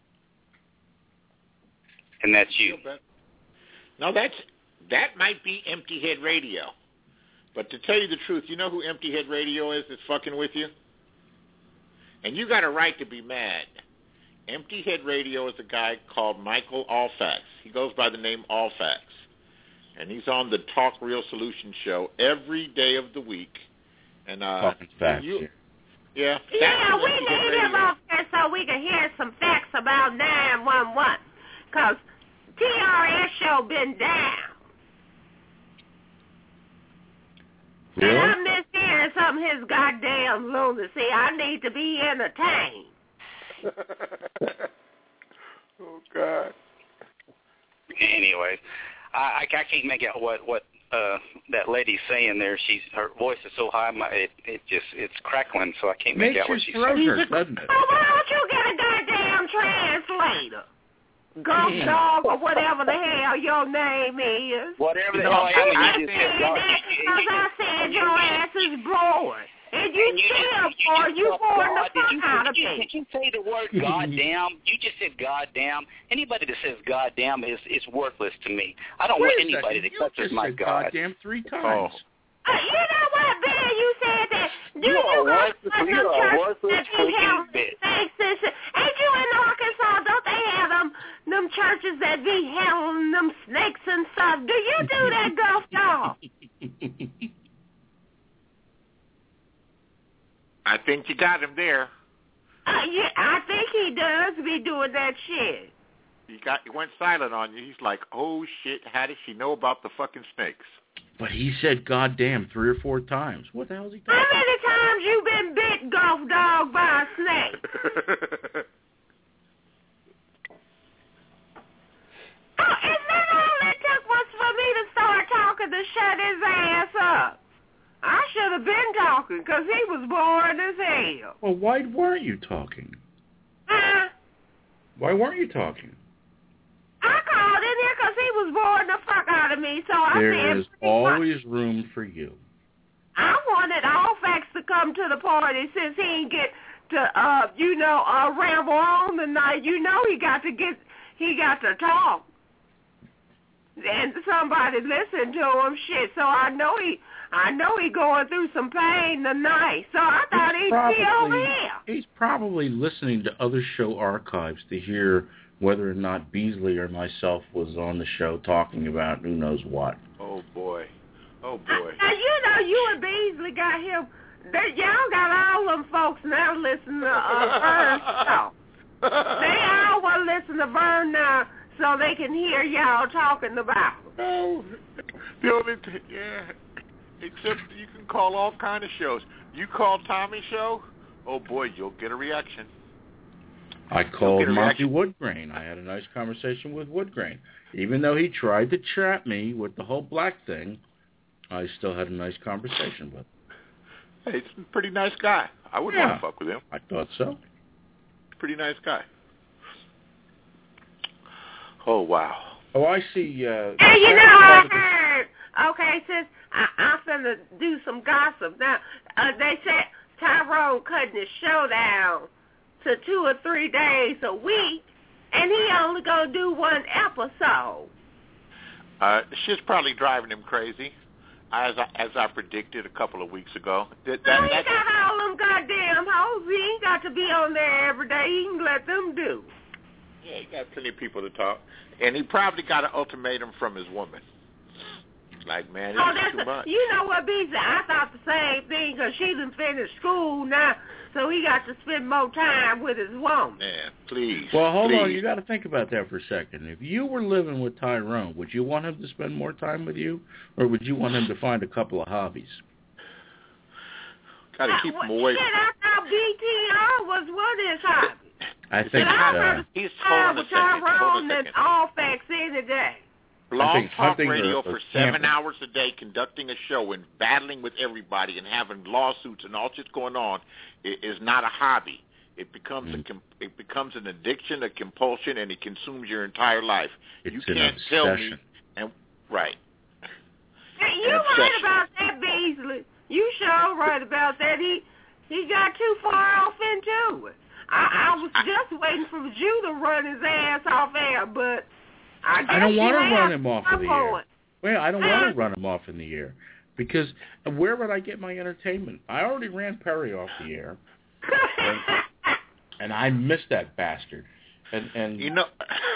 And that's you. No, that's that might be Empty Head Radio. But to tell you the truth, you know who Empty Head Radio is that's fucking with you? And you got a right to be mad. Empty Head Radio is a guy called Michael Allfax. He goes by the name Allfax. And he's on the Talk Real Solution show every day of the week. And uh Talking facts you, here. Yeah, that's Yeah, we Empty Head need him Radio. up there so we can hear some facts about nine one one. Because T R S show been down. And Really? I miss hearing some of his goddamn lunacy. I need to be entertained. Oh, God. Anyway, I, I, I can't make out what what uh, that lady's saying there. She's her voice is so high, my it, it just it's crackling, so I can't make Makes out what you she's throat saying. hurt, doesn't it? Oh, why don't you get a goddamn translator? Golf Dog or whatever the hell your name is. Whatever the No, hell I am, I you just said said God. that you- you- because I said your ass is bored. And you And you still just, you bored. just You said bored the God. Did fuck you, out of did, you, me. did you say the word goddamn? You just said goddamn. Anybody that says goddamn is is worthless to me. I don't Wait want a anybody second. that You touches just my said God. goddamn three times. Uh, you know what, Ben? You said that. Do You're you a go worthless- to you're them a churches worthless that be freaking having bitch. sex and shit? Ain't you in Arkansas? Don't they have them them churches that be having them snakes and stuff? Do you do that, Golf Dog? I think you got him there. Uh, yeah, I think he does be doing that shit. He got he went silent on you. He's like, oh shit, how does she know about the fucking snakes? But he said goddamn three or four times. What the hell is he talking How many times you been bit, Golf Dog, by a snake? was bored as hell. Well, why weren't you talking? Huh? Why weren't you talking? I called in here because he was boring the fuck out of me, so I There said... is always room for you. I wanted Allfax to come to the party since he didn't get to, uh, you know, uh, ramble on tonight. You know he got to get, he got to talk. And somebody listened to him, shit, so I know he, I know he going through some pain tonight, so I thought he'd be over here. He's probably listening to other show archives to hear whether or not Beasley or myself was on the show talking about who knows what. Oh, boy. Oh, boy. Now, you know, you and Beasley got him. They, y'all got all them folks now listening to uh, Vern talk. They all want to listen to Vern now so they can hear y'all talking about him. Oh, the only thing, yeah, except you can call all kind of shows. You call Tommy's show, oh, boy, you'll get a reaction. I called Monty Woodgrain. I had a nice conversation with Woodgrain. Even though he tried to trap me with the whole black thing, I still had a nice conversation with him. Hey, he's a pretty nice guy. I wouldn't Yeah, want to fuck with him. I thought so. Pretty nice guy. Oh, wow. Oh, I see. Uh, Hey, you know, I heard. Okay, since I, I'm finna do some gossip. Now, uh, they said Tyrone cutting his show down to two or three days a week, and he only gonna do one episode. Uh, shit's probably driving him crazy, as I, as I predicted a couple of weeks ago. That, that, No, he that, got all them goddamn hoes. He ain't got to be on there every day. He can let them do. yeah, he got plenty of people to talk. And he probably got an ultimatum from his woman. Like, man, Oh, this is that's too a, much. you know what, Beasley? I thought the same thing because she done finished school now, so he got to spend more time with his woman. Man, please. Well, hold please. on. You got to think about that for a second. If you were living with Tyrone, would you want him to spend more time with you, or would you want him to find a couple of hobbies? Got to keep him away. Shit, I thought B T R was one of his hobbies. I think I'd uh, rather He's time hold on a with second. Hold Tyrone on a than second. Allfax any day. Blog think talk hunting radio or- or for seven camping. hours a day, conducting a show and battling with everybody and having lawsuits and all shit going on i- is not a hobby. It becomes Mm. a com- it becomes an addiction, a compulsion, and it consumes your entire life. It's you an can't tell me, obsession. and right. Hey, you An right obsession. about that, Beasley. You sure right about that. He he got too far off into it. I, I was just waiting for Jew to run his ass off air, but I guess I don't want want to run him off of the air. point. Well, I don't want to run him off in the air because where would I get my entertainment? I already ran Perry off the air, and, and I missed that bastard. And and You know,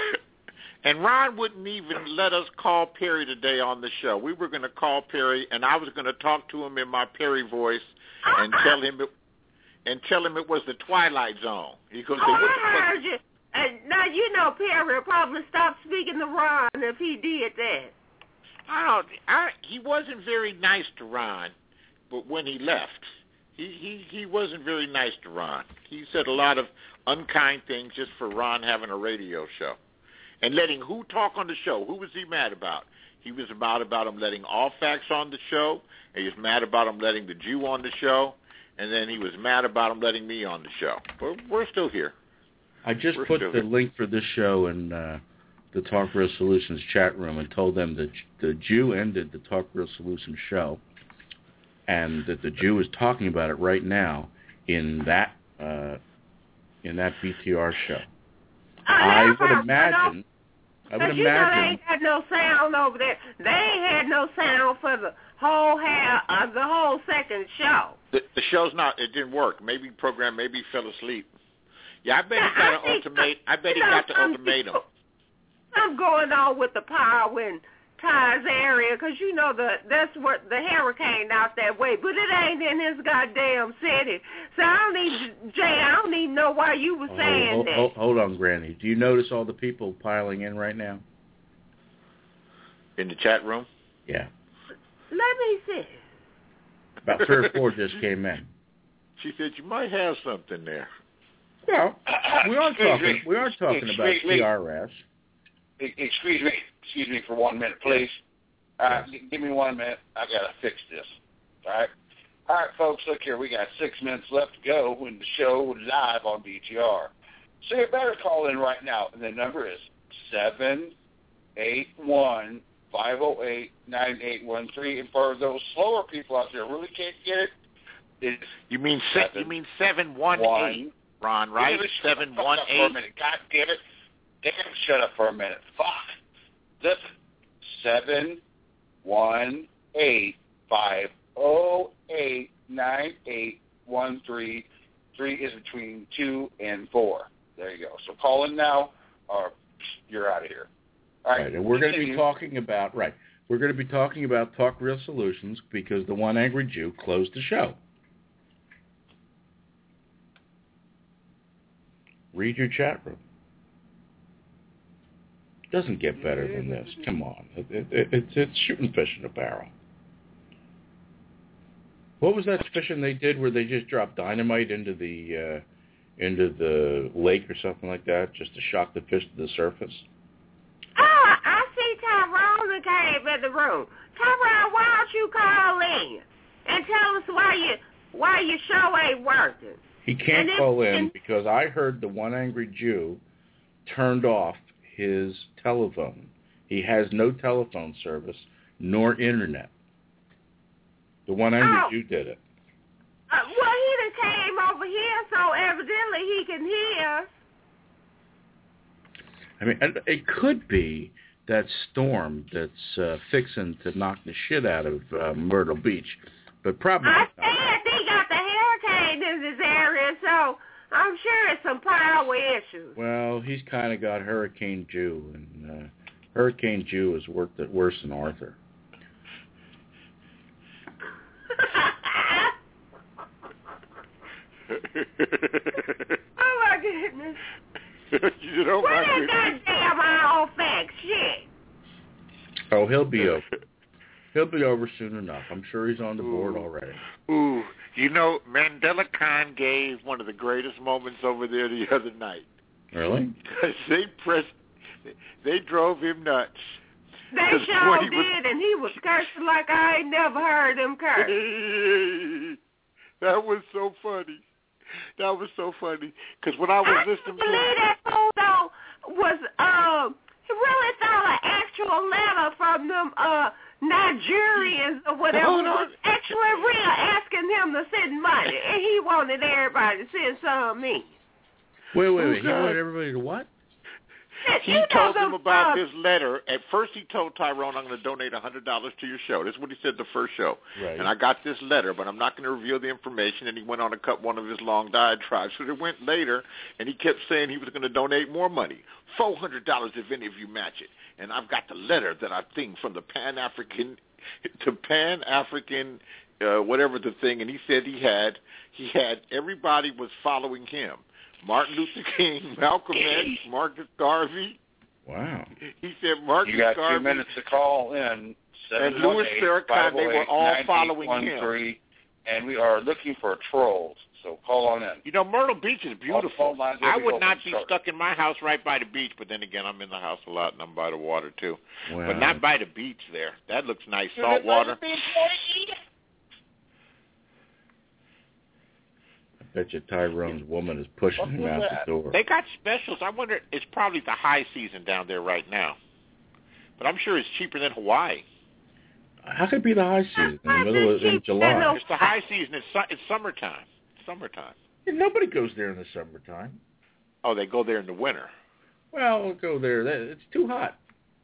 and Ron wouldn't even let us call Perry today on the show. We were going to call Perry, and I was going to talk to him in my Perry voice and tell him it, and tell him it was the Twilight Zone. He goes, Oh, "What the I fuck?" heard you. And now you know Perry will probably stop speaking to Ron if he did that. I don't. I, he wasn't very nice to Ron, but when he left, he, he he wasn't very nice to Ron. He said a lot of unkind things just for Ron having a radio show and letting who talk on the show. Who was he mad about? He was mad about him letting Allfax on the show. And he was mad about him letting the Jew on the show, and then he was mad about him letting me on the show. But we're still here. I just We're put still the here. link for this show in uh, the Talk Real Solutions chat room and told them that the Jew ended the Talk Real Solutions show, and that the Jew is talking about it right now in that uh, in that B T R show. I would imagine. I would Cause you know they imagine. ain't had no sound over there. They ain't had no sound for the whole half of the whole second show. The, the show's not. It didn't work. Maybe program. Maybe he fell asleep. Yeah, I bet he got an ultimate. I bet he got the ultimatum. I'm going on with the power in Ty's area because you know the that's what the hurricane out that way, but it ain't in his goddamn city. So I don't need Jay. I don't even know why you were Oh, saying hold, that. hold, hold on, Granny. Do you notice all the people piling in right now? In the chat room? Yeah. Let me see. About three or four just came in. She said you might have something there. Well, we are Excuse talking. me. We are talking about Excuse me. T R S. E- Excuse me. Excuse me for one minute, please. Uh, g- give me one minute. I gotta fix this. All right. All right, folks, look here. We got six minutes left to go in the show live on B T R. So you better call in right now. And the number is seven eight one, five oh eight, nine eight one three. And for those slower people out there who really can't get it, it's You mean se- you mean seven one eight, Ron, right? seven one eight. For a minute. God damn it. Damn, shut up for a minute. Fuck. Listen. seven one eight, five oh eight, nine eight one three. Three is between two and four. There you go. So call in now, or you're out of here. All right. Right, and we're going to be talking about right. We're going to be talking about Talk Real Solutions because the One Angry Jew closed the show. Read your chat room. Doesn't get better than this. Come on, it, it, it, it's it's shooting fish in a barrel. What was that fishing they did where they just dropped dynamite into the uh, into the lake or something like that, just to shock the fish to the surface? Oh, I see Tyrone came in the room. Tyrone, why don't you call in and tell us why you why your show ain't working? He can't And call if- in and- because I heard the One Angry Jew turned off his telephone. He has no telephone service nor internet. The One Angry Oh. Jew did it. Uh, well, he done came over here, so evidently he can hear. I mean, and it could be that storm that's uh, fixing to knock the shit out of uh, Myrtle Beach, but probably I not. said they got the hurricane in this area, so I'm sure it's some power issues. Well, he's kind of got Hurricane Jew, and uh, Hurricane Jew has worked it worse than Arthur. Oh, my goodness. you know, What my is goodness. that damn all fact shit? Oh, he'll be over. He'll be over soon enough. I'm sure he's on the board already. Ooh, you know, Mandela Khan gave one of the greatest moments over there the other night. Really? they pressed, they drove him nuts. They 'Cause sure when he did, was- and he was cursing like I ain't never heard him curse. That was so funny. That was so funny. Because when I was I listening to believe that fool, though, was, um, he really thought an actual letter from them, uh, Nigerians or whatever Hold on. was actually real, asking him to send money, and he wanted everybody to send some me. Wait, wait, Oh, wait. He God. wanted everybody to what? He You know told them, them about uh, this letter. At first, he told Tyrone, I'm going to donate one hundred dollars to your show. This is what he said the first show. Right. And I got this letter, but I'm not going to reveal the information. And he went on to cut one of his long diatribes. So it went later, and he kept saying he was going to donate more money, four hundred dollars if any of you match it. And I've got the letter that I think from the Pan-African to Pan-African, uh, whatever the thing. And he said he had, he had, everybody was following him. Martin Luther King, Malcolm X, Marcus Garvey. Wow. He said Marcus You got Garvey two minutes to call in. and Louis Farrakhan, they were all following him. And we are looking for trolls, so call on in. You know, Myrtle Beach is All the beautiful. phone lines will I be would open not be shortly. stuck in my house right by the beach, but then again, I'm in the house a lot and I'm by the water too. Well, But not by the beach there. That looks nice, salt water. I bet you Tyrone's woman is pushing him out the door. They got specials. I wonder, it's probably the high season down there right now. But I'm sure it's cheaper than Hawaii. How could it be the high season in the middle of in July? It's the high season. It's, su- it's summertime. Summertime. Nobody goes there in the summertime. Oh, they go there in the winter. Well, we'll go there. That- It's too hot.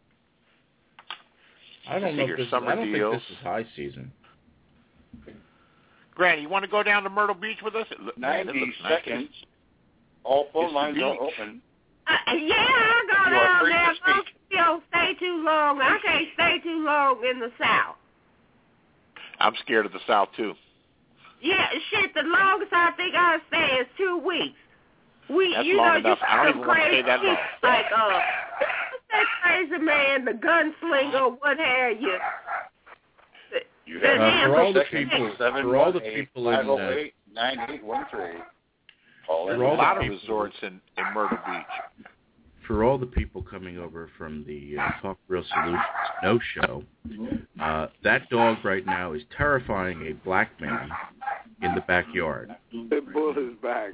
I don't know. figure If this is, summer I don't deals. think this is high season. Granny, you want to go down to Myrtle Beach with us? It look, man, it ninety looks nice. seconds. All phone It's lines the are beach. open. Uh, yeah, I go You are down free to there. speak. Don't still stay too long. I can't stay too long in the South. I'm scared of the South, too. Yeah, shit, the longest I think I stay is two weeks. We, That's you long know, enough. you I don't got even some want to stay crazy that long. shit like, uh, what's that crazy man, the gunslinger, what have you. You The have Uh, for all the seconds. people, Seven for all the one eight, people in five oh uh, eight, nine eight one three. Call There's in. a all the lot of people- resorts in, in Myrtle Beach. for all the people coming over from the uh, Talk Real Solutions No Show, uh, that dog right now is terrifying a black man in the backyard. The bull is back.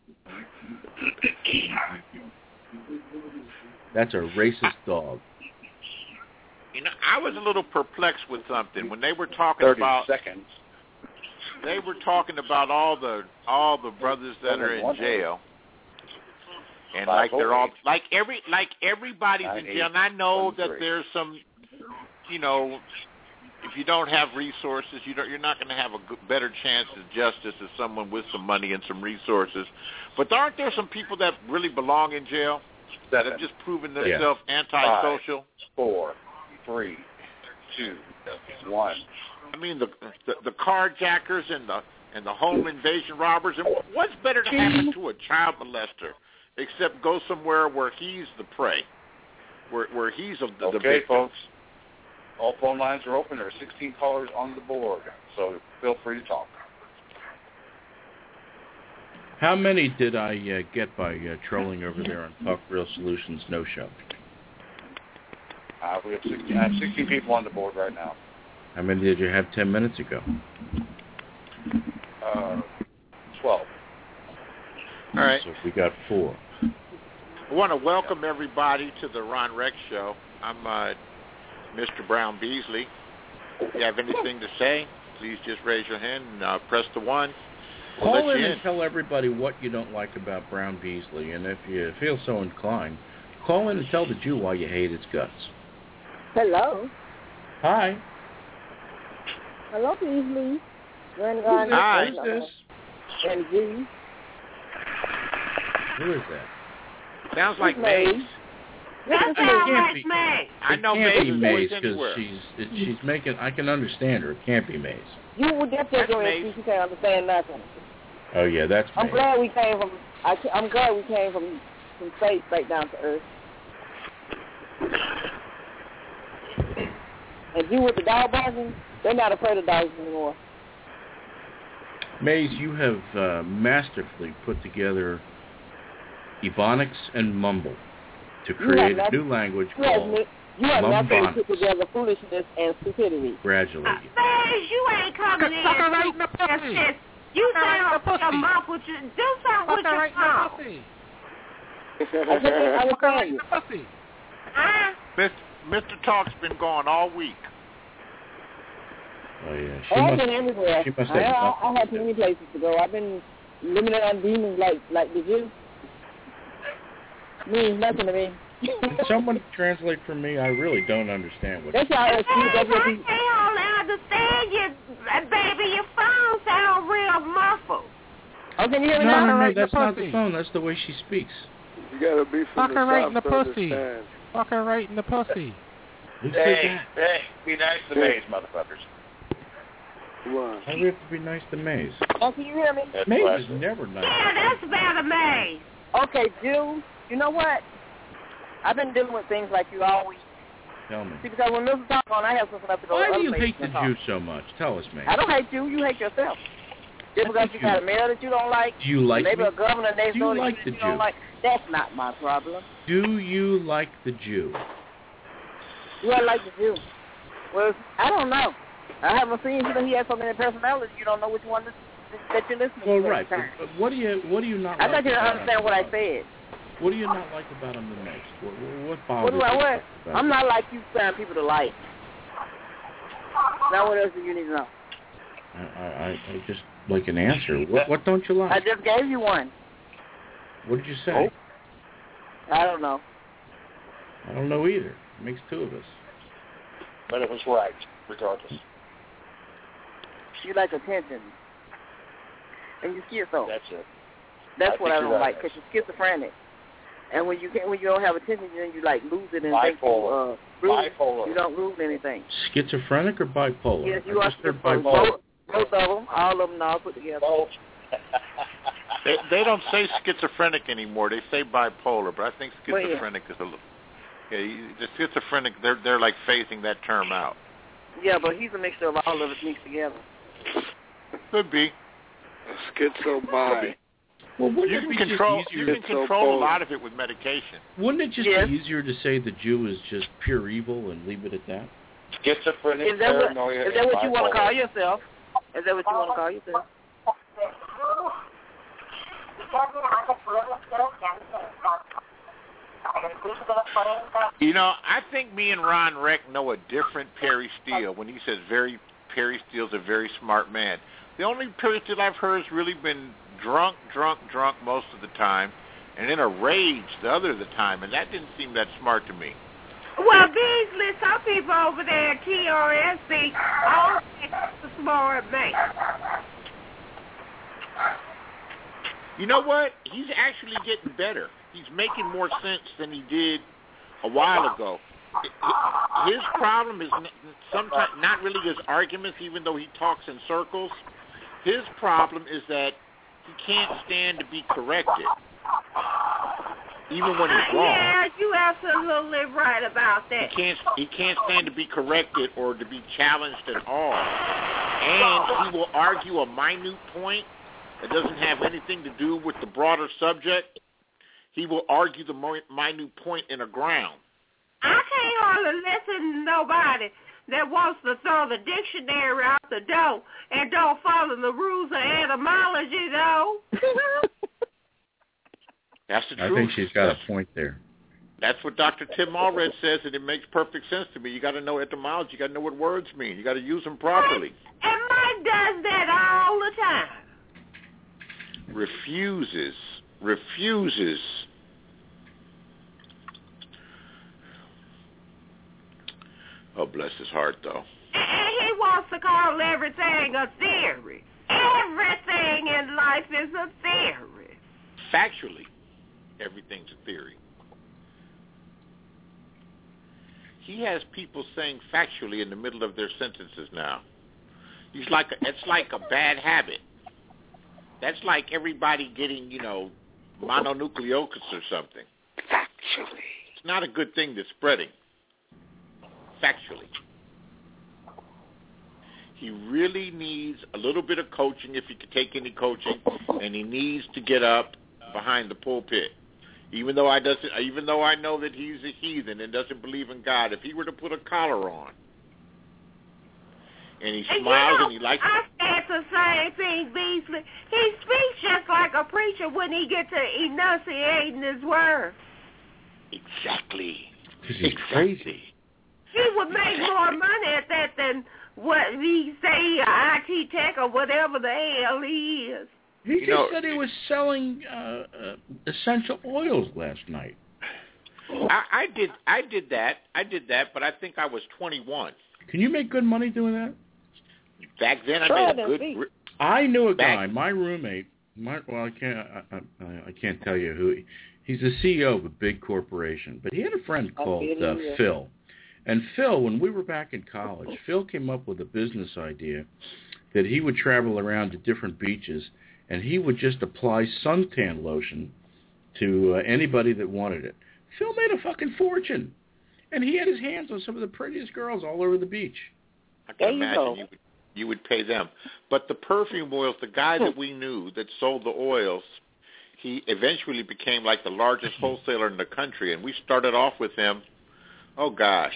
That's a racist dog. You know, I was a little perplexed with something when they were talking thirty about. seconds. They were talking about all the all the brothers that are in jail, and like they're all like every like everybody's in jail. And I know that there's some, you know, if you don't have resources, you don't, you're not going to have a good, better chance of justice as someone with some money and some resources. But aren't there some people that really belong in jail that have just proven themselves yeah. antisocial? Five, four, three, two, one. I mean, the, the the carjackers and the and the home invasion robbers. And what's better to happen to a child molester except go somewhere where he's the prey, where where he's a, the, okay, the victim? Folks. All phone lines are open. There are sixteen callers on the board, so feel free to talk. How many did I uh, get by uh, trolling over there on Talk Real Solutions No Show? Uh, we have sixteen, I have sixteen people on the board right now. How many did you have ten minutes ago? Uh, twelve. All right. So we got four. I want to welcome everybody to the Ron Rex Show. I'm uh, Mister Brown Beasley. If you have anything to say, please just raise your hand and uh, press the one. We'll Call let in you and in. tell everybody what you don't like about Brown Beasley, and if you feel so inclined, call in and tell the Jew why you hate his guts. Hello. Hi. Hello, Beasley. Hi. Who's this? And G. Who is that? Sounds like Maze. Maze. That It sounds can't like be. Maze. I know it can't Maze be is Maze voiced because anywhere. she's it, she's making. I can understand her. It can't be Maze. You would definitely That's go Maze. and you can't understand nothing. Oh yeah, that's I'm Maze. glad we came from. I, ca- I'm glad we came from from space right down to Earth. And you with the dog barking, they're not afraid of dogs anymore. Maze, you have uh, masterfully put together Ebonics and Mumble to create a new language You have, called no- you have nothing Mumbonics. to put together foolishness and stupidity. Gradually. Maze, you ain't coming in. Fuck her right in the That's pussy. just, you Fuck her right in the sound like a pussy. mouth with your, do something with Fuck her your right in mouth. the pussy. I just, I was Fuck her right telling in you. the pussy. Huh? Mister Mister Talk's been gone all week. Oh yeah, she I've must. been everywhere. She must I, have. I, I had too many places to go. I've been living on demons like like the Jew. Means nothing to me. Can someone translate for me? I really don't understand what. That's how I see. That's what I you. can't hardly understand you, baby. Your phone sounds real muffled. Oh, can you hear me No, now? no, no, right in the that's not the pussy. phone. That's the way she speaks. You gotta be from Fuck the her right South in the to pussy. understand. Fuck her right in the pussy. Who said Hey, that? hey, be nice to Maze, motherfuckers. What? Why do we have to be nice to Maze? Oh, can you hear me? That's Maze classic. is never nice. Yeah, that's better, Maze. Okay, Jew. You know what? I've been dealing with things like you all week. Tell me. See, because when Missus talk on, I have something up to go. Why other do you places hate the and talk. Jew so much? Tell us, Maze. I don't hate you. You hate yourself. Just I because think you you- got a mayor that you don't like, Do you like maybe me? a governor next Do you door that like you, the that you don't Jew? like, that's not my problem. Do you like the Jew? You I like the Jew. Well, I don't know. I haven't seen you. He has so many personalities. You don't know which one that, that you're listening Well, to. right. But, but what do you what do you not? I like thought you didn't about understand him? what I said. What do you not like about him the most? What, what, what What bothers do I you what? about I'm him? not like you find people to like. Now what else do you need to know? I, I, I just like an answer. What, what don't you like? I just gave you one. What did you say? I don't know. I don't know either. It makes two of us. But it was right, regardless. You like attention. And you're schizo. That's it. That's I what think I don't you're like, right. because you're schizophrenic. And when you can't, when you don't have attention, then you like lose it and think you, Bipolar. uh, rule, Bipolar. you don't lose anything. Schizophrenic or bipolar? Yes, you I are just heard schizophrenic. bipolar. Both, both of them, all of them, all put together. Both. They, they don't say schizophrenic anymore. They say bipolar, but I think Well, yeah. schizophrenic is a little. Yeah, you, the schizophrenic, they're they're like phasing that term out. Yeah, but he's a mixture of all of it mixed together. Could be. Schizo bi. Well, wouldn't you it can be control just you easier? can control a lot of it with medication. Wouldn't it just Yes. be easier to say the Jew is just pure evil and leave it at that? Schizophrenic, Is that what, paranoia, is that what you want to bipolar. call yourself? Is that what you want to call yourself? You know, I think me and Ron Reck know a different Perry Steele when he says very Perry Steele's a very smart man. The only Perry Steele I've heard has really been drunk, drunk, drunk most of the time, and in a rage the other of the time, and that didn't seem that smart to me. Well, Beasley, some people over there at T R S C all think it's a smart man. You know what? He's actually getting better. He's making more sense than he did a while ago. His problem is sometimes not really his arguments, even though he talks in circles. His problem is that he can't stand to be corrected, even when he's wrong. Yeah, you absolutely right about that. He can't he can't stand to be corrected or to be challenged at all. And he will argue a minute point that doesn't have anything to do with the broader subject. He will argue the minute point in a ground. I can't hardly listen to nobody that wants to throw the dictionary out the door and don't follow the rules of etymology, though. That's the I truth. think she's got a point there. That's what Doctor Tim Allred says, and it makes perfect sense to me. You got to know etymology. You got to know what words mean. You got to use them properly. And Mike does that all the time. Refuses. Refuses. Oh, bless his heart, though. And he wants to call everything a theory. Everything in life is a theory. Factually, everything's a theory. He has people saying factually in the middle of their sentences now. He's like a, it's like a bad habit. That's like everybody getting, you know, mononucleosis or something. Factually. It's not a good thing that's spreading. Factually. He really needs a little bit of coaching, if he could take any coaching, and he needs to get up behind the pulpit. Even though I doesn't, even though I know that he's a heathen and doesn't believe in God, if he were to put a collar on and he And smiles you know, and he likes, I said the same thing, Beasley. He speaks just like a preacher when he gets to enunciating his words. exactly, Because he's crazy. He would make more money at that than what he say, I T tech or whatever the hell he is. He You just know- said he was selling uh, uh, essential oils last night. I, I did, I did that, I did that, but I think I was twenty-one. Can you make good money doing that? Back then, I Try made a that good. beat. Re- I knew a guy, Back- my roommate. My, well, I can't. I, I, I can't tell you who. He's the C E O of a big corporation, but he had a friend called uh, Phil. And Phil, when we were back in college, Phil came up with a business idea that he would travel around to different beaches and he would just apply suntan lotion to uh, anybody that wanted it. Phil made a fucking fortune, and he had his hands on some of the prettiest girls all over the beach. I There can you imagine go. you would, you would pay them. But the perfume oils, the guy that we knew that sold the oils, he eventually became like the largest wholesaler in the country, and we started off with him. Oh, gosh.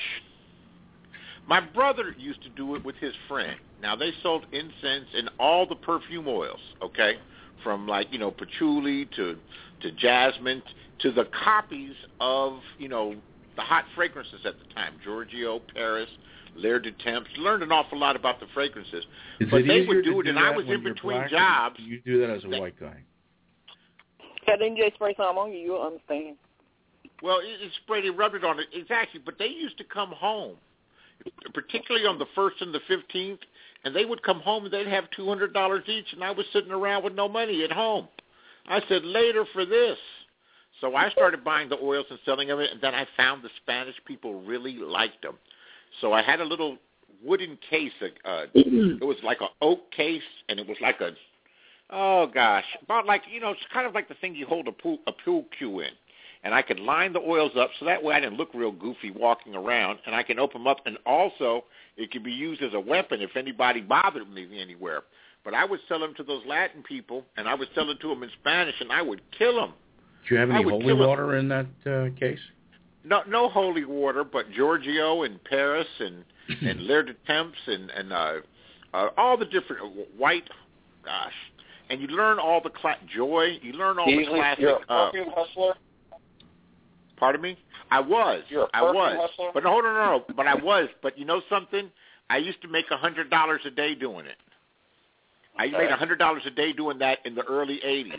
My brother used to do it with his friend. Now, they sold incense and all the perfume oils, okay, from like, you know, patchouli to, to jasmine to the copies of, you know, the hot fragrances at the time, Giorgio, Paris, L'air du Temps. Learned an awful lot about the fragrances. Is but it they easier would to do it, do and I that was when in you're between black, or jobs. do you do that as a white guy? Yeah, then you just spray something on you, you'll understand. Well, it, it sprayed, it rubbed it on it. Exactly. But they used to come home, particularly on the first and the fifteenth, and they would come home and they'd have two hundred dollars each, and I was sitting around with no money at home. I said, later for this. So I started buying the oils and selling them, and then I found the Spanish people really liked them. So I had a little wooden case. Uh, it was like an oak case, and it was like a, oh, gosh, about like, you know, it's kind of like the thing you hold a pool, a pool cue in. And I could line the oils up so that way I didn't look real goofy walking around, and I can open them up. And also, it could be used as a weapon if anybody bothered me anywhere. But I would sell them to those Latin people, and I would sell it to them in Spanish, and I would kill them. Do you have I any would holy kill 'em. water in that uh, case? No, no holy water, but Giorgio and Paris and and L'air de Temps and and uh, uh, all the different uh, white, gosh, and you learn all the cla- joy. You learn all Easily, the classic. you're a uh, perfume hustler? Pardon me? I was. You're a I perfume was. hustler? But no, hold on, no, no. But I was. But you know something? I used to make a hundred dollars a day doing it. I made a hundred dollars a day doing that in the early eighties.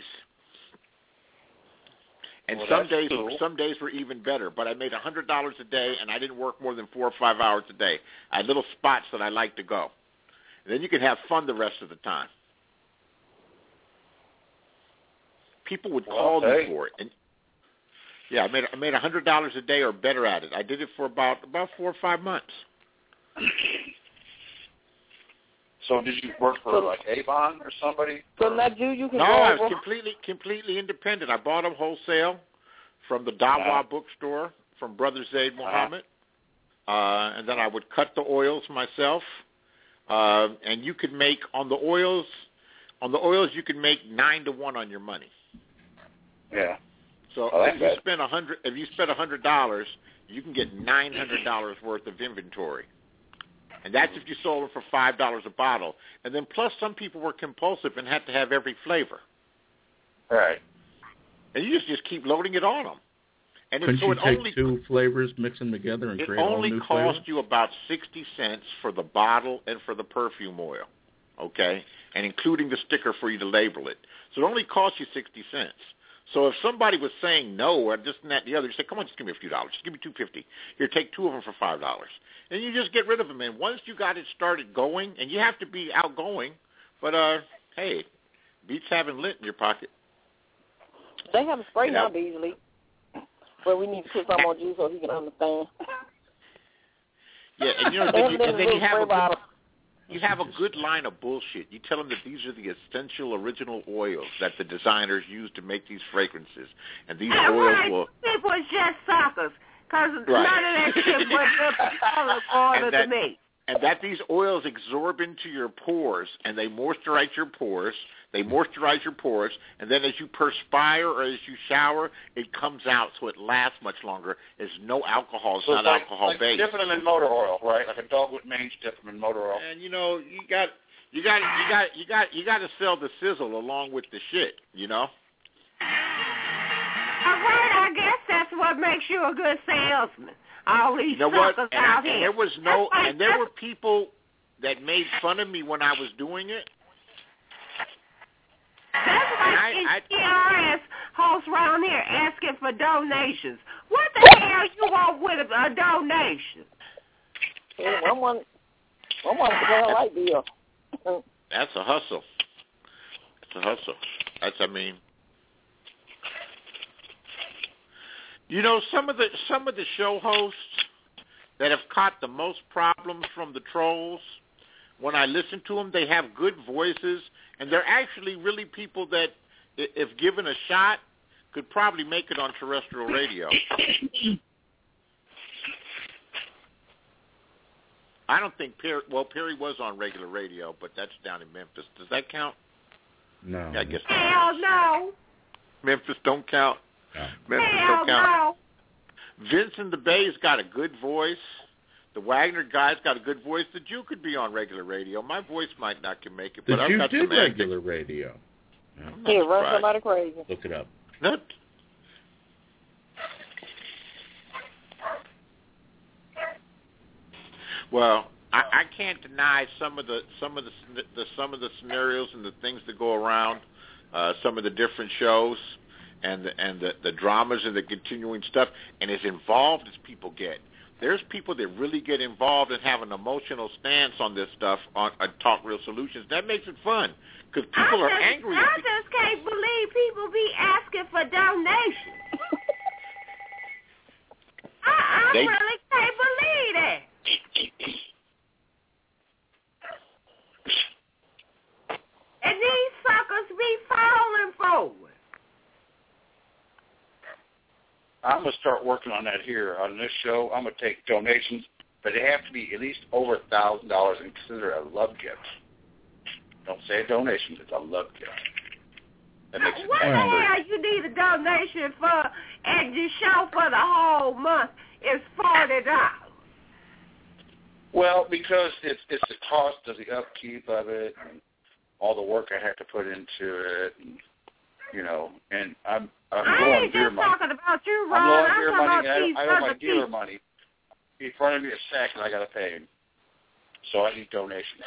And Well, some that's days, cool. some days were even better. But I made a hundred dollars a day, and I didn't work more than four or five hours a day. I had little spots that I liked to go. And then you can have fun the rest of the time. People would Well, call hey. me for it, and yeah, I made I made a hundred dollars a day or better at it. I did it for about about four or five months. So did you work for like Avon or somebody? So now, Jew, you can No, go I over. was completely completely independent. I bought them wholesale from the Dawa Uh-huh. bookstore from Brother Zaid Muhammad, uh, and then I would cut the oils myself. Uh, and you could make on the oils, on the oils you could make nine to one on your money. Yeah. So I like if you that. spend a hundred, if you spend a hundred dollars, you can get nine hundred dollars worth of inventory, and that's if you sold them for five dollars a bottle. And then plus, some people were compulsive and had to have every flavor, Right. and you just just keep loading it on them. And it, Couldn't so you it take only two flavors, mix them together, and it create all only new cost flavors? you about sixty cents for the bottle and for the perfume oil, okay, and including the sticker for you to label it. So it only cost you sixty cents. So if somebody was saying no or this and that and the other, you say, come on, just give me a few dollars. Just give me two fifty. Here, take two of them for five dollars. And you just get rid of them. And once you got it started going, and you have to be outgoing, but, uh, hey, beats having lint in your pocket. They have a spray You now, know? Beasley. But we need to put some on Jew so he can understand. Yeah, and, you know, They then have you, them and then in you have spray a good, bottles. you have a good line of bullshit. You tell them that these are the essential original oils that the designers use to make these fragrances, and these And oils white will. people is just suckers, because Right. none of that shit was just order And that- to me. And that these oils absorb into your pores, and they moisturize your pores. They moisturize your pores, and then as you perspire or as you shower, it comes out, so it lasts much longer. There's no alcohol. It's So not it's like, alcohol like based. dipping them in motor oil, right? Like a dog with mange, dip them in motor oil. And you know, you got, you got, you got, you got, you got to sell the sizzle along with the shit. You know. All right, I guess that's what makes you a good salesman. All these You know what? suckers And, out and here. there was no, That's like- and there were people that made fun of me when I was doing it. That's like I- these I- T R S hosts around here asking for donations. What the hell you want with a donation? Yeah, one one, one one for a light bill. That's a hustle. That's a hustle. That's, I mean, you know, some of the some of the show hosts that have caught the most problems from the trolls, when I listen to them, they have good voices, and they're actually really people that, i- if given a shot, could probably make it on terrestrial radio. I don't think Perry, well, Perry was on regular radio, but that's down in Memphis. Does that count? No. Yeah, I guess Hell no. Memphis don't count. No. Memphis Hell don't count. no. Vincent the Bay's got a good voice. The Wagner guy's got a good voice. The Jew could be on regular radio. My voice might not can make it, The but I've Jew got did some acting. regular radio. I'm not He run surprised. somebody crazy. Look it up. Not. Well, I, I can't deny some of the some of the, the some of the scenarios and the things that go around uh, some of the different shows and the, and the, the dramas and the continuing stuff, and as involved as people get. There's people that really get involved and have an emotional stance on this stuff on uh, Talk Real Solutions. That makes it fun because people I are just, angry. I at people. just can't believe people be asking for donations. I, I They- really can't believe that. And these suckers be falling forward. I'm gonna start working on that here on this show. I'm gonna take donations, but they have to be at least over a thousand dollars and consider it a love gift. Don't say a donation because I love you. That makes it What the tax-free. hell you need a donation for, and the show for the whole month is forty dollars? Well, because it's it's the cost of the upkeep of it and all the work I have to put into it, and, you know, and I'm I'm I going ain't deer just money. talking about you, Ron. I'm going I'm deer talking money, about and I, these I owe my other dealer people. money. He's running me a sack, and I got to pay him. So I need donations.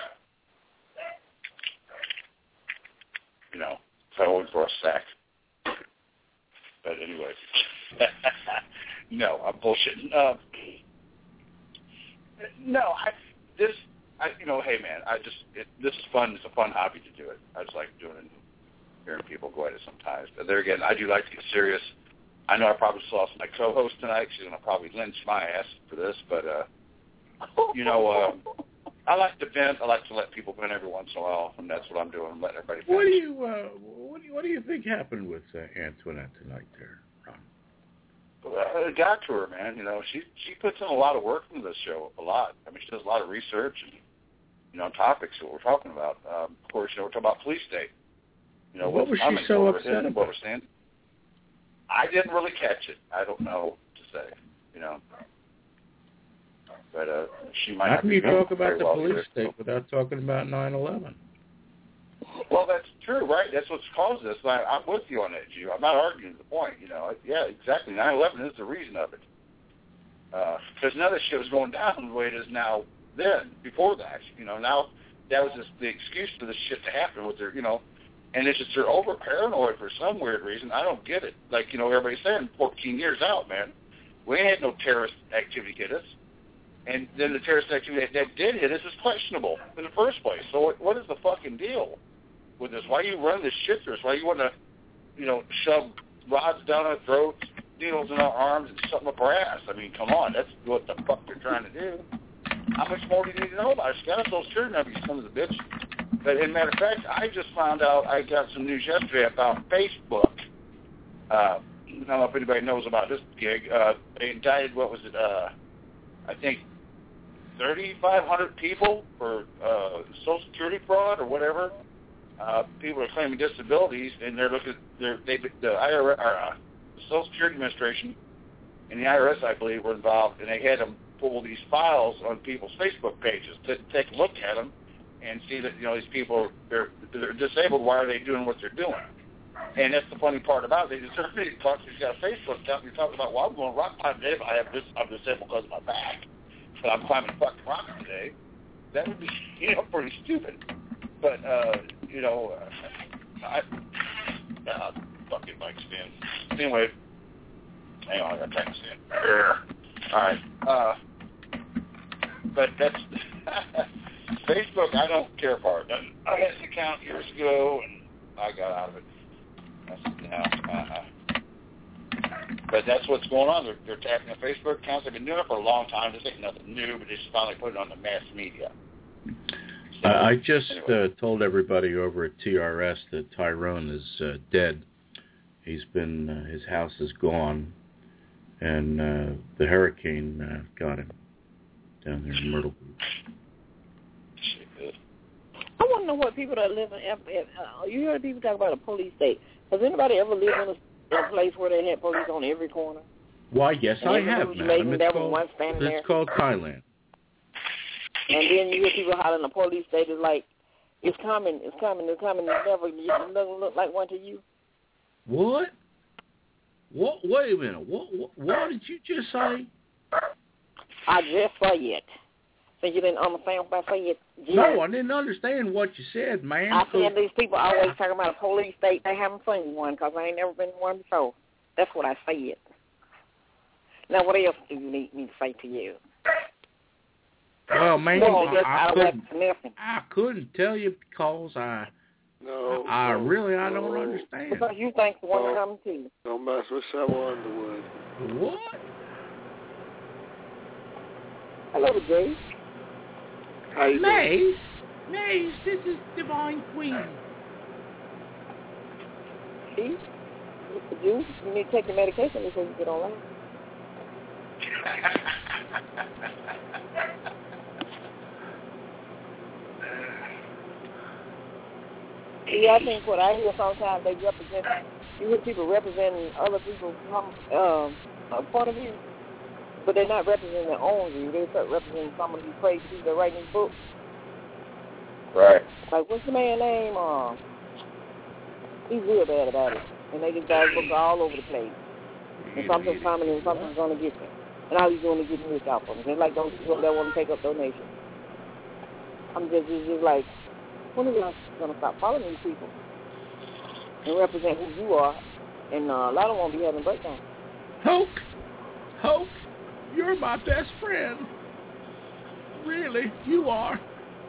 You know, so I owe him for a sack. But anyway, no, I'm bullshitting. Uh, no, I this I you know, hey man, I just it, this is fun. It's a fun hobby to do it. I just like doing it, hearing people go at it sometimes. But there again, I do like to get serious. I know I probably lost my co-host tonight. She's gonna probably lynch my ass for this, but uh, you know, uh, I like to vent. I like to let people vent every once in a while, and that's what I'm doing. I'm letting everybody vent. What do you uh, what do you, what do you think happened with uh, Antoinette tonight, there, Ron? Uh, it got to her, man. You know, she she puts in a lot of work into this show, a lot. I mean, she does a lot of research and, you know, topics that we're talking about. Um, of course, you know, we're talking about police state. You know, What was I'm she so over upset it, about? What we're saying. I didn't really catch it. I don't know what to say. You know, but uh, she might. How not can be you doing talk about very the well police either. state without talking about nine eleven? Well, that's true, right? That's what's caused this. I, I'm with you on that, Jew. I'm not arguing the point. You know, yeah, exactly. nine eleven is the reason of it. Because none of this shit was going down the way it is now. Then, before that, you know, now that was just the excuse for this shit to happen with their, you know, and it's just they're over paranoid for some weird reason. I don't get it. Like, you know, everybody's saying fourteen years out, man. We ain't had no terrorist activity hit us. And then the terrorist activity that, that did hit us is questionable in the first place. So what, what is the fucking deal with this? Why you run this shit through us? Why you want to, you know, shove rods down our throats, needles in our arms, and something up our ass? I mean, come on. That's what the fuck they're trying to do. How much more do you need to know about it? It's got a social security number, you son of a bitch. But as a matter of fact, I just found out, I got some news yesterday about Facebook. Uh, I don't know if anybody knows about this gig. Uh, they indicted, what was it, uh, I think thirty-five hundred people for uh, social security fraud or whatever. Uh, people are claiming disabilities, and they're looking, they're, they, the I R S, or, uh, the Social Security Administration and the I R S, I believe, were involved, and they had them pull these files on people's Facebook pages to take a look at them and see that, you know, these people, they're, they're disabled. Why are they doing what they're doing? And that's the funny part about it. They deserve to talk to you got a Facebook account. You're talking about, well, I'm going rock climbing today, but I have this, I'm disabled because of my back, but I'm climbing fucking rocks today. That would be, you know, pretty stupid. But, uh, you know, uh, I, uh, fucking mic stand. Anyway, hang on, I got time to stand. All right. Uh, but that's Facebook. I don't care for it. I had an account years ago, and I got out of it. I said, no, uh-uh. But that's what's going on. They're, they're attacking the Facebook accounts. They've been doing it for a long time. This ain't nothing new, but they just finally put it on the mass media. So, Uh, I just anyway. uh, told everybody over at T R S that Tyrone is uh, dead. He's been, uh, his house is gone, and uh, the hurricane uh, got him down there in Myrtle Beach. I want to know what people that live in, uh, you heard people talk about a police state. Has anybody ever lived in a, in a place where they had police on every corner? Why, yes, And I every have, news madam. lady, It's there was called, one standing there. it's called Thailand. And then you hear people hollering, the police state is like, it's coming, it's coming, it's coming. It never it doesn't look like one to you. What? What? Wait a minute. What, what, what did you just say? I just say it. So you didn't understand what I said? Yes. No, I didn't understand what you said, man. I said these people always talking about a police state. They haven't seen one because I ain't never been in one before. That's what I said. Now, what else do you need me to say to you? Well, man, No, I, just I, out of couldn't, nothing. I couldn't tell you because I, No, I no, really, I don't no. understand. Because you think the one No. coming to you. Don't mess with Shovel Underwood. What? Hello, Jay. How you doing? Maze, Maze, this is Divine Queen. See? You, you need to take your medication before you get online. See, I think what I hear sometimes they represent, you hear people representing other people's um, uh, point of view, but they're not representing their own view. They start representing someone who's crazy who's they're writing these books. Right. Like, what's the man's name? Uh, he's real bad about it. And they just got books all over the place. And something's coming and something's going to get them. And all he's doing is getting rich off of them. Just like those people that want to take up donations. I'm just, it's just like, when are you going to stop following these people and represent who you are? And uh, a lot of them won't be having breakdowns. Hoke, Hoke, you're my best friend. Really, you are.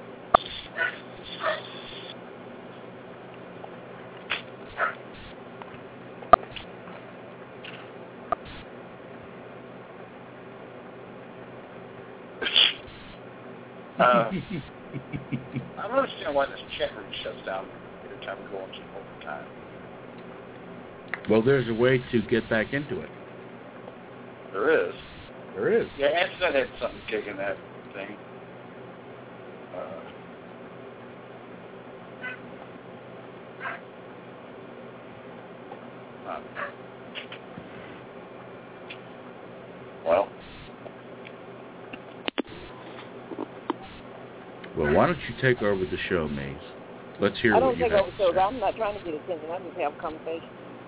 Uh, I don't understand why this chat room shuts down every time we go into overtime. Well, there's a way to get back into it. There is. There is. Yeah, Anson had something kicking that thing. Uh, uh, well. Well, why don't you take over the show, Maze? Let's hear I what don't you take have over to shows. say. I'm not trying to get attention. I just have a conversation.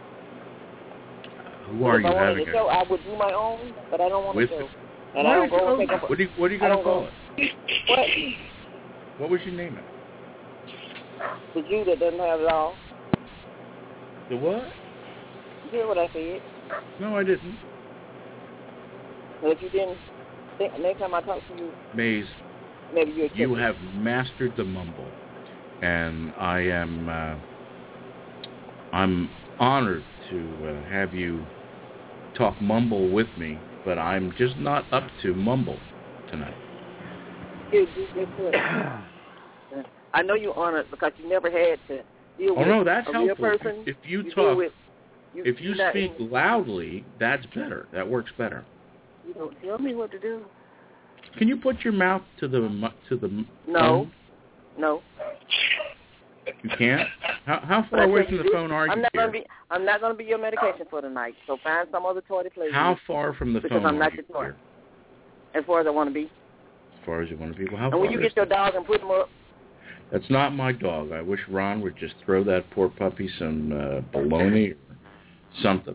Who are if you I wanted having a a show, I would do my own, but I don't want with? to show. And Why I don't don't go you- and take up. What are you, what are you I going to don't call go- it? What? What was your name? The Jew that doesn't have it all. The what? You hear what I said? No, I didn't. Well, if you didn't, think, next time I talk to you, Maze, maybe you'll check you it. have mastered the mumble, and I am uh, I'm honored to uh, have you talk mumble with me, but I'm just not up to mumble tonight. It's, it's good. I know you're honored because you never had to deal Oh with no, that's a real helpful. person. If you, you talk, deal with, you, if you you're not speak in- loudly, that's better. That works better. You don't tell me what to do. Can you put your mouth to the mu- to the m- No. phone? No. You can't. How how But far I away said from you the do- phone are you? I'm not dear? gonna be. I'm not gonna be your medication for tonight. So find some other toy to play with. How far from the because phone I'm not are your you? toy. Dear? As far as I want to be. As far as you want to be. Well, how And far when you is get your dog and put him up, That's not my dog. I wish Ron would just throw that poor puppy some uh, bologna or something.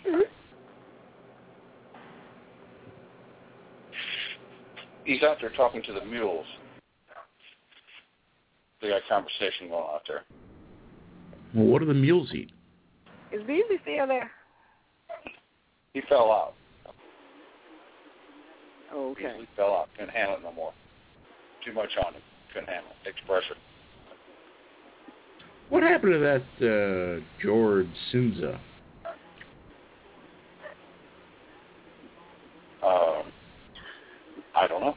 He's out there talking to the mules. They got a conversation going out there. Well, what do the mules eat? is Beasley still there? He fell out. Oh, okay. He fell out. Couldn't handle it no more. Too much on him. Couldn't handle it. Expression. What happened to that uh, George Sinza? Um, I don't know.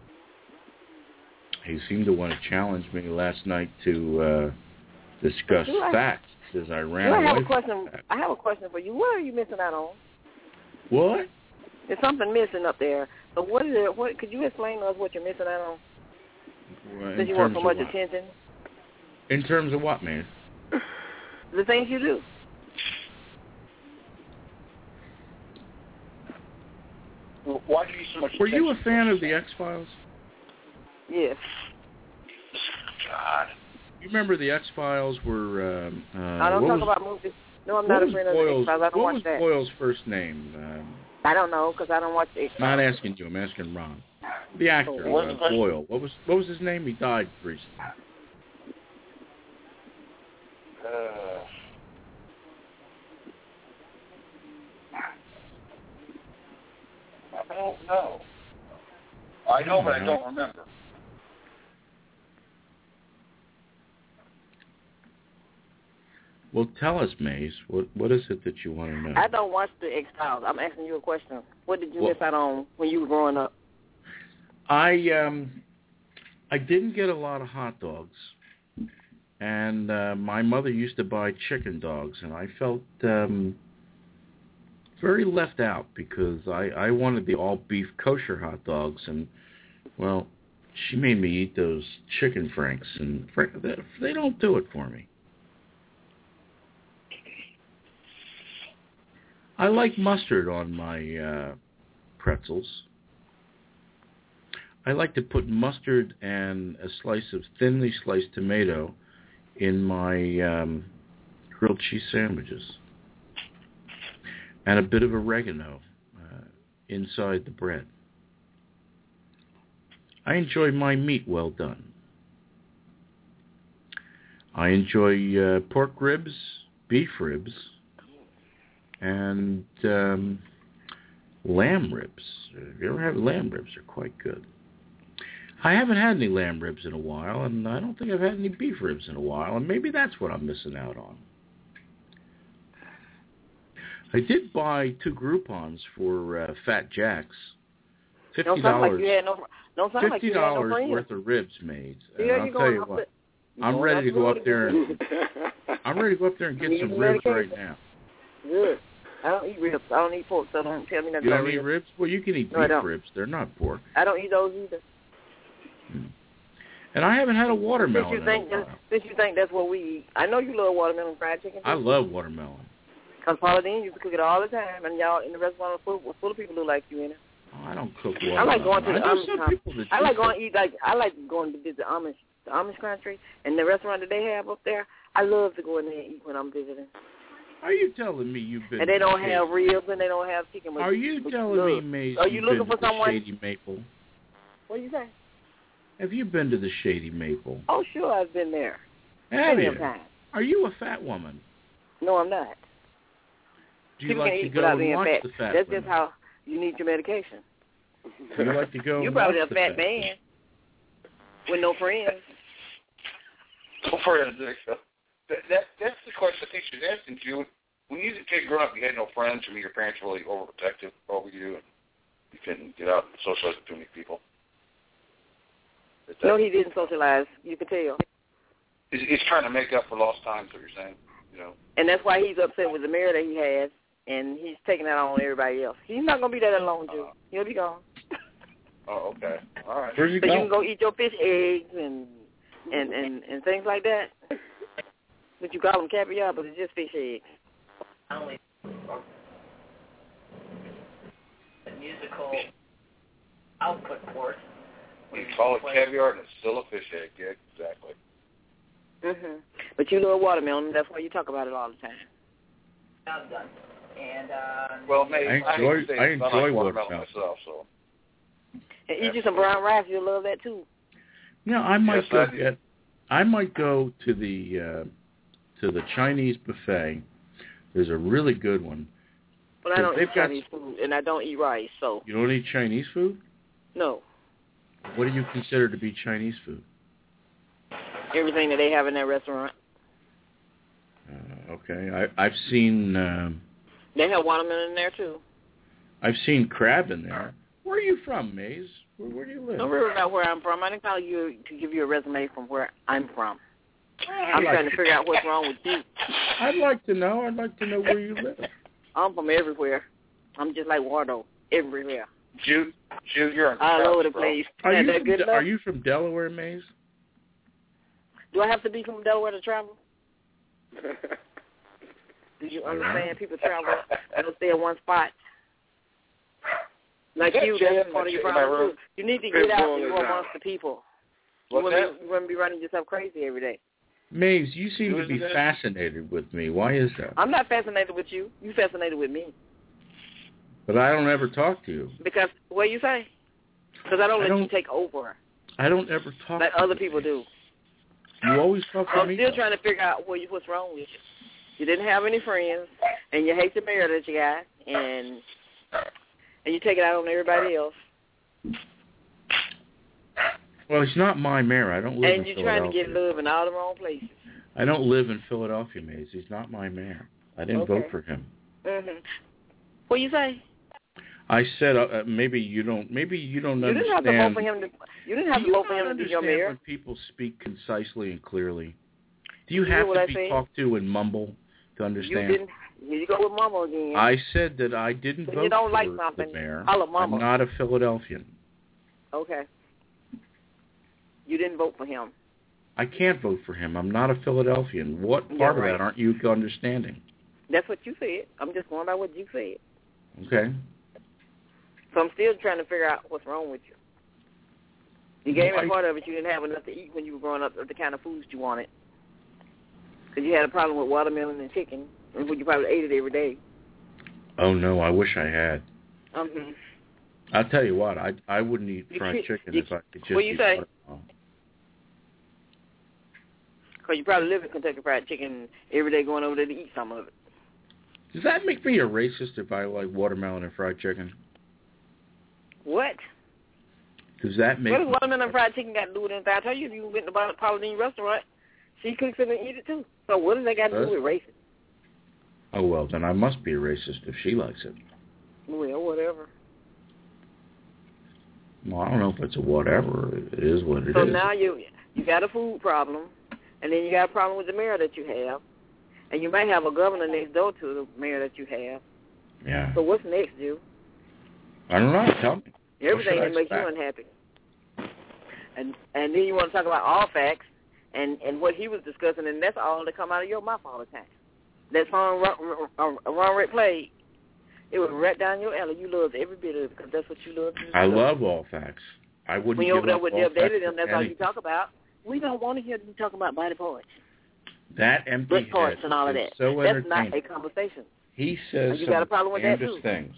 He seemed to want to challenge me last night to uh, discuss Do I- facts as I ran Do I away. have a from question? facts. I have a question for you. What are you missing out on? What? There's something missing up there. So what is it? What could you explain to us what you're missing out on? Well, in Since you want terms so of much what? attention. In terms of what, man? The things you do. Well, why do you so much Were you a attention? fan of the X-Files? Yes. God. You remember the X-Files were... Um, uh, I don't what talk was, about movies. No, I'm what not a was friend of the Boyle's, X-Files. I don't What watch was that. Boyle's first name? Um, I don't know because I don't watch the X-Files. not asking you. I'm asking Ron. The actor, Oh, what's the uh, question? Boyle. What was what was his name? He died recently. Uh, I don't know. I know, but I don't remember. Well, tell us, Maze. What what is it that you want to know? I don't watch the X-Files. I'm asking you a question. What did you Well- miss out on when you were growing up? I um I didn't get a lot of hot dogs, and uh, my mother used to buy chicken dogs, and I felt um, very left out because I I wanted the all beef kosher hot dogs, and well, she made me eat those chicken franks, and fr- they, they don't do it for me. I like mustard on my uh, pretzels. I like to put mustard and a slice of thinly sliced tomato in my um, grilled cheese sandwiches. And a bit of oregano uh, inside the bread. I enjoy my meat well done. I enjoy uh, pork ribs, beef ribs, and um, lamb ribs. Have you ever had lamb ribs? They're quite good. I haven't had any lamb ribs in a while, and I don't think I've had any beef ribs in a while, and maybe that's what I'm missing out on. I did buy two Groupons for uh, Fat Jack's. Fifty dollars. Don't sound like you had no, Fifty dollars no worth of ribs made. And yeah, I'll tell you what, I'm ready to go up there. And, I'm ready to go up there and get some ribs right now. Good. I don't eat ribs. I don't eat pork, so don't tell me nothing You don't about eat ribs. ribs? Well, you can eat No, I beef don't. ribs. They're not pork. I don't eat those either. And I haven't had a Since watermelon you in think a while. since you think that's what we eat, I know you love watermelon fried chicken. I love watermelon. Because Paula Dean used to cook it all the time, and y'all in the restaurant was full, was full of people who like you in it. Oh, I don't cook watermelon. I like going to the I know Amish. some country. people that I do like going cook- to eat like I like going to visit the Amish, the Amish country, and the restaurant that they have up there. I love to go in there and eat when I'm visiting. Are you telling me you've been And they to don't Shady- have ribs and they don't have chicken. But Are you but telling me, look, Maze, Are you you've looking been for to the someone? Shady Maple? What do you say? Have you been to the Shady Maple? Oh, sure, I've been there. Have Plenty you? of times. Are you a fat woman? No, I'm not. Do you People like can to eat go without and being watch fat. the fat That's women? just how you need your medication. Do you like to go You're and probably watch a the fat man with no friends. Go for it, Dick. That, that, that's the question I think she's asking you. When you was a kid growing up, you had no friends. I mean, your parents were really overprotective over you, and you couldn't get out and socialize with too many people. Is that- No, he didn't socialize. You can tell. He's, he's trying to make up for lost time, is what you're saying. You know. And that's why he's upset with the mirror that he has, and he's taking that on everybody else. He's not going to be that alone, Joe. He'll be gone. Oh, okay. All right. Where's he So you going? can go eat your fish eggs and and, and, and things like that. But you call them caviar, but it's just fish eggs. Only the musical output port. You call it caviar, and it's still a fish egg. Yeah, exactly. Mhm. But you love watermelon. That's why you talk about it all the time. Job done. And uh, Well, maybe I enjoy- hate to say I it, but enjoy like watermelon watermelon. myself. So. And eat you some brown rice. You'll love that too. No, I might Yes, go I do. get. I might go to the uh, to the Chinese buffet. There's a really good one. But I don't They've eat got- Chinese food, and I don't eat rice, so You don't eat Chinese food? no. What do you consider to be Chinese food? Everything that they have in that restaurant. Uh, okay, I, I've seen um, They have watermelon in there too. I've seen crab in there. Where are you from, Maze? Where, where do you live? Don't worry about where I'm from. I didn't call you to give you a resume from where I'm from. I'm like trying to to- figure out what's wrong with you. I'd like to know. I'd like to know where you live. I'm from everywhere. I'm just like Wardo, everywhere. Jude, Jude, you're in All South, over the bro. place. Are Is you that from, good De- enough? are you from Delaware, Maze? Do I have to be from Delaware to travel? Do you All right. understand? People travel. They don't stay in one spot. Like Is that you, Jay that's in part of my- your in my problem room? too. You need to Good get out boy, and go now. amongst the people. You What's wouldn't, that? be, you wouldn't be running yourself crazy every day. Maze, you seem Who to is be that? fascinated with me. Why is that? I'm not fascinated with you. You fascinated with me. But I don't ever talk to you. Because, what you say? Because I don't I let don't- you take over I don't ever talk like to other you. people do. You always talk to I'm me. still trying to figure out what you, what's wrong with you. You didn't have any friends, and you hate the mayor that you got, and and you take it out on everybody else. Well, he's not my mayor. I don't live And in you're trying to Philadelphia. get love in all the wrong places. I don't live in Philadelphia, Maze. He's not my mayor. I didn't Okay. vote for him. Mhm. What you say? I said uh, uh, maybe you don't. Maybe you don't You didn't have understand. to vote for him. To, you didn't have Do to you vote for not him to be your understand mayor. when people speak concisely and clearly? Do you You hear have what to I be said? talked to and mumble to You understand? didn't. Here you go with Mama again. I said that I didn't When vote you don't for like the something, mayor. holla Mama. I'm not a Philadelphian. Okay. You didn't vote for him. I can't vote for him. I'm not a Philadelphian. What Yeah, part right. of that aren't you understanding? That's what you said. I'm just going by what you said. Okay. So I'm still trying to figure out what's wrong with you. You gave me part of it. You didn't have enough to eat when you were growing up, or the kind of foods you wanted. Because you had a problem with watermelon and chicken, and you probably ate it every day. Oh, no, I wish I had. Mm-hmm. I'll tell you what, I I wouldn't eat fried you, chicken you, if I could just what you eat say? watermelon. Because you probably live in Kentucky Fried Chicken every day going over there to eat some of it. Does that make me a racist if I like watermelon and fried chicken? What? Does that make What does me... watermelon and fried chicken got to do with anything? I tell you, if you went to the Pauline restaurant, she cooks it and eat it too. So what does that got to do with racist? Oh, well, then I must be a racist if she likes it. Well, whatever. Well, I don't know if it's a whatever. It is what it so is. So now you you got a food problem, and then you got a problem with the mayor that you have, and you might have a governor next door to the mayor that you have. Yeah. So what's next, Jew? I don't know. Tell me. Everything that makes you unhappy. And and then you want to talk about all facts and, and what he was discussing, and that's all that come out of your mouth all the time. That song Ron, Ron Red played, it was right down your alley. You loved every bit of it because that's what you love to do. I love all facts. I wouldn't when you're give over there up with all Jeff David, facts that's for all any- you talk about. We don't want to hear you talk about body parts. That empty Butt parts head and all of is that. so That's entertaining. not a conversation. He says And you some got a problem with that, damnedest too. things.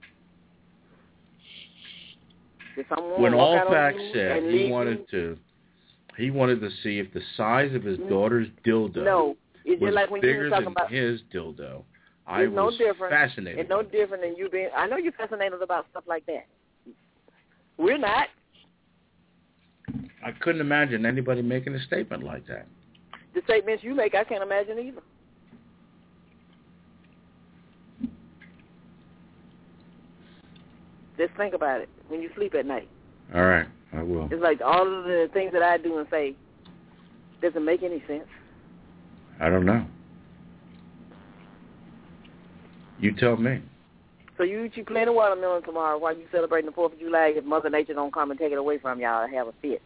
Did someone When walk all out on facts you said, and he leave wanted to, he wanted to see if the size of his daughter's dildo No, it's was just like when you bigger were talking than about. his dildo. I It's no was different. fascinated. It's no different than you being. I know you're fascinated about stuff like that. We're not. I couldn't imagine anybody making a statement like that. The statements you make, I can't imagine either. Just think about it when you sleep at night. All right, I will. It's like all of the things that I do and say doesn't make any sense. I don't know. You tell me. So you eat you plenty of watermelon tomorrow while you celebrating the Fourth of July. If Mother Nature don't come and take it away from y'all, have a fit.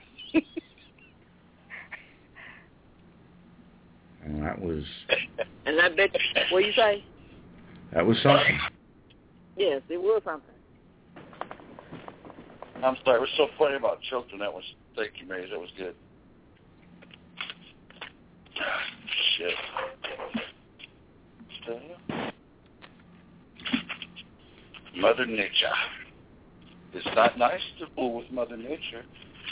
And that was And I bet. What do you say? that was something. Yes, it was something. I'm sorry. It was so funny about children. That was, thank you, Maze. That was good. Shit. Mother Nature. It's not nice to fool with Mother Nature.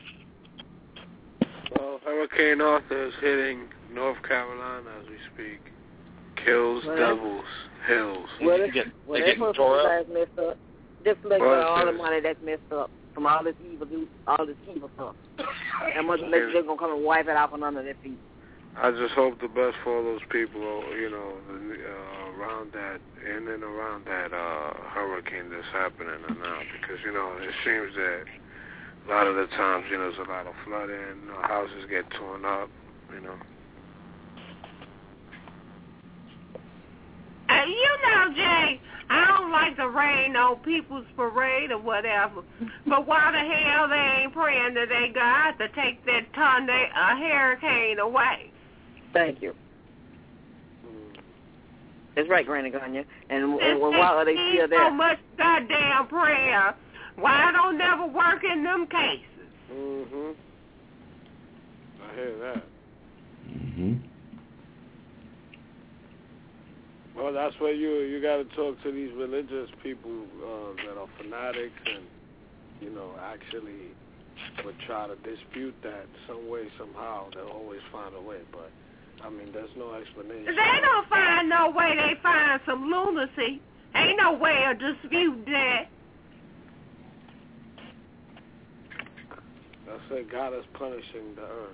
Well, Hurricane Arthur is hitting North Carolina as we speak. Kills Well, Devils Hills. Well, They that's, get, well, they that's getting what tore up. guys messed up. Just like Well, all the it's- money that's messed up from all this evil, do all this evil stuff. And Mother Nature just gonna come and wipe it out from under their feet. I just hope the best for all those people, you know, uh, around that, in and around that uh, hurricane that's happening now, because, you know, it seems that a lot of the times, you know, there's a lot of flooding, uh, houses get torn up, you know. Uh, you know, Jay, I don't like to rain on people's parade or whatever, but why the hell they ain't praying to their God to take that tornado, a hurricane away? Thank you. That's right, Granny Ganya. And, and This why are they needs still there? so much goddamn prayer. Why it don't never work in them cases? Mm-hmm. I hear that. Mm-hmm. Well, that's where you you got to talk to these religious people uh, that are fanatics and, you know, actually would try to dispute that some way, somehow. They'll always find a way, but, I mean, there's no explanation. They don't find no way. They find some lunacy. Ain't no way of disputing that. I said God is punishing the earth.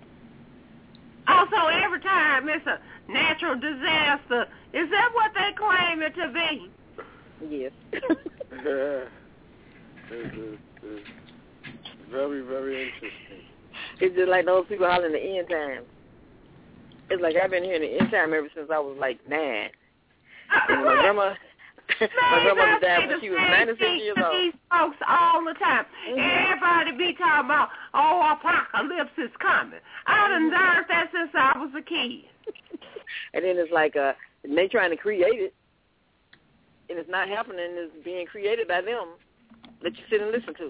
Also, every time it's a natural disaster, is that what they claim it to be? Yes. Yeah. It's, it's, it's very, very interesting. It's just like those people hollering the end time. It's like I've been hearing the end time ever since I was like nine. And my grandma, my grandmother died when she was ninety-six years old. These folks all the time. Mm-hmm. Everybody be talking about, oh, apocalypse is coming. I done heard that since I was a kid. And then it's like uh, they trying to create it, and it's not happening. It's being created by them that you sit and listen to.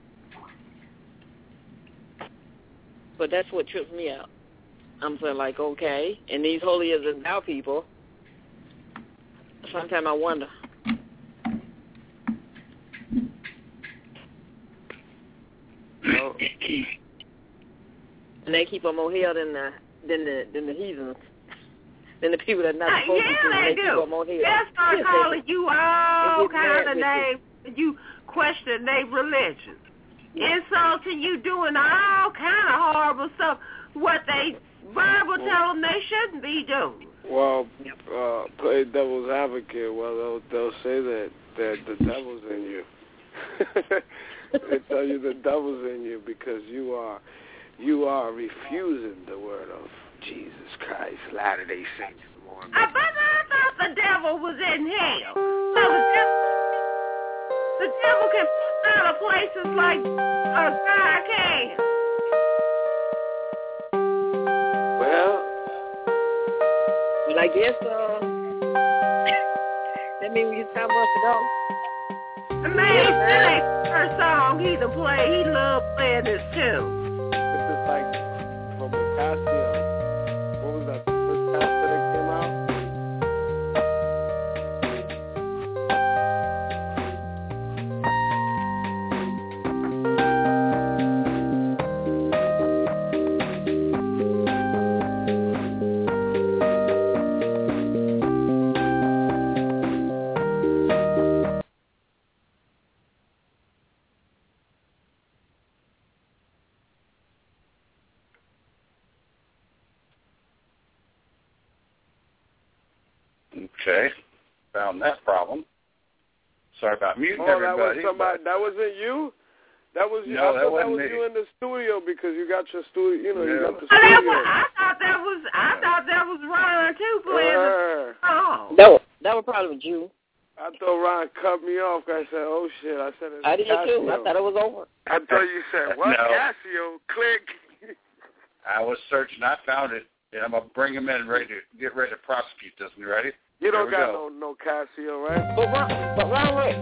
But that's what trips me out. I'm saying, like, okay, and these holier than thou people, sometimes I wonder. No. And they keep them more held than the than the than the heathens, than the people that are not Uh, supposed yeah, to. they, They do. keep them more held. They'll start Yes, calling they do. you all They get mad kind of with names. And you question their religion. Insulting you, doing all kind of horrible stuff. What they Bible told them they shouldn't be doing. Well, uh, play devil's advocate. Well, they'll, they'll say that that the devil's in you. They tell you the devil's in you because you are you are refusing the word of Jesus Christ, Latter-day Saints. I, but I thought the devil was in hell. So the devil, the devil can put out of places like a guy can. Well, Well, I guess uh, that means it's time for us to go. Man, he still ain't the first song he to play. He loved playing this too. this is like from the Casio. What was that? The first Casio that came out? Okay, found that problem. Sorry about muting Oh, that was everybody. somebody. That wasn't you. That was you. No, I that thought that wasn't was me. you in the studio because you got your studio. You know, you Yeah. got the Oh, that studio. was, I thought that was I thought that was Ron too playing the Uh, song. That was, that was probably you. I thought Ron cut me off. I said, "Oh shit!" I said, it's I did Casio. too. I thought it was over. I thought you said, "What No. Casio?" Click. I was searching. I found it, and I'm gonna bring him in, ready to get ready to prosecute this. You ready? You don't Here we got go. no no Casio, right? But Ron, but Ron Rick.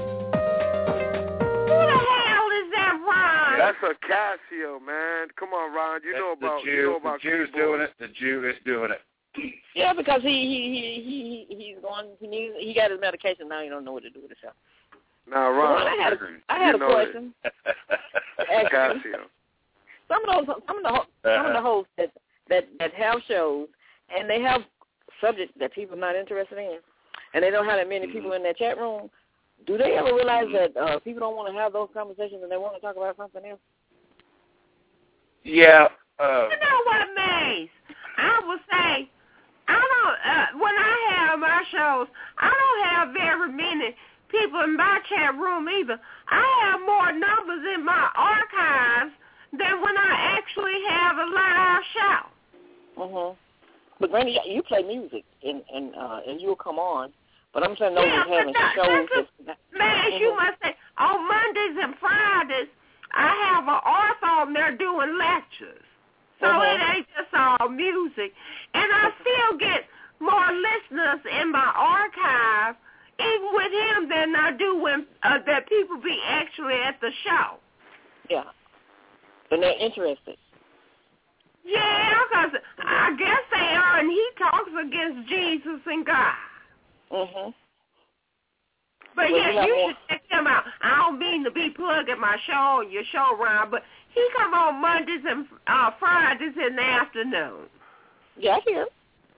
Who the hell is that Ron? That's a Casio, man. Come on, Ron. You know That's about the Jew. you know about the Jew's keyboards. doing it. The Jew is doing it. Yeah, because he he he he he's going. He needs. He got his medication now. He don't know what to do with himself. Now, Ron, Ron, I had a, I had you a know question. it. Casio. Some of those, some of the, ho- some of the hosts that, that that have shows, and they have subjects that people are not interested in, and they don't have that many people in their chat room. Do they ever realize that uh, people don't want to have those conversations and they want to talk about something else? Yeah. Uh, You know what, Maze? I would say, I don't, uh, when I have my shows, I don't have very many people in my chat room either. I have more numbers in my archives than when I actually have a live show. Mm-hmm. But Granny, you play music, and and uh, and you'll come on. But I'm saying those Yeah, who's having but that- shows. that's That, Man, Mhm. you must say, on Mondays and Fridays, I have an author on there doing lectures. So Mhm. it ain't just all music. And I still get more listeners in my archive, even with him, than I do when uh, that people be actually at the show. yeah. And they're interested. Yeah, because I guess they are, and he talks against Jesus and God. Mm-hmm. But Well, yeah, you have you more- should check him out. I don't mean to be plugging my show or your show, Ron, but he come on Mondays and uh, Fridays in the afternoon. Yeah, I hear.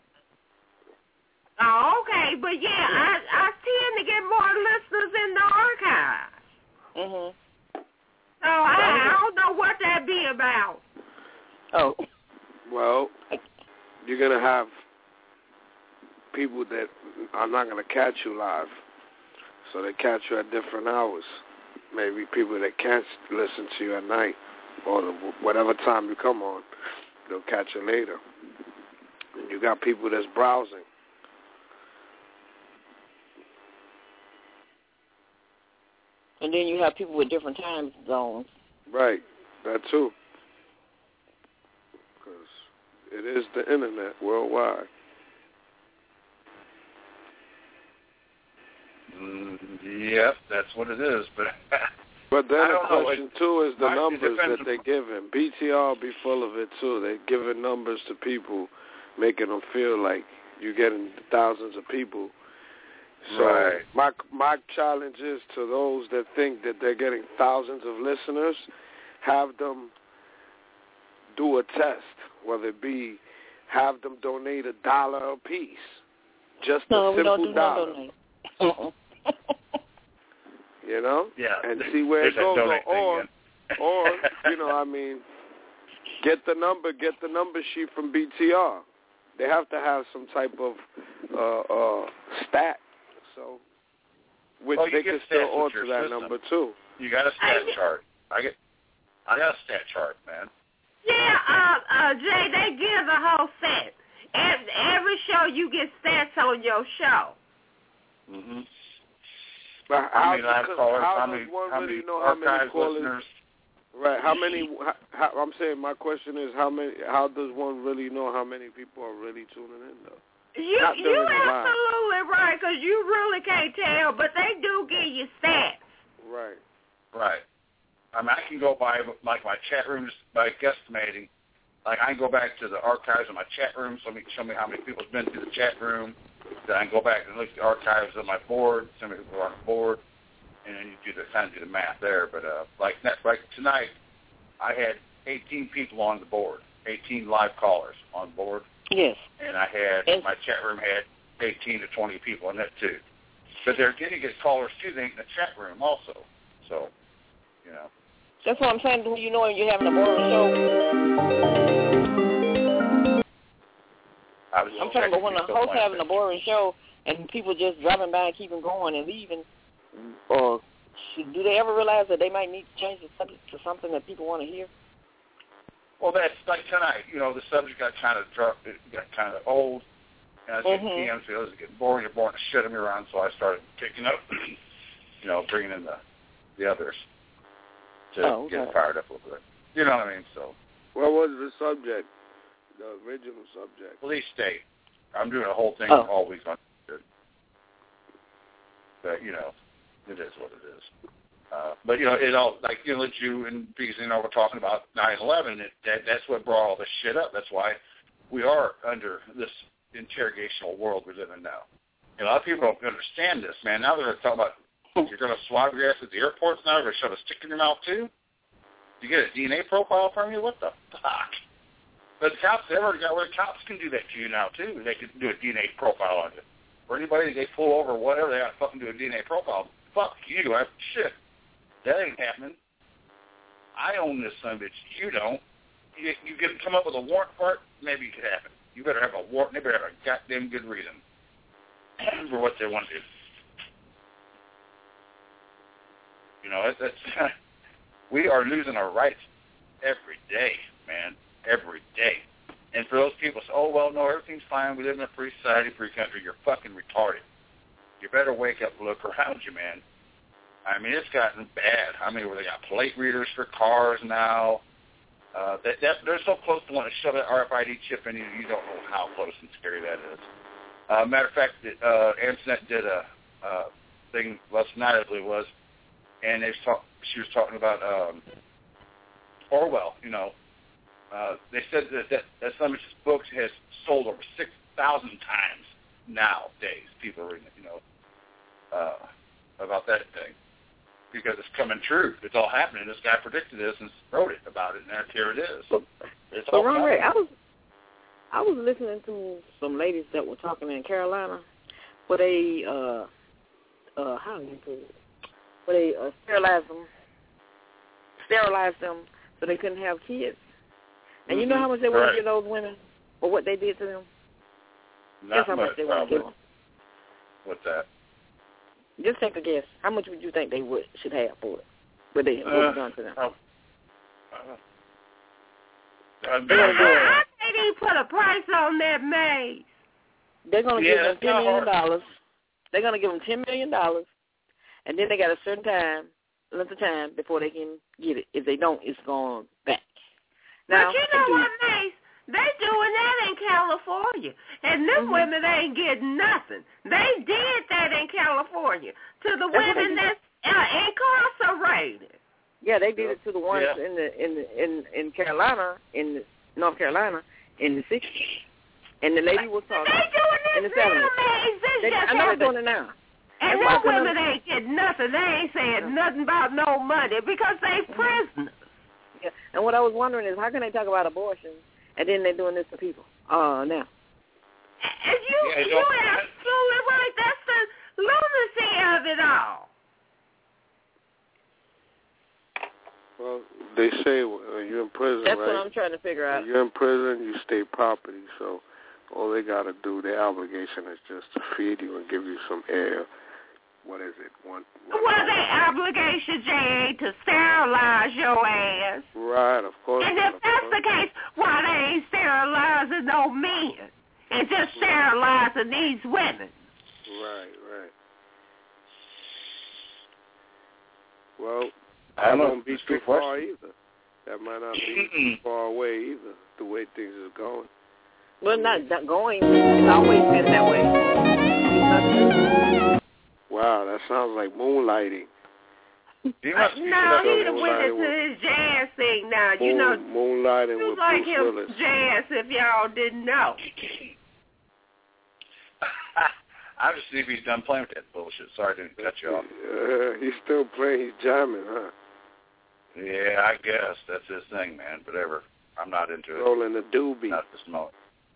Oh, okay. But yeah, I, I tend to get more listeners in the archive. Mm-hmm. So I, I don't know what that be about. Oh. Well, you're gonna have people that are not gonna catch you live, so they catch you at different hours. Maybe people that can't listen to you at night or the, whatever time you come on, they'll catch you later. And you got people that's browsing. And then you have people with different time zones. Right, that too. Because it is the internet worldwide. Mm, yep, that's what it is. But but then I the don't know. question It, too is the I, numbers that they give him. B T R be full of it too. They giving numbers to people, making them feel like you're getting thousands of people. So right. my my challenge is to those that think that they're getting thousands of listeners, have them do a test, whether it be have them donate a dollar a piece, just no, a simple we don't do dollar. No donate. Uh-uh. You know, yeah, and see where it goes. Or, or you know, I mean, get the number, get the number sheet from B T R. They have to have some type of uh, uh, stat, so which well, they can still alter that system. number too. You got a stat chart. I get, I got a stat chart, man. Yeah, uh, uh, Jay, they give a whole set. Every, every show you get stats on your show. Mm-hmm. But how how, many live does, callers? how How does many? one How really many know how many archive callers? listeners? Right. How many? How, how, I'm saying my question is how many? How does one really know how many people are really tuning in though? You Not you during the live. absolutely right, because you really can't tell, but they do give you stats. Right. Right. I mean, I can go by like my chat rooms by guesstimating. Like I can go back to the archives of my chat room, so me show me how many people's been through the chat room. Then I can go back and look at the archives of my board, so many people are on the board, and then you do the kind of do the math there. But uh, like like tonight, I had eighteen people on the board, eighteen live callers on board. Yes. And I had yes. my chat room had eighteen to twenty people in that too. But they're getting good callers too. They in the chat room also. So, you know. That's what I'm saying. Do you know when you're having a boring show? I was I'm talking about when the host having a boring show and people just driving by and keeping going and leaving. Or should, do they ever realize that they might need to change the subject to something that people want to hear? Well, that's like tonight. You know, the subject got kind of dropped. It got kind of old. And I was getting mm-hmm. P Ms, so it was getting boring. You're boring to shit me around, so I started picking up, you know, bringing in the the others to oh, okay. get it fired up a little bit. You know what I mean? So. What was the subject? The original subject. Police state. I'm doing a whole thing oh. all week on it. But, you know, it is what it is. Uh, but, you know, it all, like, you know, you and Beasley and I were talking about nine eleven, it, that, that's what brought all this shit up. That's why we are under this interrogational world we live in now. And a lot of people don't understand this, man. Now they're talking about, you're going to swab your ass at the airports now? You're going to shove a stick in your mouth, too? You get a D N A profile from you? What the fuck? But the cops, they've already got where the cops can do that to you now, too. They can do a D N A profile on you. For anybody they pull over or whatever, they got to fucking do a D N A profile. Fuck you. I, shit. That ain't happening. I own this son of a bitch. You don't. You, you get come up with a warrant for it, maybe it could happen. You better have a warrant. They better have a goddamn good reason for what they want to do. You know, that's, that's we are losing our rights every day, man, every day. And for those people say, oh, well, no, everything's fine. We live in a free society, free country. You're fucking retarded. You better wake up and look around you, man. I mean, it's gotten bad. I mean, where they got plate readers for cars now. Uh, that, that they're so close to wanting to shove that R F I D chip in you, you don't know how close and scary that is. Uh, matter of fact, uh, Antoinette did a uh, thing last night, I believe it was, and they was talk, she was talking about um, Orwell. You know, uh, they said that that, that some of his books has sold over six thousand times nowadays. People are reading it, you know, uh, about that thing. Because it's coming true. It's all happening. This guy predicted this and wrote it about it, and that's, here it is. So, it's so all Ron Ray, coming. I was I was listening to some ladies that were talking in Carolina, where they uh uh how do you put it? Where they uh, sterilized them, sterilized them so they couldn't have kids. And mm-hmm. you know how much they want right. to give those women for what they did to them? Not Guess how much, much they want to give them. What's that? Just take a guess. How much would you think they would should have for it? What they what uh, done to them? Uh, uh, How can they put a price on that maze? They're gonna yeah, give them ten million hard. dollars. They're gonna give them ten million dollars, and then they got a certain time, length of time before they can get it. If they don't, it's gone back. Now, but you know what, Mace? They doing that in California, and them mm-hmm. women ain't getting nothing. They did that in California to the that's women that's uh, incarcerated. Yeah, they did it to the ones yeah. in the in the, in in Carolina, in North Carolina, in the sixties. And the lady was talking. They doing this in the seventies. They, I know they're doing it now. And them women ain't getting nothing. They ain't saying no. nothing about no money because they prisoners. Yeah. And what I was wondering is, how can they talk about abortion and then they're doing this to people? Uh, now. And you, yeah, you absolutely right. That's the lunacy of it all. Well, they say uh, you're in prison, That's right? what I'm trying to figure out. When you're in prison, you state property, so all they got to do, their obligation is just to feed you and give you some air. What is it? One. one well, their obligation, Jay, to sterilize your ass. Right, of course. And if that's the case, why they ain't sterilizing no men and just sterilizing these women? Right, right. Well, I that don't won't be too far either. That might not be too far away either, the way things are going. Well, not, not going. It's always been that way. Wow, that sounds like moonlighting. He must be no, he done went into his jazz thing now. You Moon, know, moonlighting with like Bruce him Willis. jazz if y'all didn't know. I'm just see if he's done playing with that bullshit. Sorry to cut you off. Uh, he's still playing. He's jamming, huh? Yeah, I guess that's his thing, man. Whatever. I'm not into it. Rolling the doobie. Not this moment.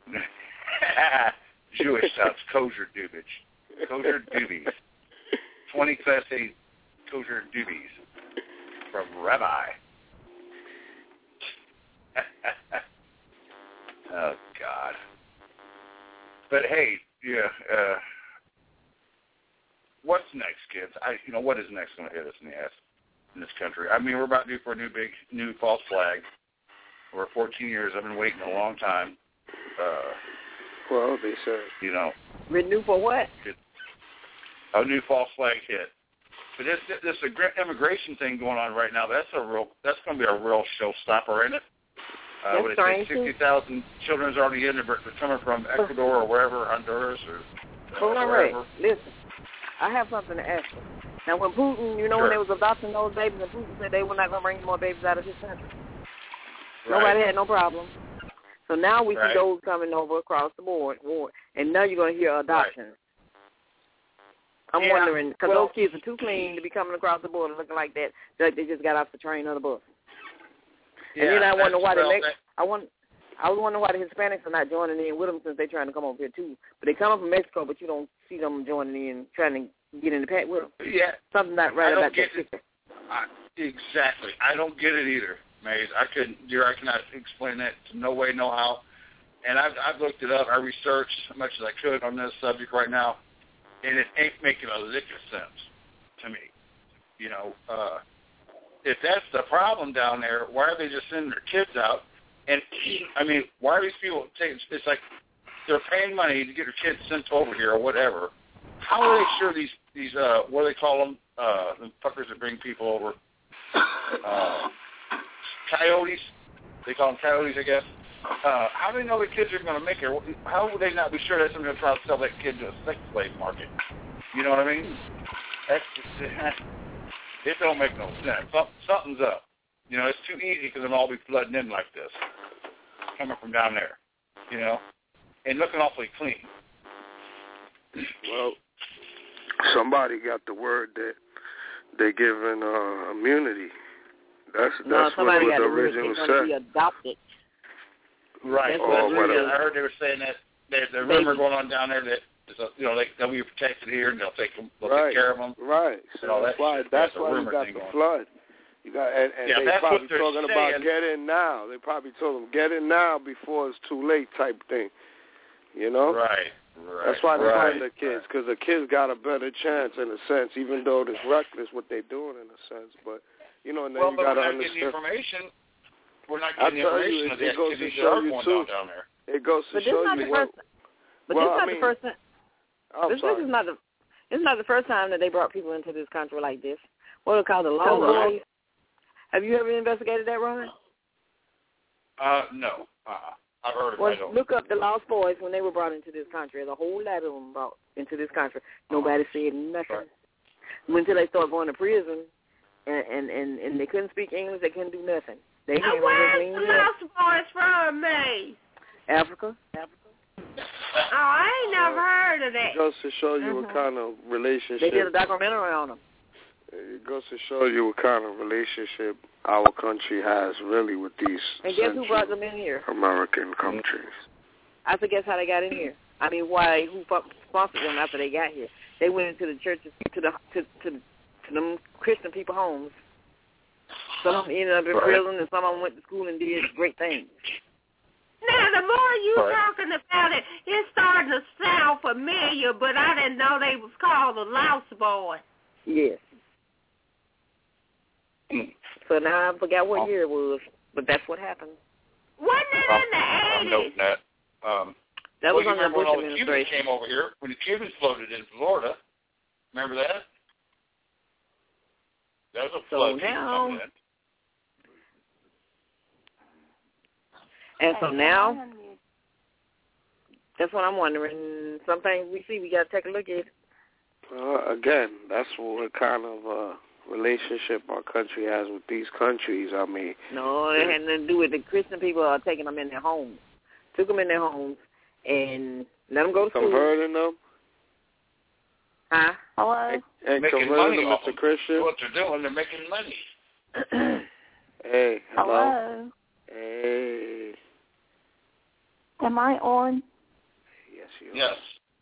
Jewish sounds kosher doobage. Kosher doobies. twenty class A kosher doobies from Rabbi. Oh, God. But, hey, yeah, uh, what's next, kids? I, you know, what is next going to hit us in the ass in this country? I mean, we're about due for a new big, new false flag. We're fourteen years. I've been waiting a long time. Uh, well, they said. You know. Renew for what? A new false flag hit. But this this immigration thing going on right now, that's a real, that's going to be a real showstopper, isn't it? Uh, what it say, sixty thousand children's already in there, but they're coming from Ecuador or wherever, Honduras or uh, Hold on, wherever. Ray. Listen, I have something to ask you. Now, when Putin, you know, sure. when they was adopting those babies, and Putin said they were not going to bring more babies out of his country. Right. Nobody had no problem. So now we right. see those coming over across the board, and now you're going to hear adoption. Right. I'm yeah. wondering, because well, those kids are too clean to be coming across the border looking like that, like they just got off the train or the bus. Yeah, and then I wonder why well, the Mex- I want, I was wondering why the Hispanics are not joining in with them since they're trying to come over here too. But they come from Mexico, but you don't see them joining in, trying to get in the pack with them. Yeah, something not right I don't about get that it. picture. I, exactly, I don't get it either, Maze. I couldn't, dear, I cannot explain that to no way, no how. And I've, I've looked it up. I researched as much as I could on this subject right now, and it ain't making a lick of sense to me. You know, uh, if that's the problem down there, why are they just sending their kids out? And, I mean, why are these people taking, it's like they're paying money to get their kids sent over here or whatever. How are they sure these, these uh, what do they call them, uh, the fuckers that bring people over, uh, coyotes? They call them coyotes, I guess. Uh, how do they know the kids are going to make it? How would they not be sure that someone's going to try to sell that kid to a sex slave market? You know what I mean? That's just, it don't make no sense. Something's up. You know, it's too easy because they'll all be flooding in like this, coming from down there, you know, and looking awfully clean. Well, somebody got the word that they're giving uh, immunity. That's no, that's what was originally said. Be adopted. Right. Oh, well, I heard they were saying that there's a rumor going on down there that you know they, they'll be protected here and they'll take them, they'll right. take care of them. Right. So all that's that why shit. that's, that's why you got the going. flood. You got and, and yeah, they that's probably what they're talking saying. about get in now. They probably told them get in now before it's too late type thing. You know. Right. Right. That's why they right. find the kids because right. the kids got a better chance in a sense, even though it's reckless what they're doing in a sense. But you know, and then well, you got to to understand. Information. We're not I getting tell information you, of it, the it goes to activities show that are you going too. on down there. It goes to but show not you the what. First, but well, this is I not mean, the first time. I'm this, sorry. this is not the. This is not the first time that they brought people into this country like this. What are called the law boys? Have you ever investigated that, Ron? Uh, no. Uh-uh. I've heard of Well, it. look up the Lost Boys when they were brought into this country. There's a whole lot of them brought into this country. Nobody said nothing. Right. Until they started going to prison, and, and, and, and they couldn't speak English, they couldn't do nothing. They now, where's the Lost Boys from, me? Africa. Africa. Oh, I ain't never heard of that. It goes to show you Mm-hmm. what kind of relationship. They did a documentary on them. It goes to show you what kind of relationship our country has really with these And guess who brought them in here? American countries. I said, guess how they got in here? I mean, why? Who sponsored them after they got here? They went into the churches, to the to to, to them Christian people homes. Some of them ended up in Right. prison, and some of them went to school and did great things. Now, the more you Right. talking about it, it's starting to sound familiar, but I didn't know they was called the Lost Boys. Yes. So now I forgot what year it was, but that's what happened. Wasn't it in the I'm eighties? noting that. Um, That well, was you under the remember when Bush all the Cubans administration. came over here, when the Cubans floated in Florida. Remember that? That was a So flood. now- coming in. And so now, that's what I'm wondering. Some things we see, we got to take a look at. Uh, again, that's what kind of uh, relationship our country has with these countries. I mean, No, it had nothing to do with the Christian people are taking them in their homes. Took them in their homes and let them go to school. converting them Huh? Hello? and, and Making converting money them off into them. Christian. What they're doing, they're making money. Hey, hello. Hello? Hey, Am I on? yes, you. Yes.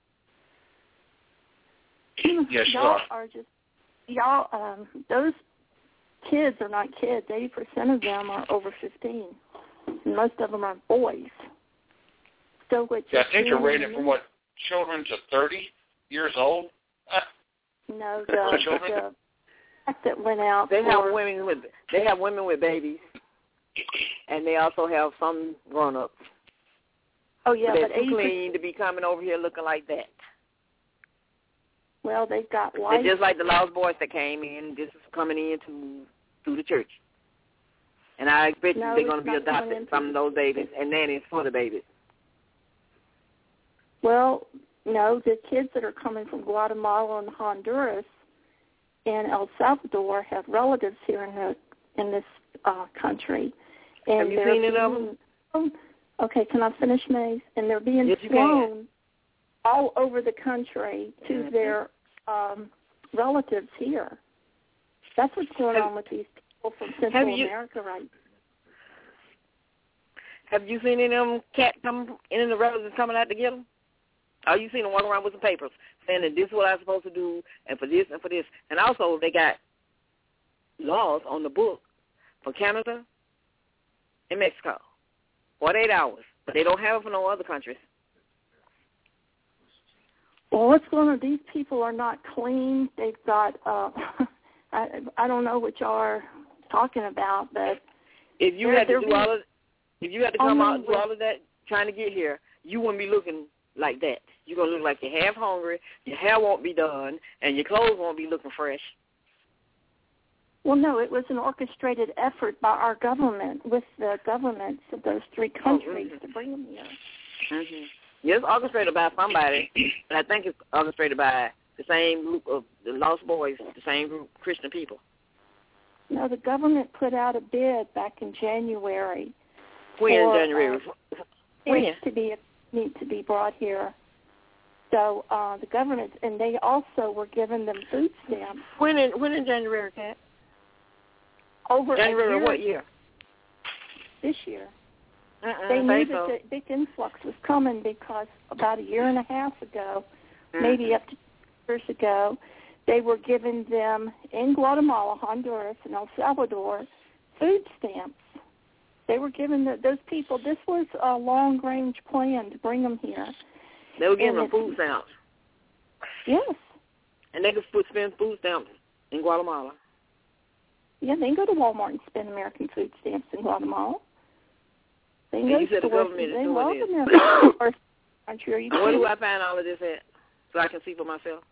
Yes, you y'all are. are just, y'all, um, those kids are not kids. eighty percent of them are over fifteen. And most of them are boys. So what Yeah, you're I think they're seeing rated in from what, children to thirty years old? Ah, No, For the, children? the fact that went out They for, have women with they have women with babies, and they also have some grown ups. oh yeah, they're but too eighty percent, clean to be coming over here looking like that. well, they've got They're white. just like the Lost Boys that came in, just coming in to through the church. And I expect No, they're it's going to be not coming adopted, in some of those babies, and nannies for the babies. Well, no, the kids that are coming from Guatemala and Honduras and El Salvador have relatives here in the in this uh, country. And Have you they're seen any of being- them? Oh, okay, can I finish, Maze? And they're being Yes, you can. flown all over the country to Mhm. their um, relatives here. That's what's going Have- on with these people from Central you- America right now. Have you seen any of them cat come in and the relatives coming out to get them? Oh, you seen them walking around with some papers saying that this is what I'm supposed to do, and for this and for this. And also they got laws on the book for Canada and Mexico. forty-eight hours. But they don't have it for no other countries. Well, what's going on? These people are not clean. They've got, uh, I, I don't know what y'all are talking about, but If you they're- had to they're do being- all of if you had to come only out and do with- all of that trying to get here, you wouldn't be looking like that. You're gonna look like you're half hungry, your hair won't be done, and your clothes won't be looking fresh. Well, no, it was an orchestrated effort by our government with the governments of those three countries mhm. to bring them here. Mm-hmm. Yeah, it's orchestrated by somebody, but I think it's orchestrated by the same group of the Lost Boys, the same group of Christian people. No, the government put out a bid back in January. When in for, January? Uh, When? kids to be need to be brought here. So uh, the government, and they also were giving them food stamps. When in when in January, Kat? Over January a year, what year? This year. Uh-uh, They I knew think that so. the big influx was coming because about a year and a half ago, Mm. maybe up to two years ago, they were giving them in Guatemala, Honduras, and El Salvador food stamps. They were giving the, those people, this was a long-range plan to bring them here. They were giving And them it's- food stamps, Yes. and they could put spend food stamps in Guatemala. Yeah, they can go to Walmart and spend American food stamps in Guatemala. They And go you to said the stores, government is they doing love this. American stores. I'm sure you Where can. do I find all of this at so I can see for myself?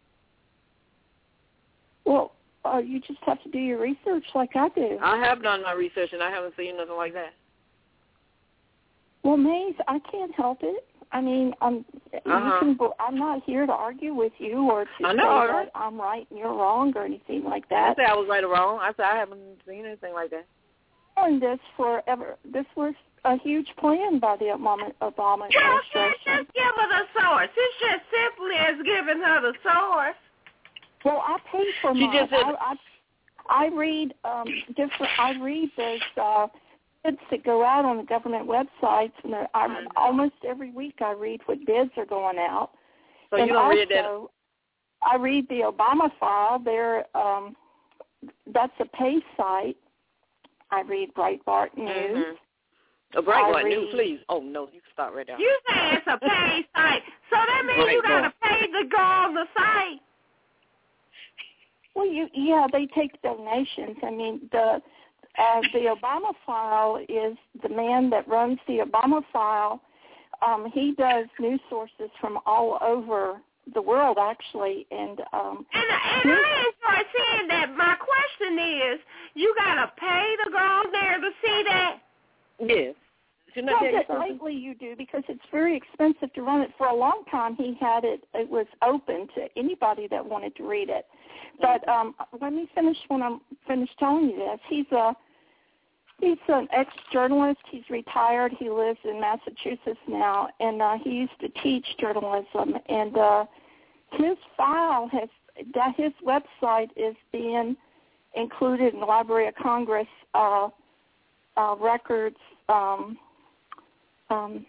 Well, uh, you just have to do your research like I do. I have done my research, and I haven't seen nothing like that. Well, Maze, I can't help it. I mean, I'm. Uh-huh. You can, I'm not here to argue with you or to I say know, that right? I'm right and you're wrong or anything like I that. say I was right or wrong. I said I haven't seen anything like that. And this forever. This was a huge plan by the Obama, Obama administration. Just give her the source. It's just simply as giving her the source. Well, I pay for She mine. just said- I, I, I read um, different. I read those uh, bids that go out on the government websites, and they're- I, Mm-hmm. almost every week I read what bids are going out. So and you don't also, read that? I read the Obama File. There, um, that's a pay site. I read Breitbart News. Mm-hmm. A Breitbart I read- News, please. Oh, no, you can stop right there. You say it's a paid site, so that means you got to pay to go on the site. Well, you yeah, they take donations. I mean, the uh, the Obama File is the man that runs the Obama File. Um, he does news sources from all over the world, actually, and um, And, and I ain't start saying that. My question is, you got to pay to go on there to see that? Yes. Shouldn't I well, tell you but something? lately you do because it's very expensive to run it. For a long time, he had it. It was open to anybody that wanted to read it. But um, let me finish when I'm finished telling you this. He's a he's an ex-journalist. He's retired. He lives in Massachusetts now, and uh, he used to teach journalism. And uh, his file has that his website is being included in the Library of Congress uh, uh, records. Um, um,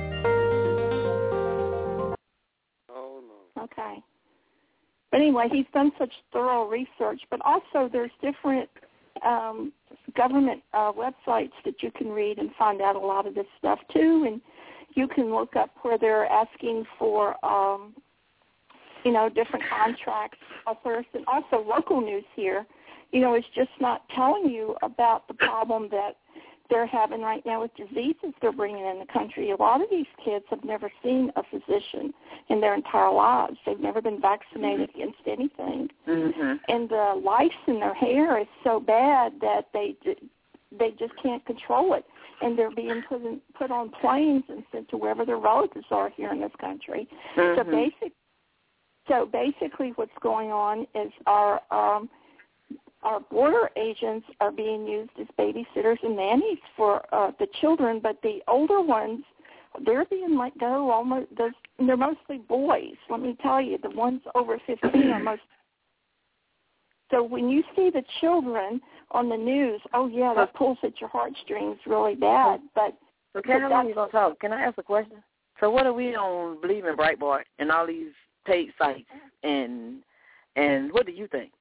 Oh, no. okay. But anyway, he's done such thorough research. But also there's different um, government uh, websites that you can read and find out a lot of this stuff, too. And you can look up where they're asking for, um, you know, different contracts, authors, and also local news here. You know, it's just not telling you about the problem that they're having right now with diseases they're bringing in the country. A lot of these kids have never seen a physician in their entire lives. They've never been vaccinated mm-hmm. against anything. Mm-hmm. And the lice in their hair is so bad that they they just can't control it. And they're being put in, put on planes and sent to wherever their relatives are here in this country. Mm-hmm. So basic, so basically what's going on is our um, our border agents are being used as babysitters and nannies for uh, the children, but the older ones, they're being let go. Almost, those, they're mostly boys. Let me tell you, the ones over fifteen are most. So when you see the children on the news, oh yeah, that pulls at your heartstrings really bad. But so, Karen, how long you gonna talk? Can I ask a question? So, what are we on Believing Breitbart and all these paid sites, and and what do you think?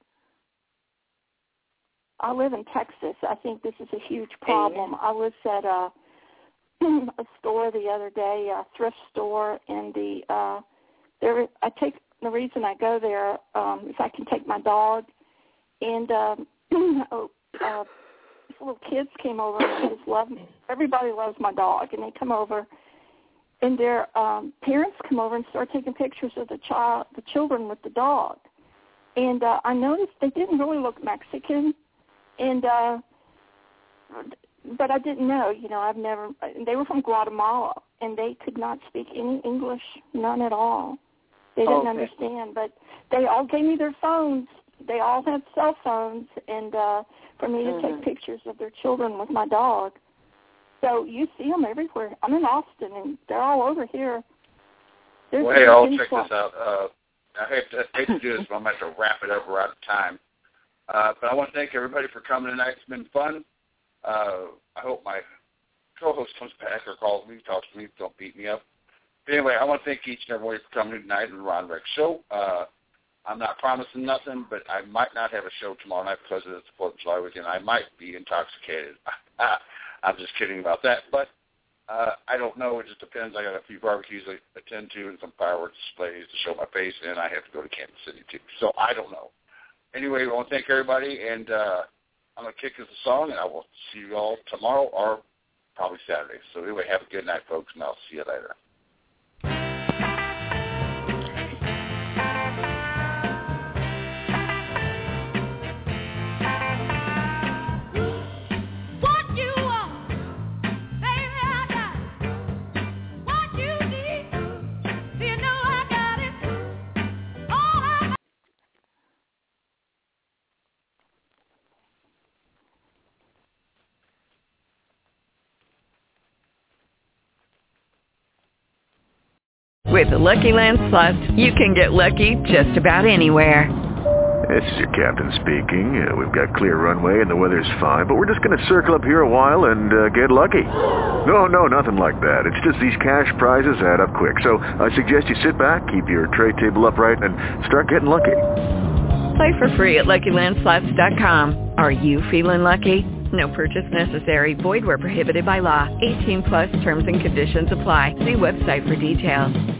I live in Texas. I think this is a huge problem. I was at a, a store the other day, a thrift store, and the uh, there. I take the reason I go there um, is I can take my dog, and um, oh, uh, these little kids came over and they just love me. Everybody loves my dog, and they come over, and their um, parents come over and start taking pictures of the child, the children with the dog, and uh, I noticed they didn't really look Mexican. And, uh, but I didn't know, you know, I've never, they were from Guatemala, and they could not speak any English, none at all. They didn't okay. understand, but they all gave me their phones. They all had cell phones, and uh, for me to mm-hmm. take pictures of their children with my dog. So you see them everywhere. I'm in Austin, and they're all over here. There's well, hey, I'll influx. check this out. Uh, I hate to, hate to do this, but I'm going to have to wrap it up. We're out of time. Uh, but I want to thank everybody for coming tonight. It's been fun. Uh, I hope my co-host comes back or calls me, talks to me, don't beat me up. But anyway, I want to thank each and everybody for coming tonight on the Ron Rex Show. Uh, I'm not promising nothing, but I might not have a show tomorrow night because of the fourth of July weekend. I might be intoxicated. I'm just kidding about that. But uh, I don't know. It just depends. I got a few barbecues I attend to and some fireworks displays to show my face, and I have to go to Kansas City, too. So I don't know. Anyway, I want to thank everybody, and uh, I'm going to kick us a song, and I will see you all tomorrow or probably Saturday. So anyway, have a good night, folks, and I'll see you later. What you want, baby, I got With the Lucky Land Slots, you can get lucky just about anywhere. This is your captain speaking. Uh, we've got clear runway and the weather's fine, but we're just going to circle up here a while and uh, get lucky. No, no, nothing like that. It's just these cash prizes add up quick. So I suggest you sit back, keep your tray table upright, and start getting lucky. Play for free at Lucky Land Slots dot com. Are you feeling lucky? No purchase necessary. Void where prohibited by law. eighteen plus terms and conditions apply. See website for details.